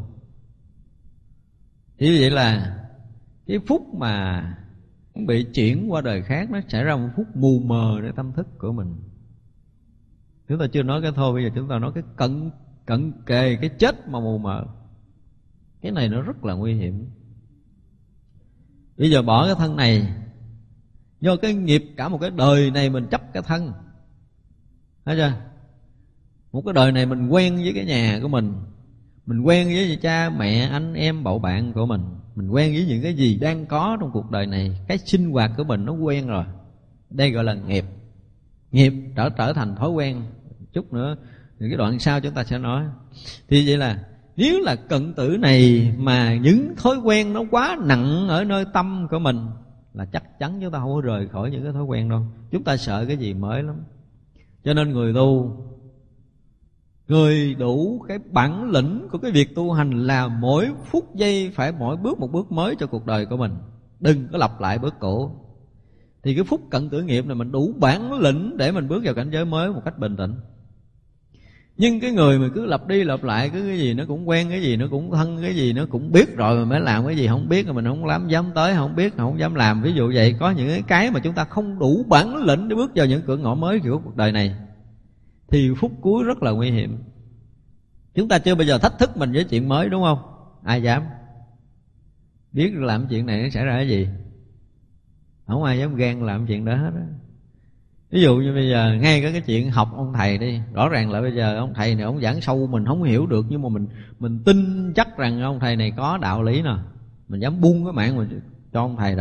Thì vậy là cái phút mà bị chuyển qua đời khác, nó xảy ra một phút mù mờในtâm thức của mình. Chúng ta chưa nói cái thôi, bây giờ chúng ta nói cái cận cận kề cái chết mà mù mờ. Cái này nó rất là nguy hiểm. Bây giờ bỏ cái thân này, do cái nghiệp cả một cái đời này mình chấp cái thân, thấy chưa? Một cái đời này mình quen với cái nhà của mình, mình quen với cha mẹ anh em bậu bạn của mình, mình quen với những cái gì đang có trong cuộc đời này, cái sinh hoạt của mình nó quen rồi. Đây gọi là nghiệp. Nghiệp trở trở thành thói quen. Chút nữa những cái đoạn sau chúng ta sẽ nói. Thì vậy là nếu là cận tử này mà những thói quen nó quá nặng ở nơi tâm của mình, là chắc chắn chúng ta không có rời khỏi những cái thói quen đâu. Chúng ta sợ cái gì mới lắm. Cho nên người tu, người đủ cái bản lĩnh của cái việc tu hành là mỗi phút giây phải mỗi bước một bước mới cho cuộc đời của mình, đừng có lặp lại bước cũ. Thì cái phút cận tử nghiệp này mình đủ bản lĩnh để mình bước vào cảnh giới mới một cách bình tĩnh. Nhưng cái người mà cứ lặp đi lặp lại, cứ cái gì nó cũng quen, cái gì nó cũng thân, cái gì nó cũng biết rồi mà mới làm, cái gì không biết rồi mình không dám dám tới, không biết không dám làm. Ví dụ vậy, có những cái mà chúng ta không đủ bản lĩnh để bước vào những cửa ngõ mới của cuộc đời này, thì phút cuối rất là nguy hiểm. Chúng ta chưa bao giờ thách thức mình với chuyện mới, đúng không? Ai dám? Biết làm chuyện này nó xảy ra cái gì, không ai dám gan làm chuyện đó hết á. Ví dụ như bây giờ ngay cái cái chuyện học ông thầy đi, rõ ràng là bây giờ ông thầy này ông giảng sâu mình không hiểu được, nhưng mà mình mình tin chắc rằng ông thầy này có đạo lý nè, mình dám buông cái mạng mình cho ông thầy đó.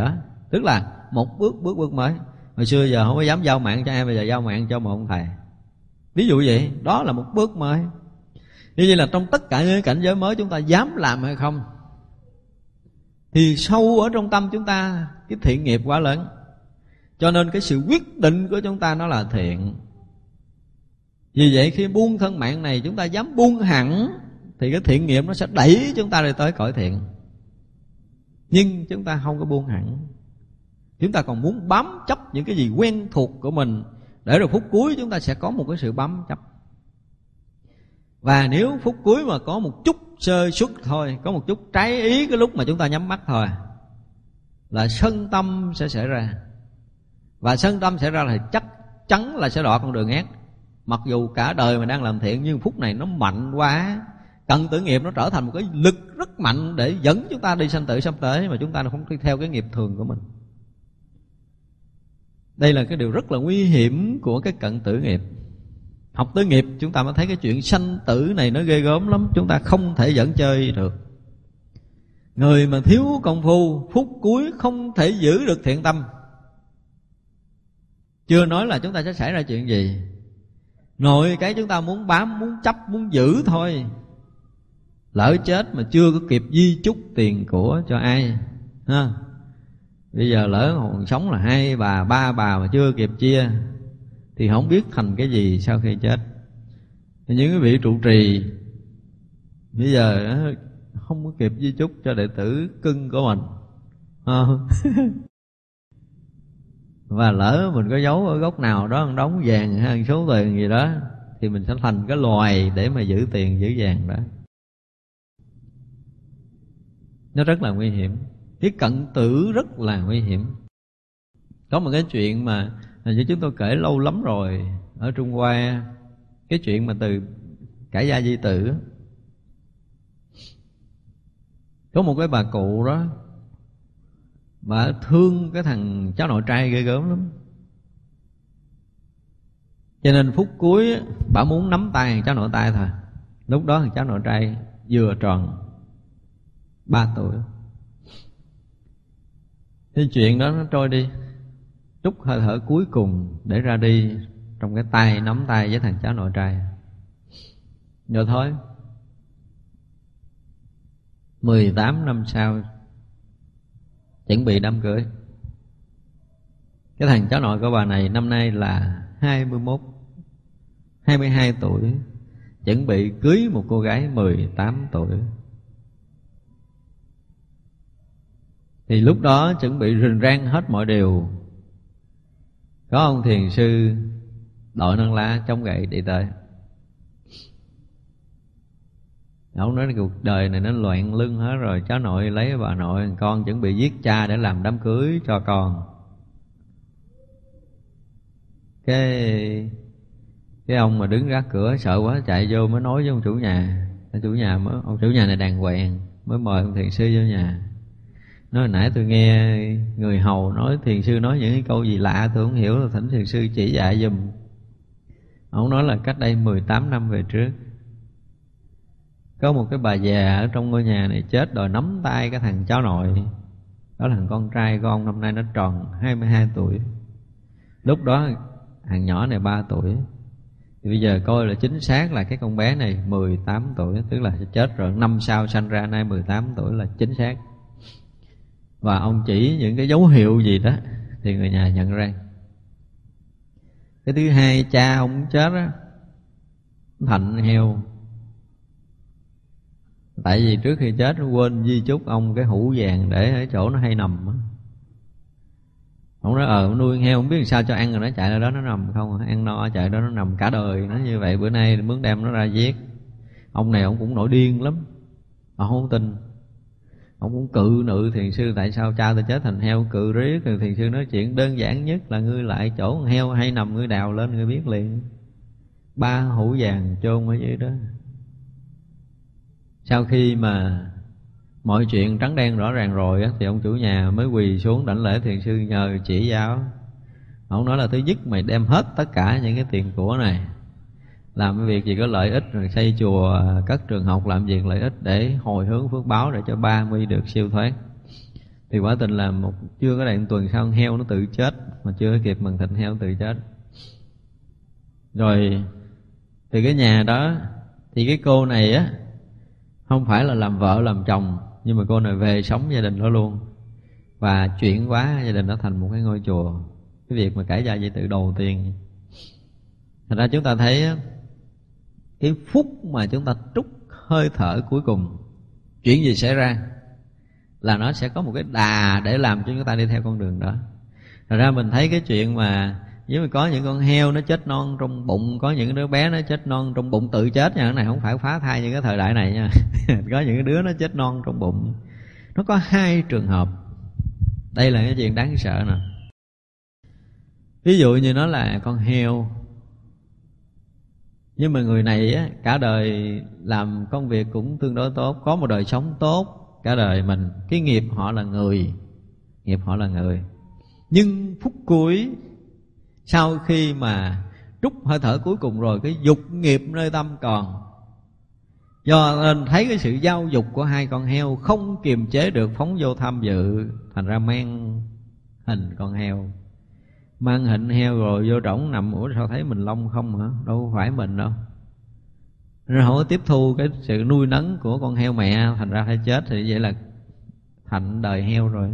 Tức là một bước bước bước mới. Hồi xưa giờ không có dám giao mạng cho ai, bây giờ giao mạng cho một ông thầy. Ví dụ vậy, đó là một bước mới. Như vậy là trong tất cả những cảnh giới mới chúng ta dám làm hay không, thì sâu ở trong tâm chúng ta cái thiện nghiệp quá lớn. Cho nên cái sự quyết định của chúng ta nó là thiện. Vì vậy khi buông thân mạng này chúng ta dám buông hẳn, thì cái thiện nghiệp nó sẽ đẩy chúng ta đi tới cõi thiện. Nhưng chúng ta không có buông hẳn, chúng ta còn muốn bám chấp những cái gì quen thuộc của mình, để rồi phút cuối chúng ta sẽ có một cái sự bám chấp. Và nếu phút cuối mà có một chút sơ suất thôi, có một chút trái ý cái lúc mà chúng ta nhắm mắt thôi, là sân tâm sẽ xảy ra. Và sân tâm xảy ra thì chắc chắn là sẽ đọa con đường ác. Mặc dù cả đời mình đang làm thiện, nhưng phút này nó mạnh quá, cận tử nghiệp nó trở thành một cái lực rất mạnh để dẫn chúng ta đi sanh tử sắp tới, mà chúng ta không đi theo cái nghiệp thường của mình. Đây là cái điều rất là nguy hiểm của cái cận tử nghiệp. Học tới nghiệp chúng ta mới thấy cái chuyện sanh tử này nó ghê gớm lắm, chúng ta không thể dẫn chơi được. Người mà thiếu công phu, phút cuối không thể giữ được thiện tâm, chưa nói là chúng ta sẽ xảy ra chuyện gì. Nội cái chúng ta muốn bám, muốn chấp, muốn giữ thôi, lỡ chết mà chưa có kịp di chúc tiền của cho ai ha. Bây giờ lỡ còn sống là hai bà, ba bà mà chưa kịp chia, thì không biết thành cái gì sau khi chết. Những cái vị trụ trì bây giờ không có kịp di chúc cho đệ tử cưng của mình và lỡ mình có giấu ở góc nào đó một đống vàng hay một số tiền gì đó, thì mình sẽ thành cái loài để mà giữ tiền giữ vàng đó. Nó rất là nguy hiểm. Cái cận tử rất là nguy hiểm. Có một cái chuyện mà như chúng tôi kể lâu lắm rồi ở Trung Hoa, cái chuyện mà từ Cải Gia Di Tử. Có một cái bà cụ đó, bà thương cái thằng cháu nội trai ghê gớm lắm. Cho nên phút cuối bà muốn nắm tay thằng cháu nội trai thôi. Lúc đó thằng cháu nội trai vừa tròn ba tuổi. Cái chuyện đó nó trôi đi, trút hơi thở cuối cùng để ra đi trong cái tay nắm tay với thằng cháu nội trai. Rồi thôi, mười tám năm sau chuẩn bị đám cưới. Cái thằng cháu nội của bà này năm nay là hai mươi mốt, hai mươi hai tuổi, chuẩn bị cưới một cô gái mười tám tuổi. Thì lúc đó chuẩn bị rình rang hết mọi điều, có ông thiền sư đội nâng lá chống gậy đi tới. Ông nói cuộc đời này nó loạn lưng hết rồi, cháu nội lấy bà nội, con chuẩn bị giết cha để làm đám cưới cho con. Cái cái ông mà đứng gác cửa sợ quá chạy vô mới nói với ông chủ nhà. Ông chủ nhà mới, ông chủ nhà này đàng hoàng, mới mời ông thiền sư vô nhà. Nói hồi nãy tôi nghe người hầu nói thiền sư nói những cái câu gì lạ tôi không hiểu, thỉnh thiền sư chỉ dạy giùm. Ông nói là cách đây mười tám năm về trước, có một cái bà già ở trong ngôi nhà này chết đòi nắm tay cái thằng cháu nội. Đó là thằng con trai của ông, năm nay nó tròn hai mươi hai tuổi. Lúc đó thằng nhỏ này ba tuổi. Thì bây giờ coi là chính xác là cái con bé này mười tám tuổi, tức là sẽ chết rồi, năm sau sanh ra, nay mười tám tuổi là chính xác. Và ông chỉ những cái dấu hiệu gì đó thì người nhà nhận ra. Cái thứ hai, cha ông chết á, thạnh heo. Tại vì trước khi chết quên di chúc ông cái hũ vàng để ở chỗ nó hay nằm á. Ông nói ờ nuôi heo không biết làm sao cho ăn, rồi nó chạy ra đó nó nằm không, ăn no chạy đó nó nằm cả đời nó như vậy. Bữa nay muốn đem nó ra giết. Ông này ông cũng nổi điên lắm, ông không tin. Ông cũng cự nữ thiền sư, tại sao cha tôi chết thành heo, cự riết. Thì thiền sư nói chuyện đơn giản nhất là ngươi lại chỗ con heo hay nằm, ngươi đào lên ngươi biết liền. Ba hũ vàng chôn ở dưới đó. Sau khi mà mọi chuyện trắng đen rõ ràng rồi á, thì ông chủ nhà mới quỳ xuống đảnh lễ thiền sư nhờ chỉ giáo. Ông nói là thứ nhất mày đem hết tất cả những cái tiền của này, làm cái việc gì có lợi ích, rồi xây chùa, cất trường học, làm việc lợi ích để hồi hướng phước báo để cho ba mi được siêu thoát. Thì quả tình là một chưa có đầy một tuần sau con heo nó tự chết, mà chưa kịp mần thịt heo nó tự chết. Rồi từ cái nhà đó thì cái cô này á không phải là làm vợ làm chồng, nhưng mà cô này về sống gia đình đó luôn, và chuyển hóa gia đình đó thành một cái ngôi chùa. Cái việc mà cải gia vậy từ đầu tiên. Thành ra chúng ta thấy cái phút mà chúng ta trút hơi thở cuối cùng, chuyện gì xảy ra là nó sẽ có một cái đà để làm cho chúng ta đi theo con đường đó. Thật ra mình thấy cái chuyện mà nếu mà có những con heo nó chết non trong bụng, có những đứa bé nó chết non trong bụng tự chết nha, cái này không phải phá thai như cái thời đại này nha. Có những đứa nó chết non trong bụng. Nó có hai trường hợp. Đây là cái chuyện đáng sợ nè. Ví dụ như nó là con heo, nhưng mà người này á, cả đời làm công việc cũng tương đối tốt, có một đời sống tốt cả đời mình. Cái nghiệp họ là người, nghiệp họ là người. Nhưng phút cuối, sau khi mà trút hơi thở cuối cùng rồi, cái dục nghiệp nơi tâm còn. Do nên thấy cái sự giao dục của hai con heo không kiềm chế được, phóng vô tham dự, thành ra mang hình con heo. Mang hình heo rồi vô trỏng nằm, ủa sao thấy mình lông không hả? Đâu phải mình đâu. Rồi không có tiếp thu cái sự nuôi nấng của con heo mẹ, thành ra phải chết. Thì vậy là thành đời heo rồi.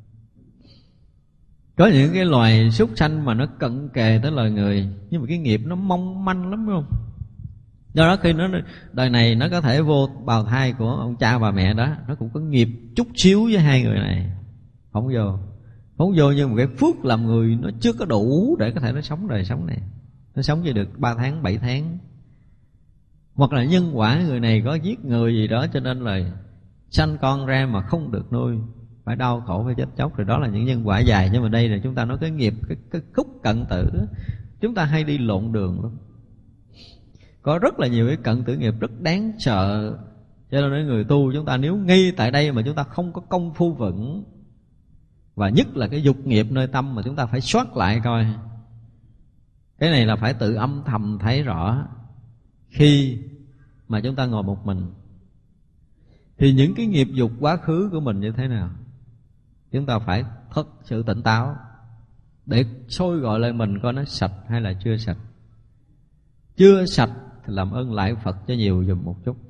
Có những cái loài súc sanh mà nó cận kề tới loài người, nhưng mà cái nghiệp nó mong manh lắm, đúng không? Do đó khi nó đời này nó có thể vô bào thai của ông cha bà mẹ đó, nó cũng có nghiệp chút xíu với hai người này, không vô. Không vô nhưng một cái phước làm người nó chưa có đủ để có thể nó sống đời sống này. Nó sống chỉ được ba tháng, bảy tháng. Hoặc là nhân quả người này có giết người gì đó, cho nên là sanh con ra mà không được nuôi, phải đau khổ, phải chết chóc. Rồi đó là những nhân quả dài. Nhưng mà đây là chúng ta nói cái nghiệp, cái, cái khúc cận tử, chúng ta hay đi lộn đường lắm. Có rất là nhiều cái cận tử nghiệp rất đáng sợ. Cho nên người tu chúng ta nếu ngay tại đây mà chúng ta không có công phu vững, và nhất là cái dục nghiệp nơi tâm mà chúng ta phải soát lại coi. Cái này là phải tự âm thầm thấy rõ. Khi mà chúng ta ngồi một mình thì những cái nghiệp dục quá khứ của mình như thế nào, chúng ta phải thật sự tỉnh táo để soi gọi lại mình coi nó sạch hay là chưa sạch. Chưa sạch thì làm ơn lại Phật cho nhiều dùm một chút.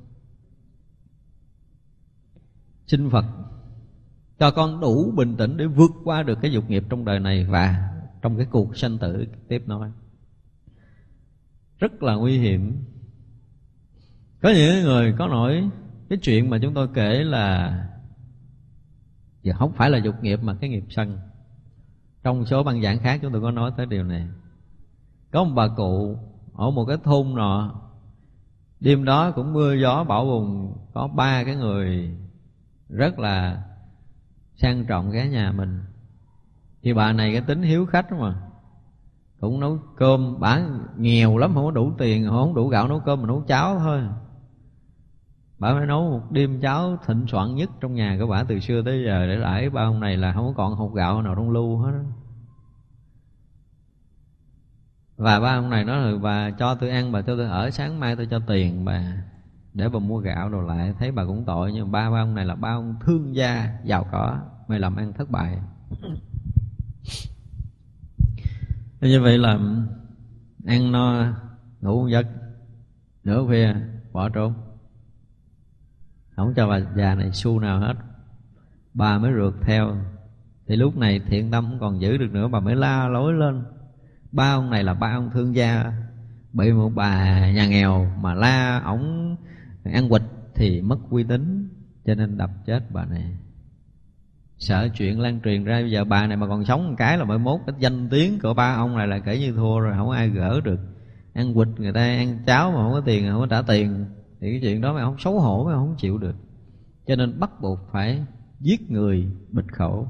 Xin Phật cho con đủ bình tĩnh để vượt qua được cái dục nghiệp trong đời này và trong cái cuộc sanh tử tiếp nói. Rất là nguy hiểm. Có những người có nổi cái chuyện mà chúng tôi kể là giờ không phải là dục nghiệp mà cái nghiệp sân. Trong số băng giảng khác chúng tôi có nói tới điều này. Có một bà cụ ở một cái thôn nọ, đêm đó cũng mưa gió bão bùng, có ba cái người rất là sang trọng ghé nhà mình. Thì bà này cái tính hiếu khách mà, cũng nấu cơm. Bà nghèo lắm, không có đủ tiền, không đủ gạo nấu cơm mà nấu cháo thôi. Bà phải nấu một đêm cháo thịnh soạn nhất trong nhà của bà từ xưa tới giờ để đãi ba ông này là không có còn hột gạo nào trong lu hết. Và ba ông này nói là bà cho tôi ăn, bà cho tôi ở, sáng mai tôi cho tiền bà để bà mua gạo đồ lại. Thấy bà cũng tội, nhưng ba ba ông này là ba ông thương gia giàu có, mày làm ăn thất bại. Như vậy là ăn no ngủ một giấc, nửa khuya bỏ trốn, không cho bà già này xu nào hết. Bà mới rượt theo. Thì lúc này thiện tâm không còn giữ được nữa, bà mới la lối lên. Ba ông này là ba ông thương gia, bị một bà nhà nghèo mà la ổng ăn quỵt thì mất uy tín, cho nên đập chết bà này. Sợ chuyện lan truyền ra, bây giờ bà này mà còn sống một cái là mới mốt cái danh tiếng của ba ông này là kể như thua rồi, không ai gỡ được. Ăn quỵt người ta ăn cháo mà không có tiền, không có trả tiền, thì cái chuyện đó mày không xấu hổ, mày không chịu được. Cho nên bắt buộc phải giết người bịt khẩu.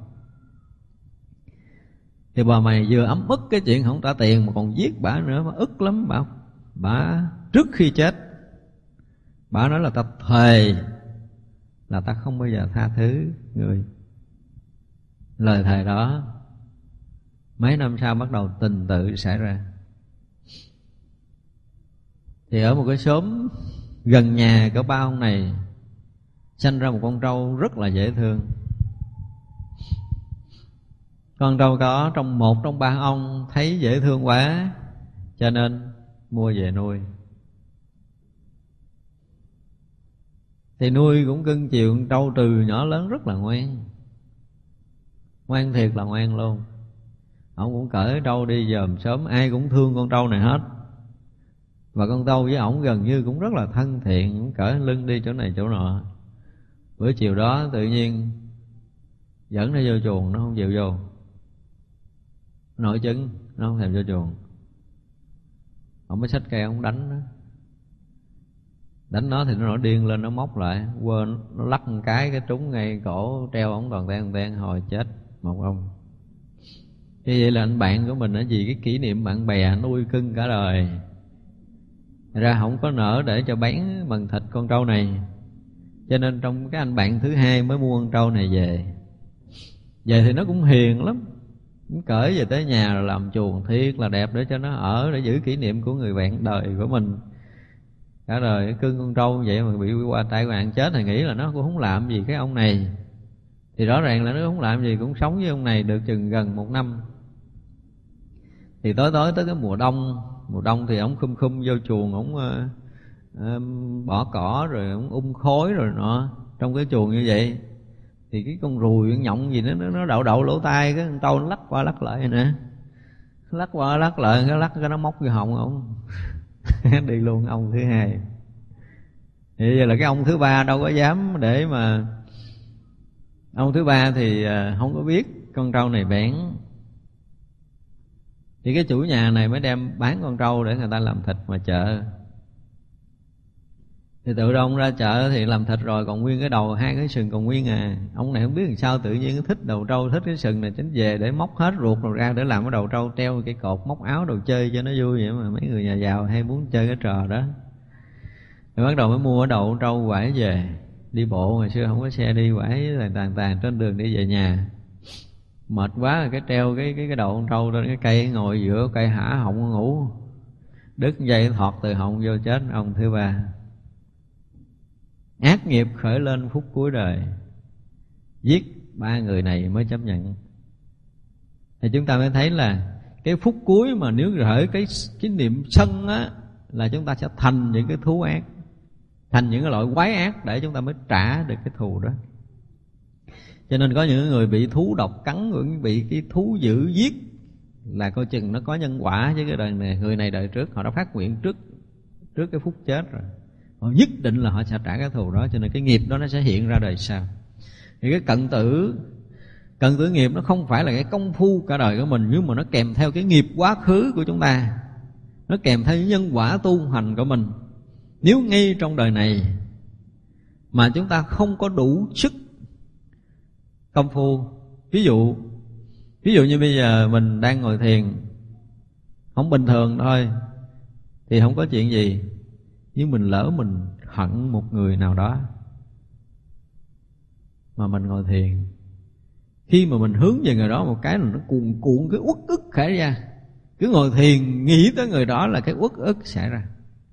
Thì bà mày vừa ấm ức cái chuyện không trả tiền mà còn giết bả nữa, mà ức lắm. Bà Bà trước khi chết bà nói là ta thề là ta không bao giờ tha thứ người. Lời thề đó mấy năm sau bắt đầu tình tự xảy ra. Thì ở một cái xóm gần nhà của ba ông này sanh ra một con trâu rất là dễ thương. Con trâu có trong một trong ba ông thấy dễ thương quá, cho nên mua về nuôi. Thì nuôi cũng cưng chiều con trâu từ nhỏ lớn rất là ngoan. Ngoan thiệt là ngoan luôn. Ông cũng cởi trâu đi dòm sớm, ai cũng thương con trâu này hết. Và con trâu với ổng gần như cũng rất là thân thiện, cũng cởi lưng đi chỗ này chỗ nọ. Bữa chiều đó tự nhiên dẫn nó vô chuồng, nó không chịu vô. Nội chứng, nó không thèm vô chuồng. Ông mới xách cây ông đánh nó. Đánh nó thì nó nổi điên lên, nó móc lại, quên nó lắc một cái cái trúng ngay cổ, treo ổng toàn ten ten, hồi chết một ông. Như vậy là anh bạn của mình ở vì cái kỷ niệm bạn bè nuôi cưng cả đời, ra không có nỡ để cho bán bằng thịt con trâu này, cho nên trong cái anh bạn thứ hai mới mua con trâu này về. Về thì nó cũng hiền lắm, nó cởi về tới nhà rồi làm chuồng thiệt là đẹp để cho nó ở, để giữ kỷ niệm của người bạn đời của mình. Cả đời cưng con trâu vậy mà bị qua tai nạn chết thì nghĩ là nó cũng không làm gì cái ông này. Thì rõ ràng là nó không làm gì, cũng sống với ông này được chừng gần một năm. Thì tối tối tới cái mùa đông, mùa đông thì ổng khum khum vô chuồng, ổng uh, uh, bỏ cỏ rồi ổng ung khói rồi nọ. Trong cái chuồng như vậy thì cái con ruồi, con nhộng gì nó nó đậu đậu lỗ tai, cái con trâu nó lắc qua lắc lại nè, lắc qua lắc lại, cái lắc cái nó móc vô họng ổng. Đi luôn ông thứ hai. Thì giờ là cái ông thứ ba đâu có dám để mà. Ông thứ ba thì không có biết con trâu này bén, thì cái chủ nhà này mới đem bán con trâu để người ta làm thịt ngoài chợ. Thì tự đông ra chợ thì làm thịt rồi, còn nguyên cái đầu, hai cái sừng còn nguyên à. Ông này không biết làm sao tự nhiên thích đầu trâu, thích cái sừng này, chính về để móc hết ruột rồi ra để làm cái đầu trâu, treo cái cột móc áo đồ chơi cho nó vui vậy mà. Mấy người nhà giàu hay muốn chơi cái trò đó. Rồi bắt đầu mới mua cái đầu trâu quải về, đi bộ, ngày xưa không có xe đi, quải tàn tàn tàn trên đường đi về nhà. Mệt quá rồi cái treo cái cái cái đầu con trâu trên cái cây, ngồi giữa cây hả họng ngủ, đứt dây thọt từ họng vô, chết ông thứ ba. Ác nghiệp khởi lên phút cuối đời, giết ba người này mới chấp nhận. Thì chúng ta mới thấy là cái phút cuối mà nếu khởi cái cái niệm sân á, là chúng ta sẽ thành những cái thú ác, thành những cái loại quái ác để chúng ta mới trả được cái thù đó. Cho nên có những người bị thú độc cắn, cũng bị cái thú dữ giết, là coi chừng nó có nhân quả với cái đời này. Người này đời trước họ đã phát nguyện trước trước cái phút chết rồi, họ nhất định là họ sẽ trả cái thù đó, cho nên cái nghiệp đó nó sẽ hiện ra đời sau. Thì cái cận tử cận tử nghiệp nó không phải là cái công phu cả đời của mình, nhưng mà nó kèm theo cái nghiệp quá khứ của chúng ta, nó kèm theo những nhân quả tu hành của mình. Nếu ngay trong đời này mà chúng ta không có đủ sức công phu, ví dụ ví dụ như bây giờ mình đang ngồi thiền không bình thường thôi thì không có chuyện gì, nhưng mình lỡ mình hận một người nào đó mà mình ngồi thiền, khi mà mình hướng về người đó một cái là nó cuồn cuộn cái uất ức khởi ra. Cứ ngồi thiền nghĩ tới người đó là cái uất ức xảy ra.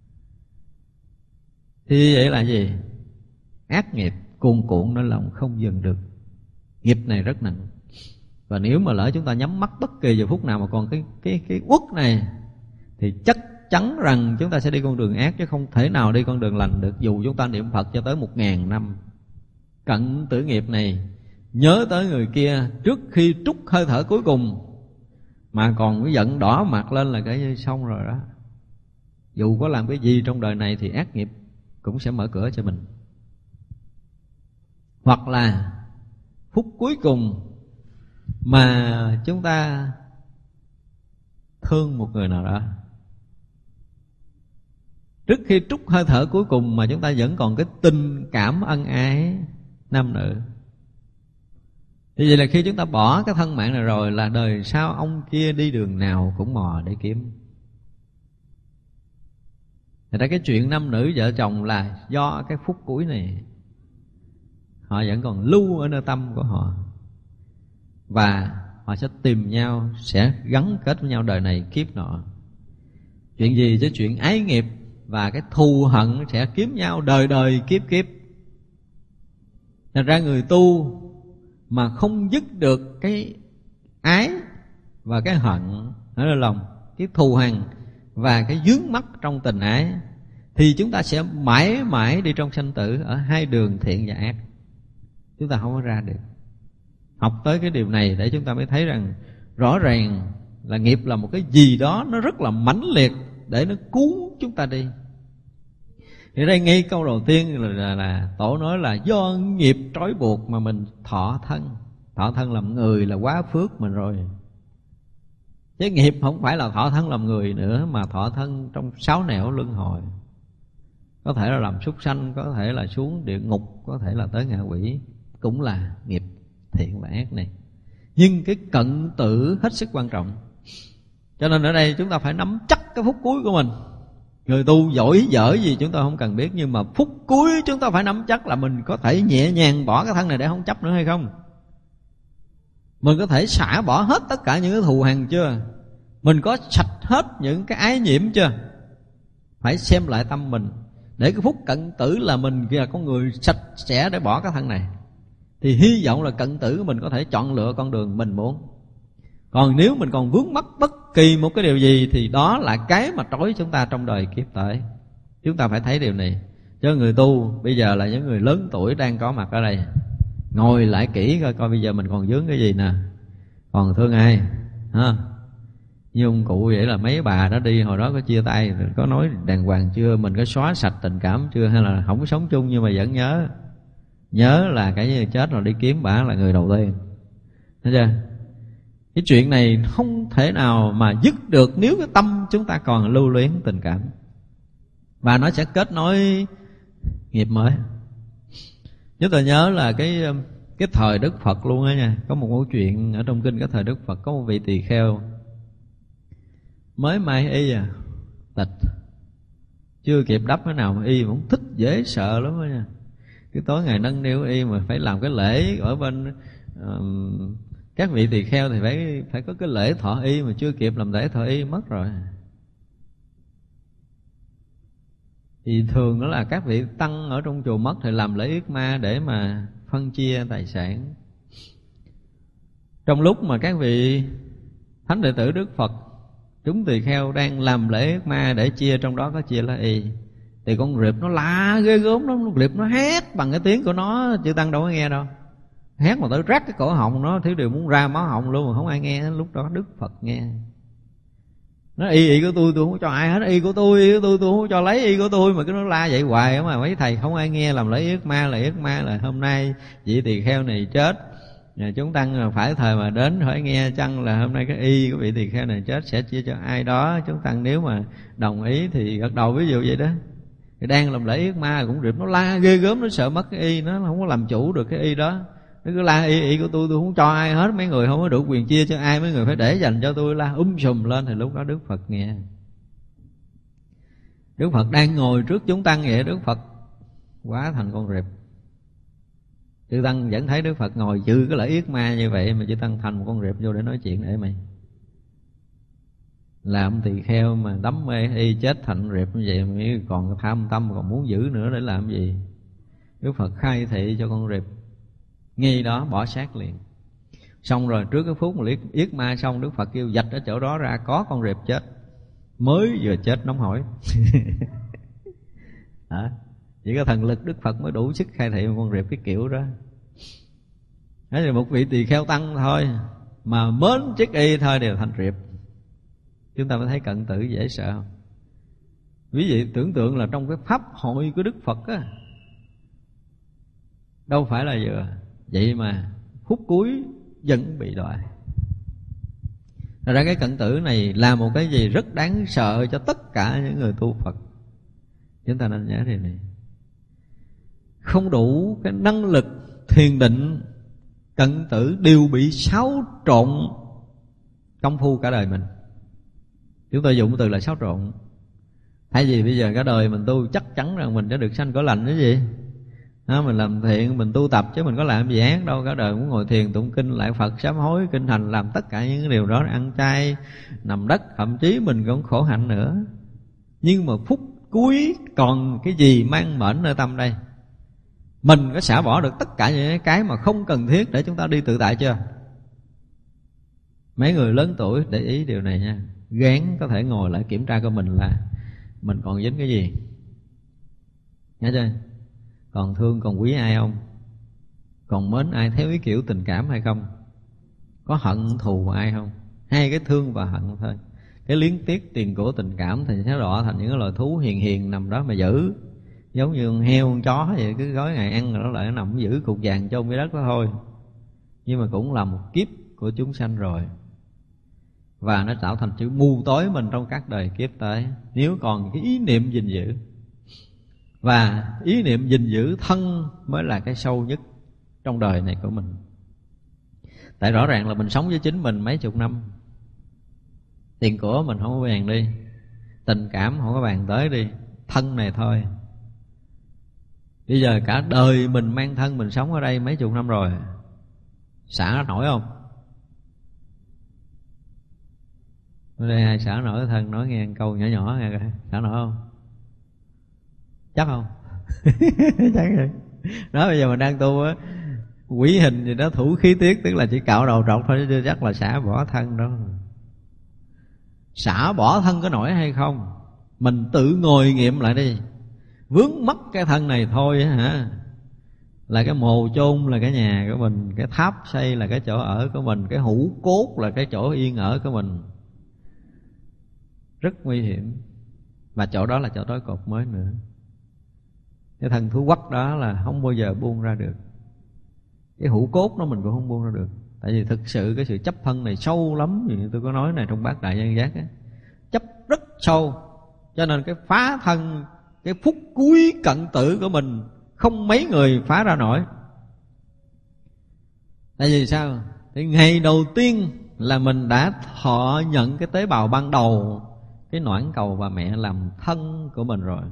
Thì vậy là gì? Ác nghiệp cuồn cuộn nơi lòng không dừng được. Nghiệp này rất nặng. Và nếu mà lỡ chúng ta nhắm mắt bất kỳ giờ phút nào mà còn cái cái cái uất này, thì chắc chắn rằng chúng ta sẽ đi con đường ác, chứ không thể nào đi con đường lành được. Dù chúng ta niệm Phật cho tới một ngàn năm, cận tử nghiệp này nhớ tới người kia trước khi trút hơi thở cuối cùng mà còn cái giận đỏ mặt lên là cái như xong rồi đó. Dù có làm cái gì trong đời này thì ác nghiệp cũng sẽ mở cửa cho mình. Hoặc là phút cuối cùng mà chúng ta thương một người nào đó, trước khi trút hơi thở cuối cùng mà chúng ta vẫn còn cái tình cảm ân ái nam nữ, thì vậy là khi chúng ta bỏ cái thân mạng này rồi, là đời sau ông kia đi đường nào cũng mò để kiếm. Thật ra cái chuyện nam nữ vợ chồng là do cái phút cuối này họ vẫn còn lưu ở nơi tâm của họ, và họ sẽ tìm nhau, sẽ gắn kết với nhau đời này kiếp nọ. Chuyện gì chứ chuyện ái nghiệp và cái thù hận sẽ kiếm nhau đời đời kiếp kiếp. Thật ra người tu mà không dứt được cái ái và cái hận ở nơi lòng, cái thù hằn và cái vướng mắc trong tình ái, thì chúng ta sẽ mãi mãi đi trong sanh tử ở hai đường thiện và ác. Chúng ta không có ra được. Học tới cái điều này để chúng ta mới thấy rằng rõ ràng là nghiệp là một cái gì đó nó rất là mãnh liệt để nó cuốn chúng ta đi. Thì đây ngay câu đầu tiên là, là, là Tổ nói là do nghiệp trói buộc mà mình thọ thân. Thọ thân làm người là quá phước mình rồi. Chứ nghiệp không phải là thọ thân làm người nữa, mà thọ thân trong sáu nẻo luân hồi. Có thể là làm súc sanh, có thể là xuống địa ngục, có thể là tới ngạ quỷ, cũng là nghiệp thiện và ác này. Nhưng cái cận tử hết sức quan trọng. Cho nên ở đây chúng ta phải nắm chắc cái phút cuối của mình. Người tu giỏi dở gì chúng ta không cần biết, nhưng mà phút cuối chúng ta phải nắm chắc là mình có thể nhẹ nhàng bỏ cái thân này để không chấp nữa hay không. Mình có thể xả bỏ hết tất cả những cái thù hằn chưa? Mình có sạch hết những cái ái nhiễm chưa? Phải xem lại tâm mình, để cái phút cận tử là mình là con người sạch sẽ để bỏ cái thân này. Thì hy vọng là cận tử của mình có thể chọn lựa con đường mình muốn. Còn nếu mình còn vướng mắc bất kỳ một cái điều gì, thì đó là cái mà trói chúng ta trong đời kiếp tới. Chúng ta phải thấy điều này. Cho người tu bây giờ là những người lớn tuổi đang có mặt ở đây, ngồi lại kỹ coi coi bây giờ mình còn vướng cái gì nè, còn thương ai ha. Như ông cụ vậy là mấy bà đó đi hồi đó có chia tay, có nói đàng hoàng chưa, mình có xóa sạch tình cảm chưa, hay là không có sống chung nhưng mà vẫn nhớ. Nhớ là cái chết rồi đi kiếm bả là người đầu tiên. Thấy chưa? Cái chuyện này không thể nào mà dứt được nếu cái tâm chúng ta còn lưu luyến tình cảm. Và nó sẽ kết nối nghiệp mới. Chúng ta nhớ là cái cái thời Đức Phật luôn á nha. Có một câu chuyện ở trong kinh cái thời Đức Phật, có một vị tỳ kheo mới mai y à, tịch, chưa kịp đắp cái nào mà y cũng thích dễ sợ lắm đó nha. Cái tối ngày nâng niu y mà phải làm cái lễ ở bên uh, các vị tỳ kheo thì phải phải có cái lễ thọ y, mà chưa kịp làm lễ thọ y mất rồi. Thì thường đó là các vị tăng ở trong chùa mất thì làm lễ yết ma để mà phân chia tài sản. Trong lúc mà các vị thánh đệ tử Đức Phật, chúng tỳ kheo đang làm lễ yết ma để chia, trong đó có chia lá y, thì con rệp nó la ghê gớm lắm. Con rệp nó hét bằng cái tiếng của nó, chư tăng đâu có nghe đâu. Hét mà tới rát cái cổ họng nó, thiếu điều muốn ra máu họng luôn mà không ai nghe. Lúc đó Đức Phật nghe. Nó y y của tôi, tôi không cho ai hết. Y của tôi, y của tôi, tôi không cho lấy y của tôi. Mà cứ nó la vậy hoài mà mấy thầy không ai nghe. Làm lễ yết ma là yết ma là hôm nay vị tỳ kheo này chết, chúng tăng phải thời mà đến hỏi nghe chăng là hôm nay cái y của vị tỳ kheo này chết sẽ chia cho ai đó. Chúng tăng nếu mà đồng ý thì gật đầu, ví dụ vậy đó. Thì đang làm lễ yết ma cũng rịp nó la ghê gớm, nó sợ mất cái y, nó không có làm chủ được cái y đó. Nó cứ la y y của tôi, tôi không cho ai hết. Mấy người không có đủ quyền chia cho ai, mấy người phải để dành cho tôi. La um sùm lên. Thì lúc đó Đức Phật nghe. Đức Phật đang ngồi trước chúng tăng vậy, Đức Phật quá thành con rệp. Chư tăng vẫn thấy Đức Phật ngồi chư cái lễ yết ma như vậy, mà chư tăng thành một con rệp vô để nói chuyện. Để mày làm tỳ kheo mà đắm mê y chết thành rệp như vậy, mới còn tham tâm, còn muốn giữ nữa để làm gì? Đức Phật khai thị cho con rệp ngay đó bỏ xác liền. Xong rồi trước cái phút mà yết ma xong, Đức Phật kêu vạch ở chỗ đó ra có con rệp chết, mới vừa chết nóng hổi. Hả? Chỉ có thần lực Đức Phật mới đủ sức khai thị một con rệp cái kiểu đó. Thế thì một vị tỳ kheo tăng thôi mà mến chiếc y thôi đều thành rệp. Chúng ta mới thấy cận tử dễ sợ không? Quý vị tưởng tượng là trong cái pháp hội của Đức Phật á, đâu phải là vừa vậy mà phút cuối vẫn bị đọa. Thật ra cái cận tử này là một cái gì rất đáng sợ cho tất cả những người tu Phật. Chúng ta nên nhớ điều này. Không đủ cái năng lực thiền định, cận tử đều bị xáo trộn công phu cả đời mình. Chúng tôi dùng từ là xáo trộn. Thay vì bây giờ cả đời mình tu chắc chắn rằng mình sẽ được sanh cõi lành cái gì đó, mình làm thiện, mình tu tập chứ mình có làm gì ác đâu. Cả đời muốn ngồi thiền tụng kinh, lại Phật, sám hối, kinh hành, làm tất cả những điều đó, ăn chay, nằm đất, thậm chí mình còn khổ hạnh nữa. Nhưng mà phút cuối còn cái gì mang mệnh nơi tâm đây? Mình có xả bỏ được tất cả những cái mà không cần thiết để chúng ta đi tự tại chưa? Mấy người lớn tuổi để ý điều này nha, gán có thể ngồi lại kiểm tra coi mình là mình còn dính cái gì, nghe chưa? Còn thương còn quý ai không? Còn mến ai theo cái kiểu tình cảm hay không? Có hận thù ai không? Hai cái thương và hận thôi. Cái liếng tiếc tiền của tình cảm thì sẽ đọa thành những cái loài thú hiền hiền nằm đó mà giữ, giống như con heo con chó vậy, cứ gói ngày ăn rồi nó lại nằm giữ cục vàng chôn dưới đất đó thôi. Nhưng mà cũng là một kiếp của chúng sanh rồi, và nó tạo thành chữ mù tối mình trong các đời kiếp tới, nếu còn cái ý niệm gìn giữ. Và ý niệm gìn giữ thân mới là cái sâu nhất trong đời này của mình. Tại rõ ràng là mình sống với chính mình mấy chục năm, tiền của mình không có bàn đi, tình cảm không có bàn tới đi, thân này thôi. Bây giờ cả đời mình mang thân mình sống ở đây mấy chục năm rồi, xả nổi không? Ở đây ai xả nổi thân nói nghe câu nhỏ nhỏ nghe coi, xả nổi không? Chắc không? Chắc rồi. Đó, bây giờ mình đang tu á, quỷ hình gì đó thủ khí tiết, tức là chỉ cạo đầu trọc thôi, chứ chắc là xả bỏ thân đó. Xả bỏ thân có nổi hay không? Mình tự ngồi nghiệm lại đi. Vướng mắc cái thân này thôi hả, là cái mồ chôn là cái nhà của mình, cái tháp xây là cái chỗ ở của mình, cái hũ cốt là cái chỗ yên ở của mình. Rất nguy hiểm. Và chỗ đó là chỗ tối cột mới nữa. Cái thân thú quắc đó là không bao giờ buông ra được. Cái hũ cốt đó mình cũng không buông ra được. Tại vì thực sự cái sự chấp thân này sâu lắm. Như tôi có nói này trong Bát Đại Nhân Giác ấy, chấp rất sâu. Cho nên cái phá thân, cái phút cuối cận tử của mình không mấy người phá ra nổi. Tại vì sao? Thì ngày đầu tiên là mình đã thọ nhận cái tế bào ban đầu, cái noãn cầu bà mẹ làm thân của mình rồi.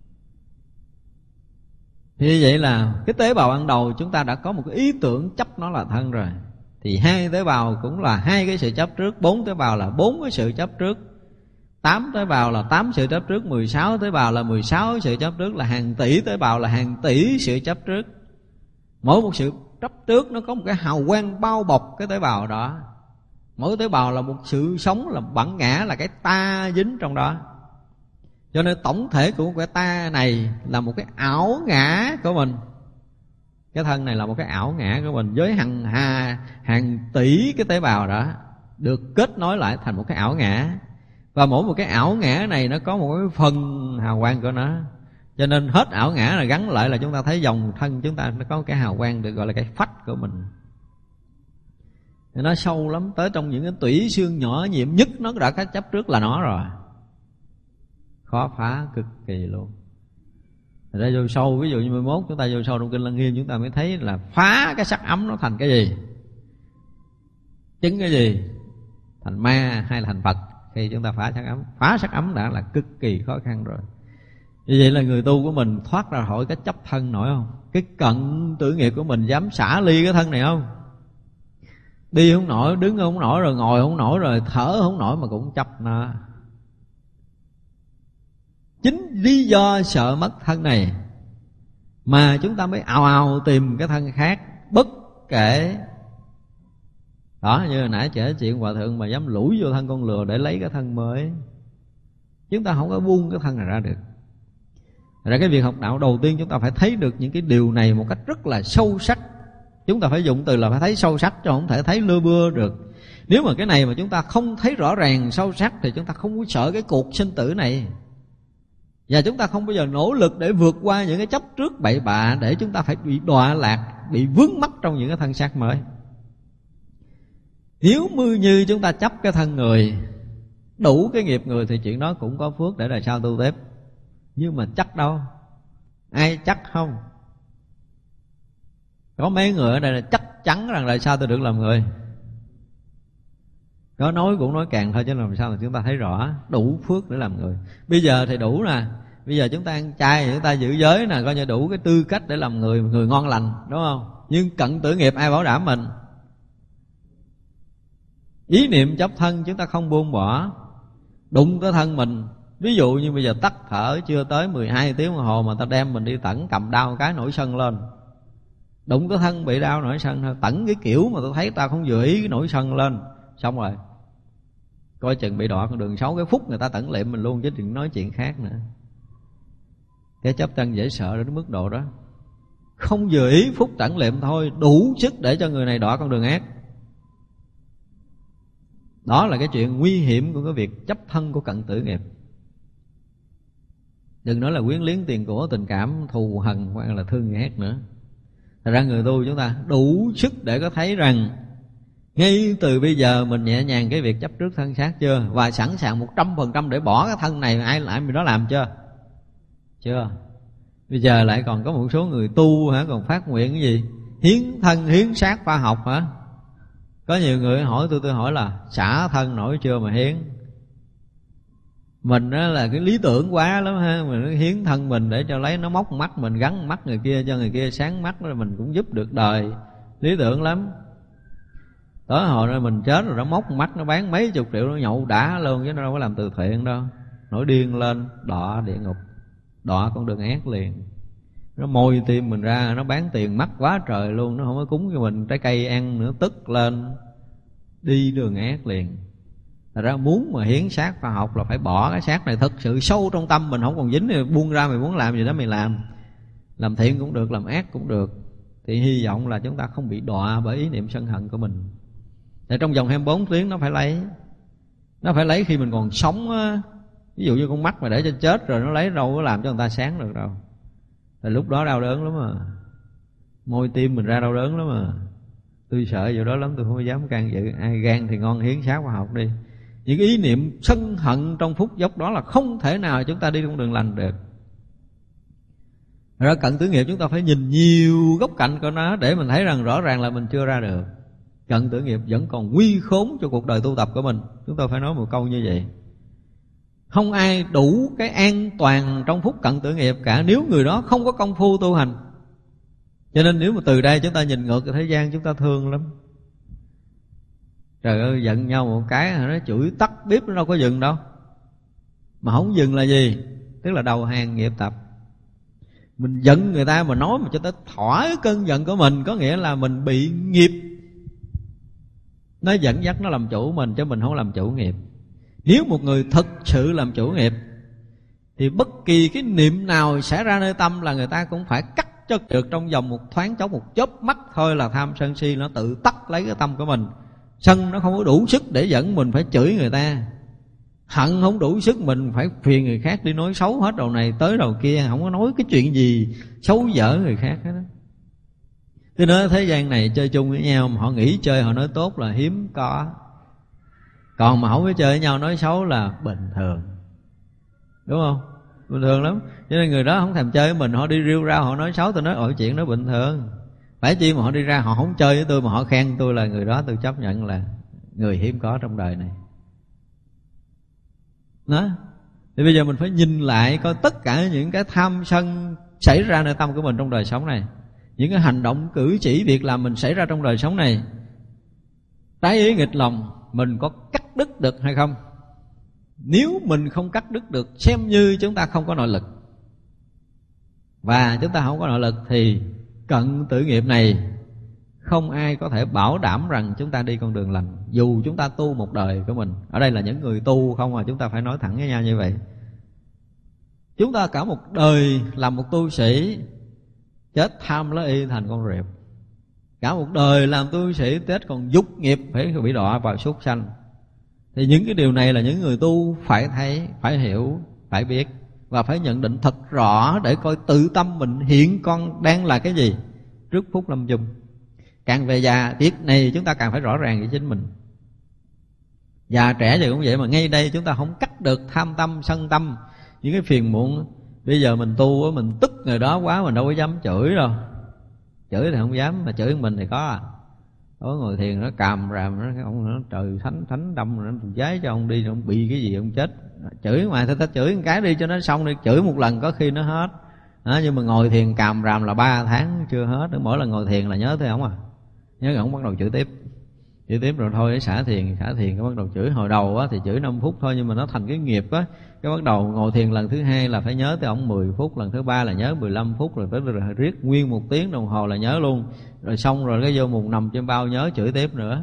Thì như vậy là cái tế bào ban đầu chúng ta đã có một cái ý tưởng chấp nó là thân rồi. Thì hai tế bào cũng là hai cái sự chấp trước, bốn tế bào là bốn cái sự chấp trước, tám tế bào là tám sự chấp trước, mười sáu tế bào là mười sáu sự chấp trước, là hàng tỷ tế bào là hàng tỷ sự chấp trước. Mỗi một sự chấp trước nó có một cái hào quang bao bọc cái tế bào đó. Mỗi tế bào là một sự sống, là bản ngã, là cái ta dính trong đó. Cho nên tổng thể của cái ta này là một cái ảo ngã của mình. Cái thân này là một cái ảo ngã của mình, với hàng hà, hàng tỷ cái tế bào đó được kết nối lại thành một cái ảo ngã. Và mỗi một cái ảo ngã này nó có một cái phần hào quang của nó. Cho nên hết ảo ngã là gắn lại là chúng ta thấy dòng thân chúng ta nó có một cái hào quang được gọi là cái phách của mình. Thì nó sâu lắm, tới trong những cái tủy xương nhỏ nhiệm nhất nó đã có chấp trước là nó rồi. Khó phá cực kỳ luôn. Rồi ra vô sâu, ví dụ như mười mốt chúng ta vô sâu trong Kinh Lăng Nghiêm, chúng ta mới thấy là phá cái sắc ấm nó thành cái gì, chứng cái gì, thành ma hay là thành Phật. Khi chúng ta phá sắc ấm, phá sắc ấm đã là cực kỳ khó khăn rồi. Như vậy là người tu của mình thoát ra khỏi cái chấp thân nổi không? Cái cận tử nghiệp của mình dám xả ly cái thân này không? Đi không nổi, đứng không nổi, rồi ngồi không nổi, rồi thở không nổi mà cũng chấp nó. Chính lý do sợ mất thân này mà chúng ta mới ào ào tìm cái thân khác, bất kể. Đó, như hồi nãy kể chuyện hòa thượng mà dám lủi vô thân con lừa để lấy cái thân mới. Chúng ta không có buông cái thân này ra được. Ra cái việc học đạo đầu tiên chúng ta phải thấy được những cái điều này một cách rất là sâu sắc. Chúng ta phải dùng từ là phải thấy sâu sắc, chứ không thể thấy lưa bưa được. Nếu mà cái này mà chúng ta không thấy rõ ràng sâu sắc thì chúng ta không có sợ cái cuộc sinh tử này. Và chúng ta không bao giờ nỗ lực để vượt qua những cái chấp trước bậy bạ, để chúng ta phải bị đọa lạc, bị vướng mắc trong những cái thân xác mới. Nếu như, như chúng ta chấp cái thân người, đủ cái nghiệp người, thì chuyện đó cũng có phước để đời sau tu tiếp. Nhưng mà chắc đâu, ai chắc không? Có mấy người ở đây là chắc chắn rằng đời sau tôi được làm người. Có nói cũng nói càng thôi, chứ làm sao mà chúng ta thấy rõ đủ phước để làm người. Bây giờ thì đủ nè, bây giờ chúng ta ăn chay, chúng ta giữ giới nè, coi như đủ cái tư cách để làm người, người ngon lành, đúng không? Nhưng cận tử nghiệp ai bảo đảm mình? Ý niệm chấp thân chúng ta không buông bỏ. Đụng tới thân mình, ví dụ như bây giờ tắt thở chưa tới mười hai tiếng đồng hồ mà ta đem mình đi tẩn, cầm đau cái nổi sân lên. Đụng tới thân bị đau nổi sân thôi. Tẩn cái kiểu mà tôi thấy ta không vừa ý cái nổi sân lên, xong rồi. Coi chừng bị đọa con đường xấu, cái phút người ta tẩn liệm mình luôn chứ đừng nói chuyện khác nữa. Cái chấp chân dễ sợ đến mức độ đó. Không vừa ý phút tẩn liệm thôi, đủ sức để cho người này đọa con đường ác. Đó là cái chuyện nguy hiểm của cái việc chấp thân của cận tử nghiệp. Đừng nói là quyến liếng tiền của, tình cảm, thù hằn hoặc là thương người ghét nữa. Thật ra người tu chúng ta đủ sức để có thấy rằng ngay từ bây giờ mình nhẹ nhàng cái việc chấp trước thân xác chưa, và sẵn sàng một trăm phần trăm để bỏ cái thân này, ai lại mình đó làm chưa? Chưa. Bây giờ lại còn có một số người tu hả, còn phát nguyện cái gì? Hiến thân hiến xác khoa học hả? Có nhiều người hỏi tôi, tôi hỏi là xả thân nổi chưa mà hiến. Mình đó là cái lý tưởng quá lắm ha, mình nó hiến thân mình để cho lấy nó móc mắt mình, gắn mắt người kia cho người kia sáng mắt, rồi mình cũng giúp được đời. Lý tưởng lắm. Tới hồi rồi mình chết rồi nó móc mắt, nó bán mấy chục triệu, nó nhậu đã luôn, chứ nó đâu có làm từ thiện đâu. Nổi điên lên, đọa địa ngục, đọa con đường ác liền. Nó môi tim mình ra, nó bán tiền mắc quá trời luôn, nó không có cúng cho mình trái cây ăn nữa, tức lên, đi đường ác liền. Thật ra muốn mà hiến xác khoa học là phải bỏ cái xác này thật sự sâu trong tâm mình, không còn dính thì buông ra, mày muốn làm gì đó mày làm. Làm thiện cũng được, làm ác cũng được. Thì hy vọng là chúng ta không bị đọa bởi ý niệm sân hận của mình. Tại trong vòng hai mươi bốn tiếng nó phải lấy. Nó phải lấy khi mình còn sống á. Ví dụ như con mắt mà để cho chết rồi nó lấy đâu có làm cho người ta sáng được đâu. Thì lúc đó đau đớn lắm mà. Môi tim mình ra đau đớn lắm mà. Tôi sợ vụ đó lắm, tôi không dám can dự. Ai gan thì ngon hiến xác khoa học đi. Những ý niệm sân hận trong phút chốc đó là không thể nào chúng ta đi con đường lành được. Ra cận tử nghiệp chúng ta phải nhìn nhiều góc cạnh của nó để mình thấy rằng rõ ràng là mình chưa ra được. Cận tử nghiệp vẫn còn nguy khốn cho cuộc đời tu tập của mình. Chúng ta phải nói một câu như vậy. Không ai đủ cái an toàn trong phút cận tử nghiệp cả nếu người đó không có công phu tu hành. Cho nên nếu mà từ đây chúng ta nhìn ngược cái thế gian chúng ta thương lắm. Trời ơi, giận nhau một cái nó chửi tắt bếp, nó đâu có dừng đâu. Mà không dừng là gì? Tức là đầu hàng nghiệp tập. Mình giận người ta mà nói mà cho tới thỏa cơn giận của mình, có nghĩa là mình bị nghiệp nó dẫn dắt, nó làm chủ mình, chứ mình không làm chủ nghiệp. Nếu một người thực sự làm chủ nghiệp thì bất kỳ cái niệm nào xảy ra nơi tâm là người ta cũng phải cắt cho được trong vòng một thoáng chốc, một chớp mắt thôi là tham sân si nó tự tắt lấy cái tâm của mình. Sân nó không có đủ sức để dẫn mình phải chửi người ta. Hận không đủ sức mình phải phiền người khác đi nói xấu hết đầu này tới đầu kia, không có nói cái chuyện gì xấu dở người khác hết đó. Tôi nói thế gian này chơi chung với nhau mà họ nghĩ chơi họ nói tốt là hiếm có. Còn mà không có chơi với nhau nói xấu là bình thường. Đúng không? Bình thường lắm. Cho nên người đó không thèm chơi với mình, họ đi riêu rao họ nói xấu, tôi nói ôi chuyện đó bình thường. Phải chi mà họ đi ra họ không chơi với tôi mà họ khen tôi là người đó tôi chấp nhận là người hiếm có trong đời này. Đó. Thì bây giờ mình phải nhìn lại coi tất cả những cái tham sân xảy ra nơi tâm của mình trong đời sống này, những cái hành động cử chỉ việc làm mình xảy ra trong đời sống này, trái ý nghịch lòng mình có cắt đứt được hay không? Nếu mình không cắt đứt được xem như chúng ta không có nội lực. Và chúng ta không có nội lực thì cận tử nghiệp này không ai có thể bảo đảm rằng chúng ta đi con đường lành, dù chúng ta tu một đời của mình. Ở đây là những người tu không à, chúng ta phải nói thẳng với nhau như vậy. Chúng ta cả một đời làm một tu sĩ, chết tham lá y thành con rệp. Cả một đời làm tu sĩ, chết còn dục nghiệp phải bị đọa vào súc sanh. Thì những cái điều này là những người tu phải thấy, phải hiểu, phải biết và phải nhận định thật rõ để coi tự tâm mình hiện con đang là cái gì trước phút lâm chung. Càng về già, việc này chúng ta càng phải rõ ràng với chính mình. Già trẻ thì cũng vậy, mà ngay đây chúng ta không cắt được tham tâm, sân tâm, những cái phiền muộn. Bây giờ mình tu, mình tức người đó quá, mình đâu có dám chửi đâu. Chửi thì không dám, mà chửi mình thì có à. Đó, ngồi thiền nó càm ràm, nó, ông nó trời thánh thánh đâm rồi nó giái cho ông đi, ông bị cái gì ông chết. Chửi ngoài thôi, ta chửi một cái đi cho nó xong đi, chửi một lần có khi nó hết. Đó, nhưng mà ngồi thiền càm ràm là ba tháng chưa hết. Mỗi lần ngồi thiền là nhớ tới ổng à, nhớ ổng bắt đầu chửi tiếp. Chửi tiếp rồi thôi xả thiền, xả thiền cái bắt đầu chửi. Hồi đầu á thì chửi năm phút thôi, nhưng mà nó thành cái nghiệp á. Cái bắt đầu ngồi thiền lần thứ hai là phải nhớ tới ổng mười phút, lần thứ ba là nhớ mười lăm phút, rồi tới rồi riết nguyên một tiếng đồng hồ là nhớ luôn. Rồi xong rồi cái vô mùng nằm trên bao nhớ chửi tiếp nữa.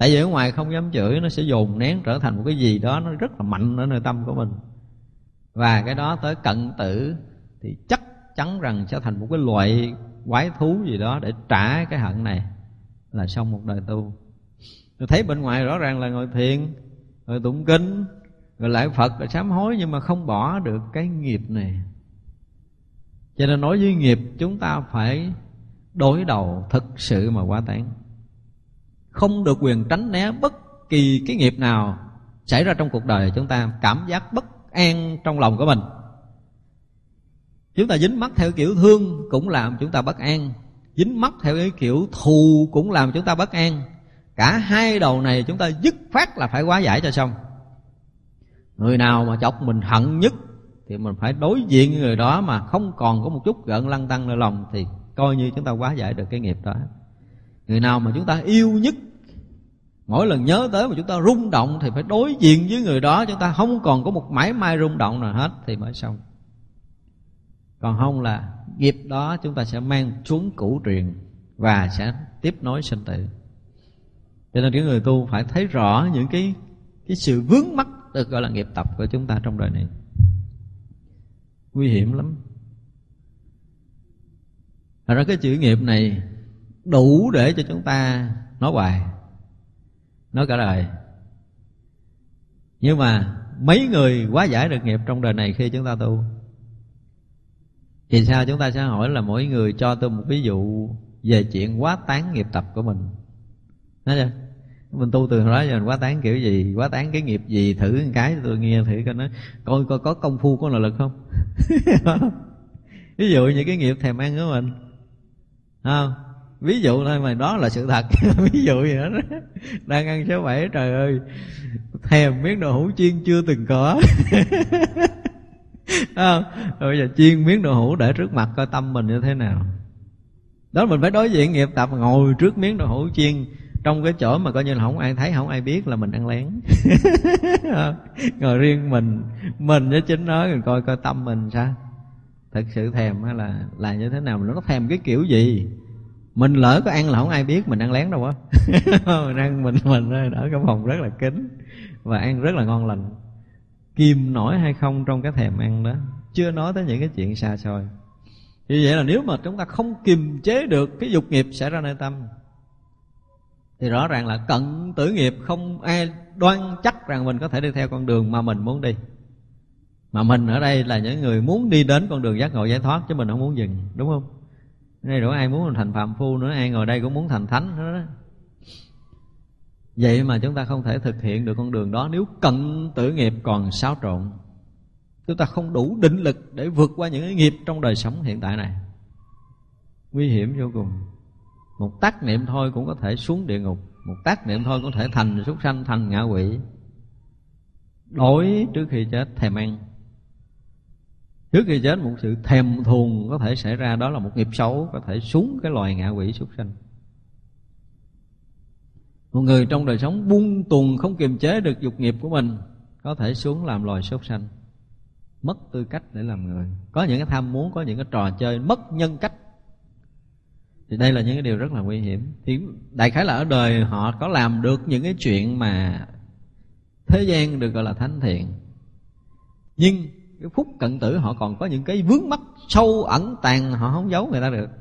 Tại vì ở ngoài không dám chửi, nó sẽ dồn nén trở thành một cái gì đó nó rất là mạnh ở nơi tâm của mình. Và cái đó tới cận tử thì chắc chắn rằng sẽ thành một cái loại quái thú gì đó để trả cái hận này, là xong một đời tu. Tôi thấy bên ngoài rõ ràng là ngồi thiền, rồi tụng kinh, rồi lại Phật, rồi sám hối, nhưng mà không bỏ được cái nghiệp này. Cho nên nói với nghiệp, chúng ta phải đối đầu thực sự mà quá tán. Không được quyền tránh né bất kỳ cái nghiệp nào xảy ra trong cuộc đời. Chúng ta cảm giác bất an trong lòng của mình. Chúng ta dính mắc theo kiểu thương cũng làm chúng ta bất an, dính mắc theo cái kiểu thù cũng làm chúng ta bất an. Cả hai đầu này chúng ta dứt khoát là phải hóa giải cho xong. Người nào mà chọc mình hận nhất thì mình phải đối diện với người đó mà không còn có một chút gợn lăn tăn nơi lòng, thì coi như chúng ta hóa giải được cái nghiệp đó. Người nào mà chúng ta yêu nhất, mỗi lần nhớ tới mà chúng ta rung động thì phải đối diện với người đó, chúng ta không còn có một mảy may rung động nào hết thì mới xong. Còn không là nghiệp đó chúng ta sẽ mang xuống cửu truyền và sẽ tiếp nối sinh tử. Cho nên cái người tu phải thấy rõ những cái cái sự vướng mắc được gọi là nghiệp tập của chúng ta trong đời này. Nguy hiểm lắm. Thật ra cái chữ nghiệp này đủ để cho chúng ta nói hoài, nói cả đời. Nhưng mà mấy người hóa giải được nghiệp trong đời này khi chúng ta tu? Thì sao chúng ta sẽ hỏi là mỗi người cho tôi một ví dụ về chuyện quá tán nghiệp tập của mình. Nói chưa? Mình tu từ đó giờ mình quá tán kiểu gì, quá tán cái nghiệp gì, thử một cái tôi nghe thử coi nó coi coi có công phu, có nội lực không. Ví dụ như cái nghiệp thèm ăn của mình, không? Ví dụ thôi mà đó là sự thật. Ví dụ gì đó, đang ăn số bảy, trời ơi thèm miếng đậu hũ chiên chưa từng có. Không? Rồi bây giờ chiên miếng đậu hũ để trước mặt coi tâm mình như thế nào. Đó mình phải đối diện nghiệp tập, ngồi trước miếng đậu hũ chiên trong cái chỗ mà coi như là không ai thấy, không ai biết là mình ăn lén. Ngồi riêng mình, mình với chính nó, rồi coi coi tâm mình sao, thật sự thèm hay là là như thế nào, nó thèm cái kiểu gì. Mình lỡ có ăn là không ai biết mình ăn lén đâu á. Mình ăn mình mình ở cái phòng rất là kín và ăn rất là ngon lành. Kìm nổi hay không trong cái thèm ăn đó, chưa nói tới những cái chuyện xa xôi. Như vậy là nếu mà chúng ta không kiềm chế được cái dục nghiệp xảy ra nơi tâm thì rõ ràng là cận tử nghiệp không ai đoan chắc rằng mình có thể đi theo con đường mà mình muốn đi. Mà mình ở đây là những người muốn đi đến con đường giác ngộ giải thoát, chứ mình không muốn dừng, đúng không? Đây đâu ai muốn thành phàm phu nữa, ai ngồi đây cũng muốn thành thánh nữa đó. Vậy mà chúng ta không thể thực hiện được con đường đó nếu cận tử nghiệp còn xáo trộn. Chúng ta không đủ định lực để vượt qua những cái nghiệp trong đời sống hiện tại này. Nguy hiểm vô cùng. Một tác niệm thôi cũng có thể xuống địa ngục, một tác niệm thôi cũng có thể thành súc sanh, thành ngạ quỷ. Đổi trước khi chết thèm ăn. Trước khi chết một sự thèm thuồng có thể xảy ra, đó là một nghiệp xấu, có thể xuống cái loài ngạ quỷ súc sanh. Một người trong đời sống buông tuồng không kiềm chế được dục nghiệp của mình có thể xuống làm loài súc sanh, mất tư cách để làm người, có những cái tham muốn, có những cái trò chơi mất nhân cách. Thì đây là những cái điều rất là nguy hiểm. Thì đại khái là ở đời họ có làm được những cái chuyện mà thế gian được gọi là thánh thiện, nhưng cái phút cận tử họ còn có những cái vướng mắc sâu ẩn tàng, họ không giấu người ta được.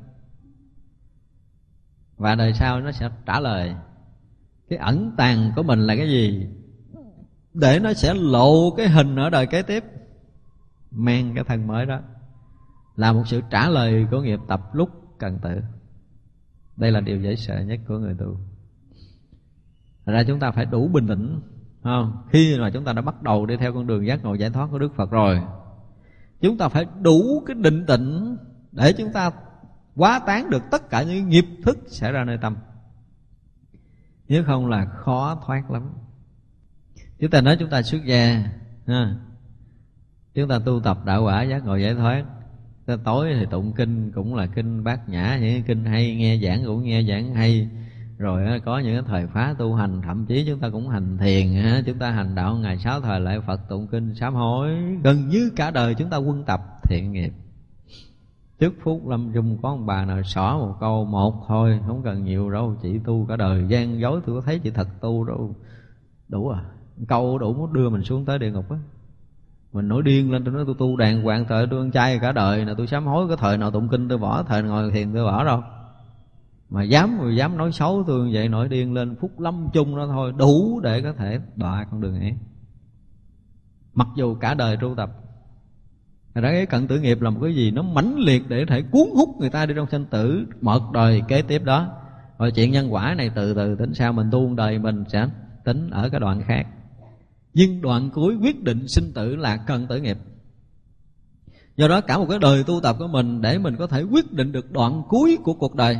Và đời sau nó sẽ trả lời cái ẩn tàng của mình là cái gì, để nó sẽ lộ cái hình ở đời kế tiếp, mang cái thân mới đó, là một sự trả lời của nghiệp tập lúc cận tử. Đây là điều dễ sợ nhất của người tu. Thật ra chúng ta phải đủ bình tĩnh, không? Khi mà chúng ta đã bắt đầu đi theo con đường giác ngộ giải thoát của Đức Phật rồi, chúng ta phải đủ cái định tĩnh để chúng ta hóa tán được tất cả những nghiệp thức xảy ra nơi tâm. Nếu không là khó thoát lắm. Chúng ta nói chúng ta xuất gia ha, chúng ta tu tập đạo quả giác ngộ giải thoát, ta tối thì tụng kinh cũng là kinh Bát Nhã, những kinh hay, nghe giảng cũng nghe giảng hay. Rồi có những cái thời phá tu hành, thậm chí chúng ta cũng hành thiền, chúng ta hành đạo ngày sáu thời lạy Phật, tụng kinh sám hối, gần như cả đời chúng ta quân tập thiện nghiệp. Trước phút lâm chung có ông bà nào xỏ một câu một thôi, không cần nhiều đâu, chị tu cả đời gian dối tôi có thấy chị thật tu đâu. Đủ à, câu đủ muốn đưa mình xuống tới địa ngục á. Mình nổi điên lên tôi nói tôi tu đàng hoàng, thời tôi ăn chay cả đời nè, tôi sám hối, có thời nào tụng kinh tôi bỏ, thời ngồi thiền tôi bỏ đâu. Mà dám người dám nói xấu tôi như vậy, nổi điên lên phút lâm chung đó thôi đủ để có thể đọa con đường ấy. Mặc dù cả đời tu tập. Thật ra cái cận tử nghiệp là một cái gì nó mãnh liệt để có thể cuốn hút người ta đi trong sanh tử một đời kế tiếp đó. Rồi chuyện nhân quả này từ từ tính sao, mình tu một đời mình sẽ tính ở cái đoạn khác. Nhưng đoạn cuối quyết định sinh tử là cận tử nghiệp. Do đó cả một cái đời tu tập của mình để mình có thể quyết định được đoạn cuối của cuộc đời,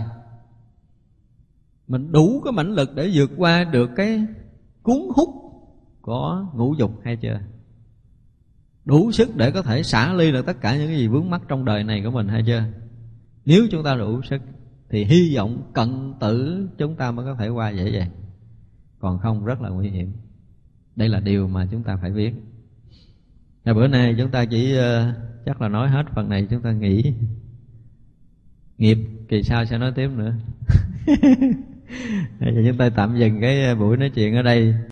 mình đủ cái mãnh lực để vượt qua được cái cuốn hút của ngũ dục hay chưa? Đủ sức để có thể xả ly được tất cả những cái gì vướng mắc trong đời này của mình hay chưa? Nếu chúng ta đủ sức thì hy vọng cận tử chúng ta mới có thể qua dễ dàng. Còn không rất là nguy hiểm. Đây là điều mà chúng ta phải biết. Và bữa nay chúng ta chỉ uh, chắc là nói hết phần này, chúng ta nghỉ. Nghiệp kỳ sau sẽ nói tiếp nữa. Chúng ta tạm dừng cái buổi nói chuyện ở đây.